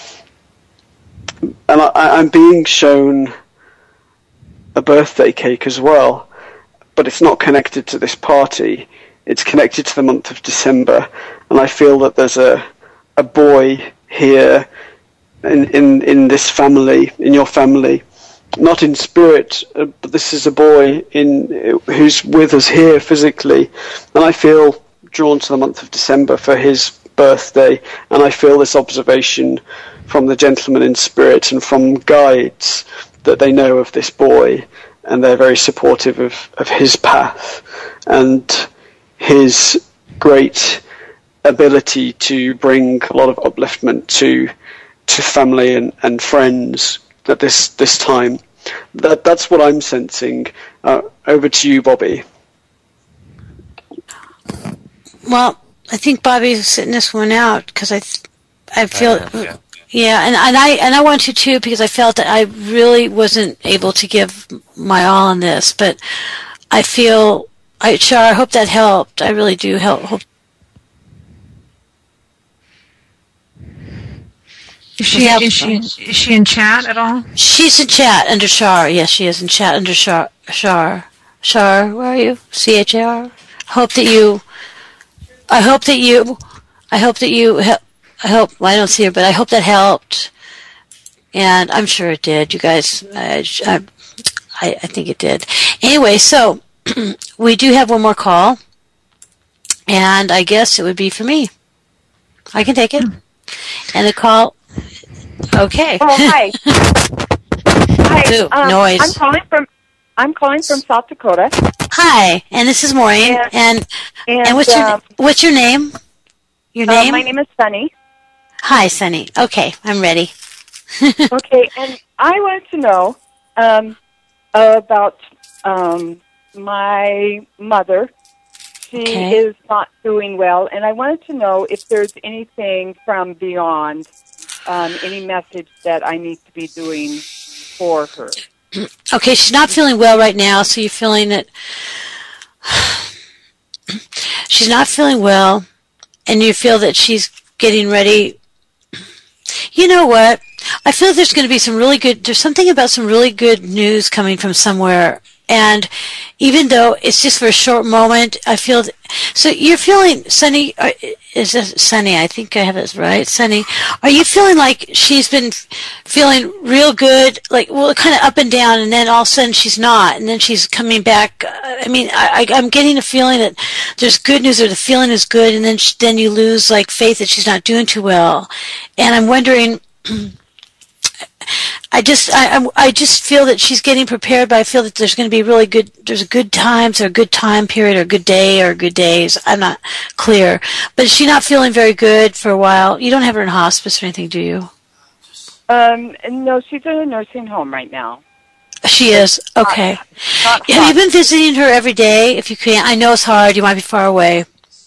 S3: And I, I'm being shown a birthday cake as well, but it's not connected to this party. It's connected to the month of December, and I feel that there's a a boy here in in, in this family, in your family, not in spirit, uh, but this is a boy in who's with us here physically, and I feel drawn to the month of December for his birthday, and I feel this observation from the gentleman in spirit and from guides that they know of this boy, and they're very supportive of, of his path and his great ability to bring a lot of upliftment to to family and, and friends at this this time. That that's what I'm sensing. Uh, over to you, Bobby.
S2: Well, I think Bobby's sitting this one out because I, th- I feel,
S5: Uh, yeah.
S2: yeah, and, and I and I want to too because I felt that I really wasn't able to give my all on this, but I feel, I sure I hope that helped. I really do help. Hope.
S4: Is she, is she is she in chat at all?
S2: She's in chat under Char. Yes, she is in chat under Char. Char. Char, where are you? C H A R. Hope that you. I hope that you. I hope that you. Help, I hope. Well, I don't see her, but I hope that helped. And I'm sure it did. You guys. I. I, I think it did. Anyway, so we do have one more call, and I guess it would be for me. I can take it. And the call. Okay.
S10: Oh, hi. Hi.
S2: Ooh,
S10: um,
S2: noise.
S10: I'm calling from I'm calling from South Dakota.
S2: Hi, and this is Maureen.
S10: And
S2: And and,
S10: and,
S2: what's your
S10: um,
S2: what's your name? Your
S10: uh,
S2: name?
S10: my name is Sunny.
S2: Hi, Sunny. Okay, I'm ready.
S10: Okay, and I wanted to know um, about um, my mother. She
S2: Okay.
S10: is not doing well, and I wanted to know if there's anything from beyond, um, any message that I need to be doing for her.
S2: Okay, she's not feeling well right now, so you're feeling that she's not feeling well, and you feel that she's getting ready. You know what? I feel there's going to be some really good, there's something about some really good news coming from somewhere, And even though it's just for a short moment, I feel, th- so you're feeling, Sunny, uh, is this Sunny? I think I have it right. Sunny, are you feeling like she's been f- feeling real good, like, well, kind of up and down, and then all of a sudden she's not, and then she's coming back? I mean, I, I, I'm getting a feeling that there's good news, or the feeling is good, and then sh- then you lose, like, faith that she's not doing too well. And I'm wondering, I just I I'm- I just feel that she's getting prepared, but I feel that there's going to be really good, there's a good times or a good time period or a good day or good days. I'm not clear. But is she not feeling very good for a while? You don't have her in hospice or anything, do you?
S15: Um, no, she's in a nursing home right now.
S2: She is? Okay.
S15: Not
S2: Have you been visiting her every day, if you can? I know it's hard. You might be far away.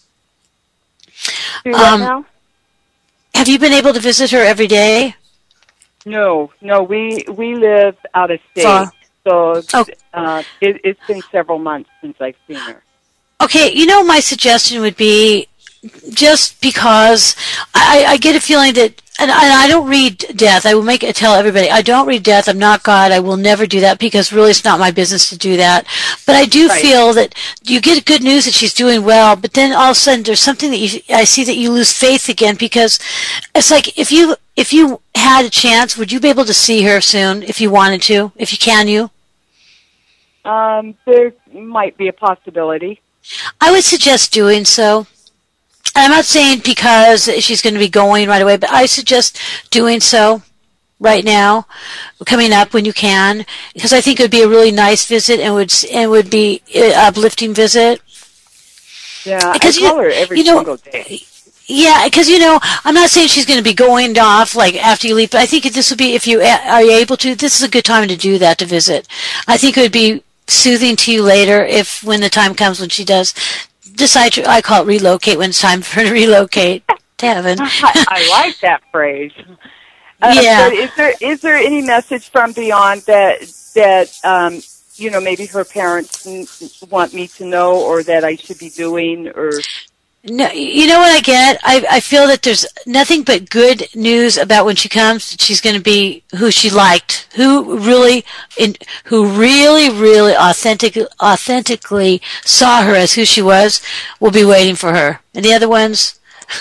S15: Do what
S2: Um,
S15: now?
S2: Have you been able to visit her every day?
S15: No, no, we we live out of state,
S2: Far.
S15: so
S2: Oh.
S15: uh, it, it's been several months since I've seen her.
S2: Okay, you know, my suggestion would be, just because I, I get a feeling that, and I, I don't read death. I will make it tell everybody I don't read death. I'm not God. I will never do that, because really it's not my business to do that. But I do
S15: Right.
S2: feel that you get good news that she's doing well, but then all of a sudden there's something that you, I see that you lose faith again, because it's like if you if you had a chance, would you be able to see her soon if you wanted to? If you can, you?
S15: Um, there might be a possibility.
S2: I would suggest doing so. I'm not saying because she's going to be going right away, but I suggest doing so right now, coming up when you can, because I think it would be a really nice visit and would and would be an uplifting visit.
S15: Yeah, I
S2: Because
S15: call
S2: you-
S15: her every
S2: you know-
S15: single day.
S2: Yeah, because, you know, I'm not saying she's going to be going off like after you leave, but I think this would be, if you a- are able to, this is a good time to do that, to visit. I think it would be soothing to you later if, when the time comes when she does decide to, I call it relocate, when it's time for her to relocate to heaven.
S15: I, I like that phrase. Uh,
S2: Yeah.
S15: But is there is there any message from beyond that that um, you know, maybe her parents n- want me to know, or that I should be doing, or?
S2: No, you know what I get? I, I feel that there's nothing but good news about when she comes. She's going to be who she liked, who really, in, who really, really authentic, authentically saw her as who she was, will be waiting for her. And the other ones,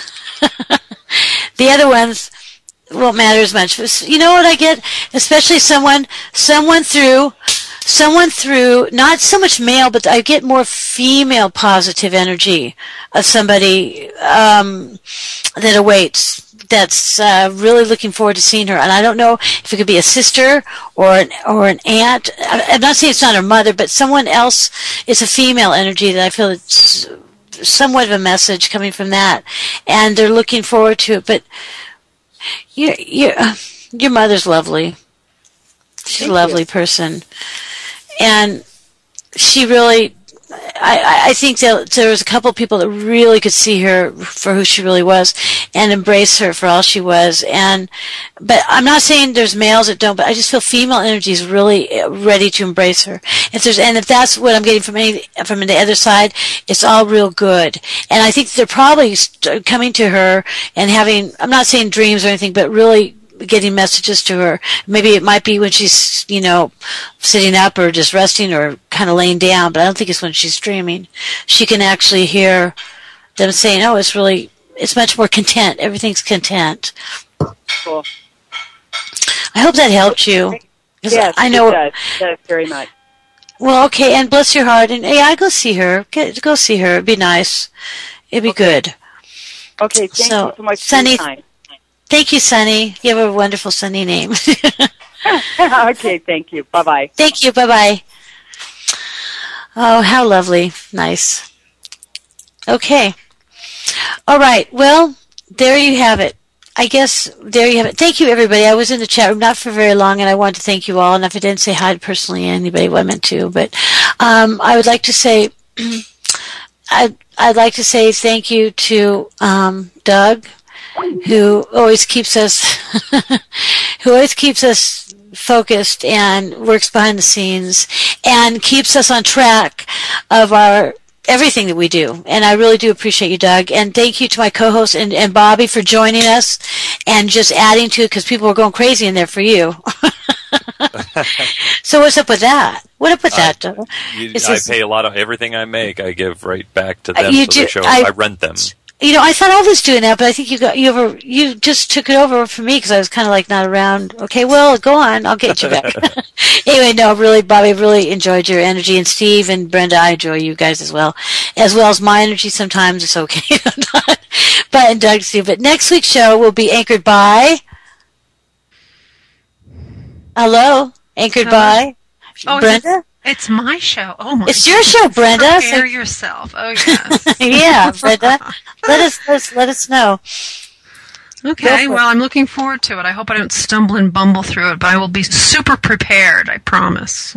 S2: the other ones won't matter as much. You know what I get? Especially someone, someone through. Someone through, not so much male, but I get more female positive energy of somebody um, that awaits, that's uh, really looking forward to seeing her. And I don't know if it could be a sister or an, or an aunt. I- I'm not saying it's not her mother, but someone else. It's a female energy that I feel it's somewhat of a message coming from that. And they're looking forward to it. But your, your, your mother's lovely. She's
S15: Thank
S2: a lovely
S15: you.
S2: person. And she really, I, I think that there was a couple of people that really could see her for who she really was and embrace her for all she was. And, but I'm not saying there's males that don't, but I just feel female energy is really ready to embrace her. If there's, and if that's what I'm getting from any, from the other side, it's all real good. And I think they're probably st- coming to her and having, I'm not saying dreams or anything, but really getting messages to her. Maybe it might be when she's, you know, sitting up or just resting or kind of laying down, but I don't think it's when she's dreaming. She can actually hear them saying, oh, it's really, it's much more content. Everything's content.
S15: Cool.
S2: I hope that helped you. 'Cause
S15: Yes,
S2: I know.
S15: it does. It does very much.
S2: Well, okay, and bless your heart. And yeah, I go see her. Get, go see her. It'd be nice. It'd be good.
S15: Okay, thank
S2: So,
S15: you so much
S2: Sunny,
S15: for your time.
S2: Thank you, Sunny. You have a wonderful Sunny name.
S15: Okay, thank you. Bye-bye.
S2: Thank you. Bye-bye. Oh, how lovely. Nice. Okay. All right. Well, there you have it. I guess there you have it. Thank you, everybody. I was in the chat room not for very long, and I wanted to thank you all. And if I didn't say hi personally to anybody, well, I meant to. But um, I would like to say, I'd, I'd like to say thank you to um, Doug, who always keeps us, who always keeps us focused and works behind the scenes and keeps us on track of our everything that we do. And I really do appreciate you, Doug. And thank you to my co-host and, and Bobby for joining us and just adding to it, because people were going crazy in there for you. So what's up with that? What up with that?
S5: Uh, you,
S2: Is
S5: I
S2: this-
S5: pay a lot of everything I make. I give right back to them
S2: Uh, you
S5: for
S2: do-
S5: the show.
S2: I-
S5: I rent them.
S2: You know, I thought I was doing that, but I think you got you over. You just took it over for me because I was kind of like not around. Okay, well, go on. I'll get you back. Anyway, no, really, Bobby, I've really enjoyed your energy, and Steve and Brenda, I enjoy you guys as well, as well as my energy. Sometimes it's okay, but and Doug, Steve. But next week's show will be anchored by. Hello, anchored
S4: Hello?
S2: by
S4: Oh,
S2: Brenda.
S4: It's my show. Oh my!
S2: It's your show, Brenda.
S4: Prepare
S2: So-
S4: yourself. Oh yes.
S2: Yeah, Brenda. Let us, let us let us know.
S4: Okay,
S2: Go for
S4: well, I'm looking forward to it. I hope I don't stumble and bumble through it, but I will be super prepared, I promise.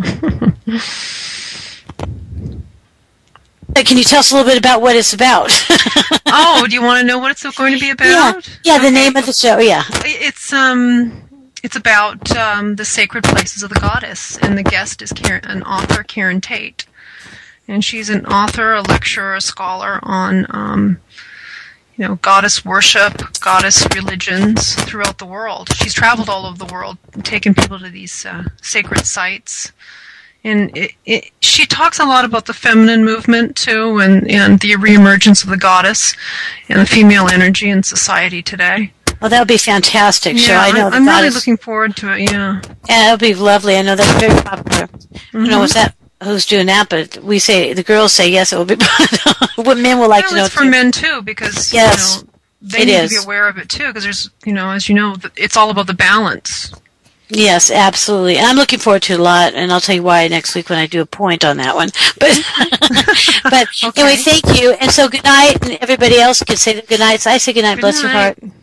S2: Uh, Can you tell us a little bit about what it's about?
S4: Oh, do you want to know what it's going to be about?
S2: Yeah, yeah, the name of the show. Yeah.
S4: It's um it's about um, the sacred places of the goddess, and the guest is Karen, an author, Karen Tate. And she's an author, a lecturer, a scholar on um, you know, goddess worship, goddess religions throughout the world. She's traveled all over the world, taken people to these uh, sacred sites. And it, it, she talks a lot about the feminine movement, too, and, and the reemergence of the goddess and the female energy in society today.
S2: Well, that would be fantastic show.
S4: Yeah,
S2: I know.
S4: I'm,
S2: the
S4: I'm really
S2: goddess-
S4: looking forward to it, yeah.
S2: Yeah, that would be lovely. I know that's very popular. I don't know
S4: Mhm.
S2: what's that. Who's doing that? But we say the girls say yes. It will be. What men would like
S4: Well,
S2: to know
S4: it's for
S2: too.
S4: men, too, because
S2: Yes,
S4: you know, they
S2: it
S4: need
S2: is.
S4: to be aware of it, too, because there's, you know, as you know, th- it's all about the balance.
S2: Yes, absolutely. And I'm looking forward to it a lot, and I'll tell you why next week when I do a point on that one. But but anyway, thank you. And so good night, and everybody else can say good night. So I say good night.
S4: Good
S2: Bless your
S4: night.
S2: heart.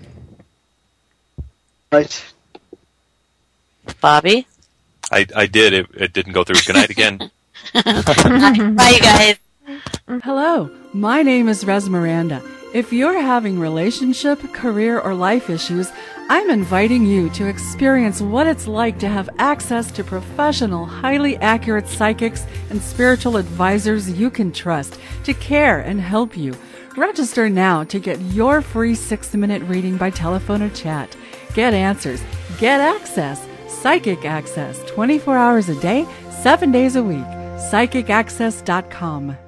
S3: Right.
S2: Bobby?
S5: I, I did. It, it didn't go through. Good night again.
S2: Bye, you guys.
S1: Hello, my name is Res Miranda. If you're having relationship, career, or life issues, I'm inviting you to experience what it's like to have access to professional, highly accurate psychics and spiritual advisors you can trust to care and help you. Register now to get your free six-minute reading by telephone or chat. Get answers. Get access. Psychic Access, twenty-four hours a day, seven days a week. psychic access dot com.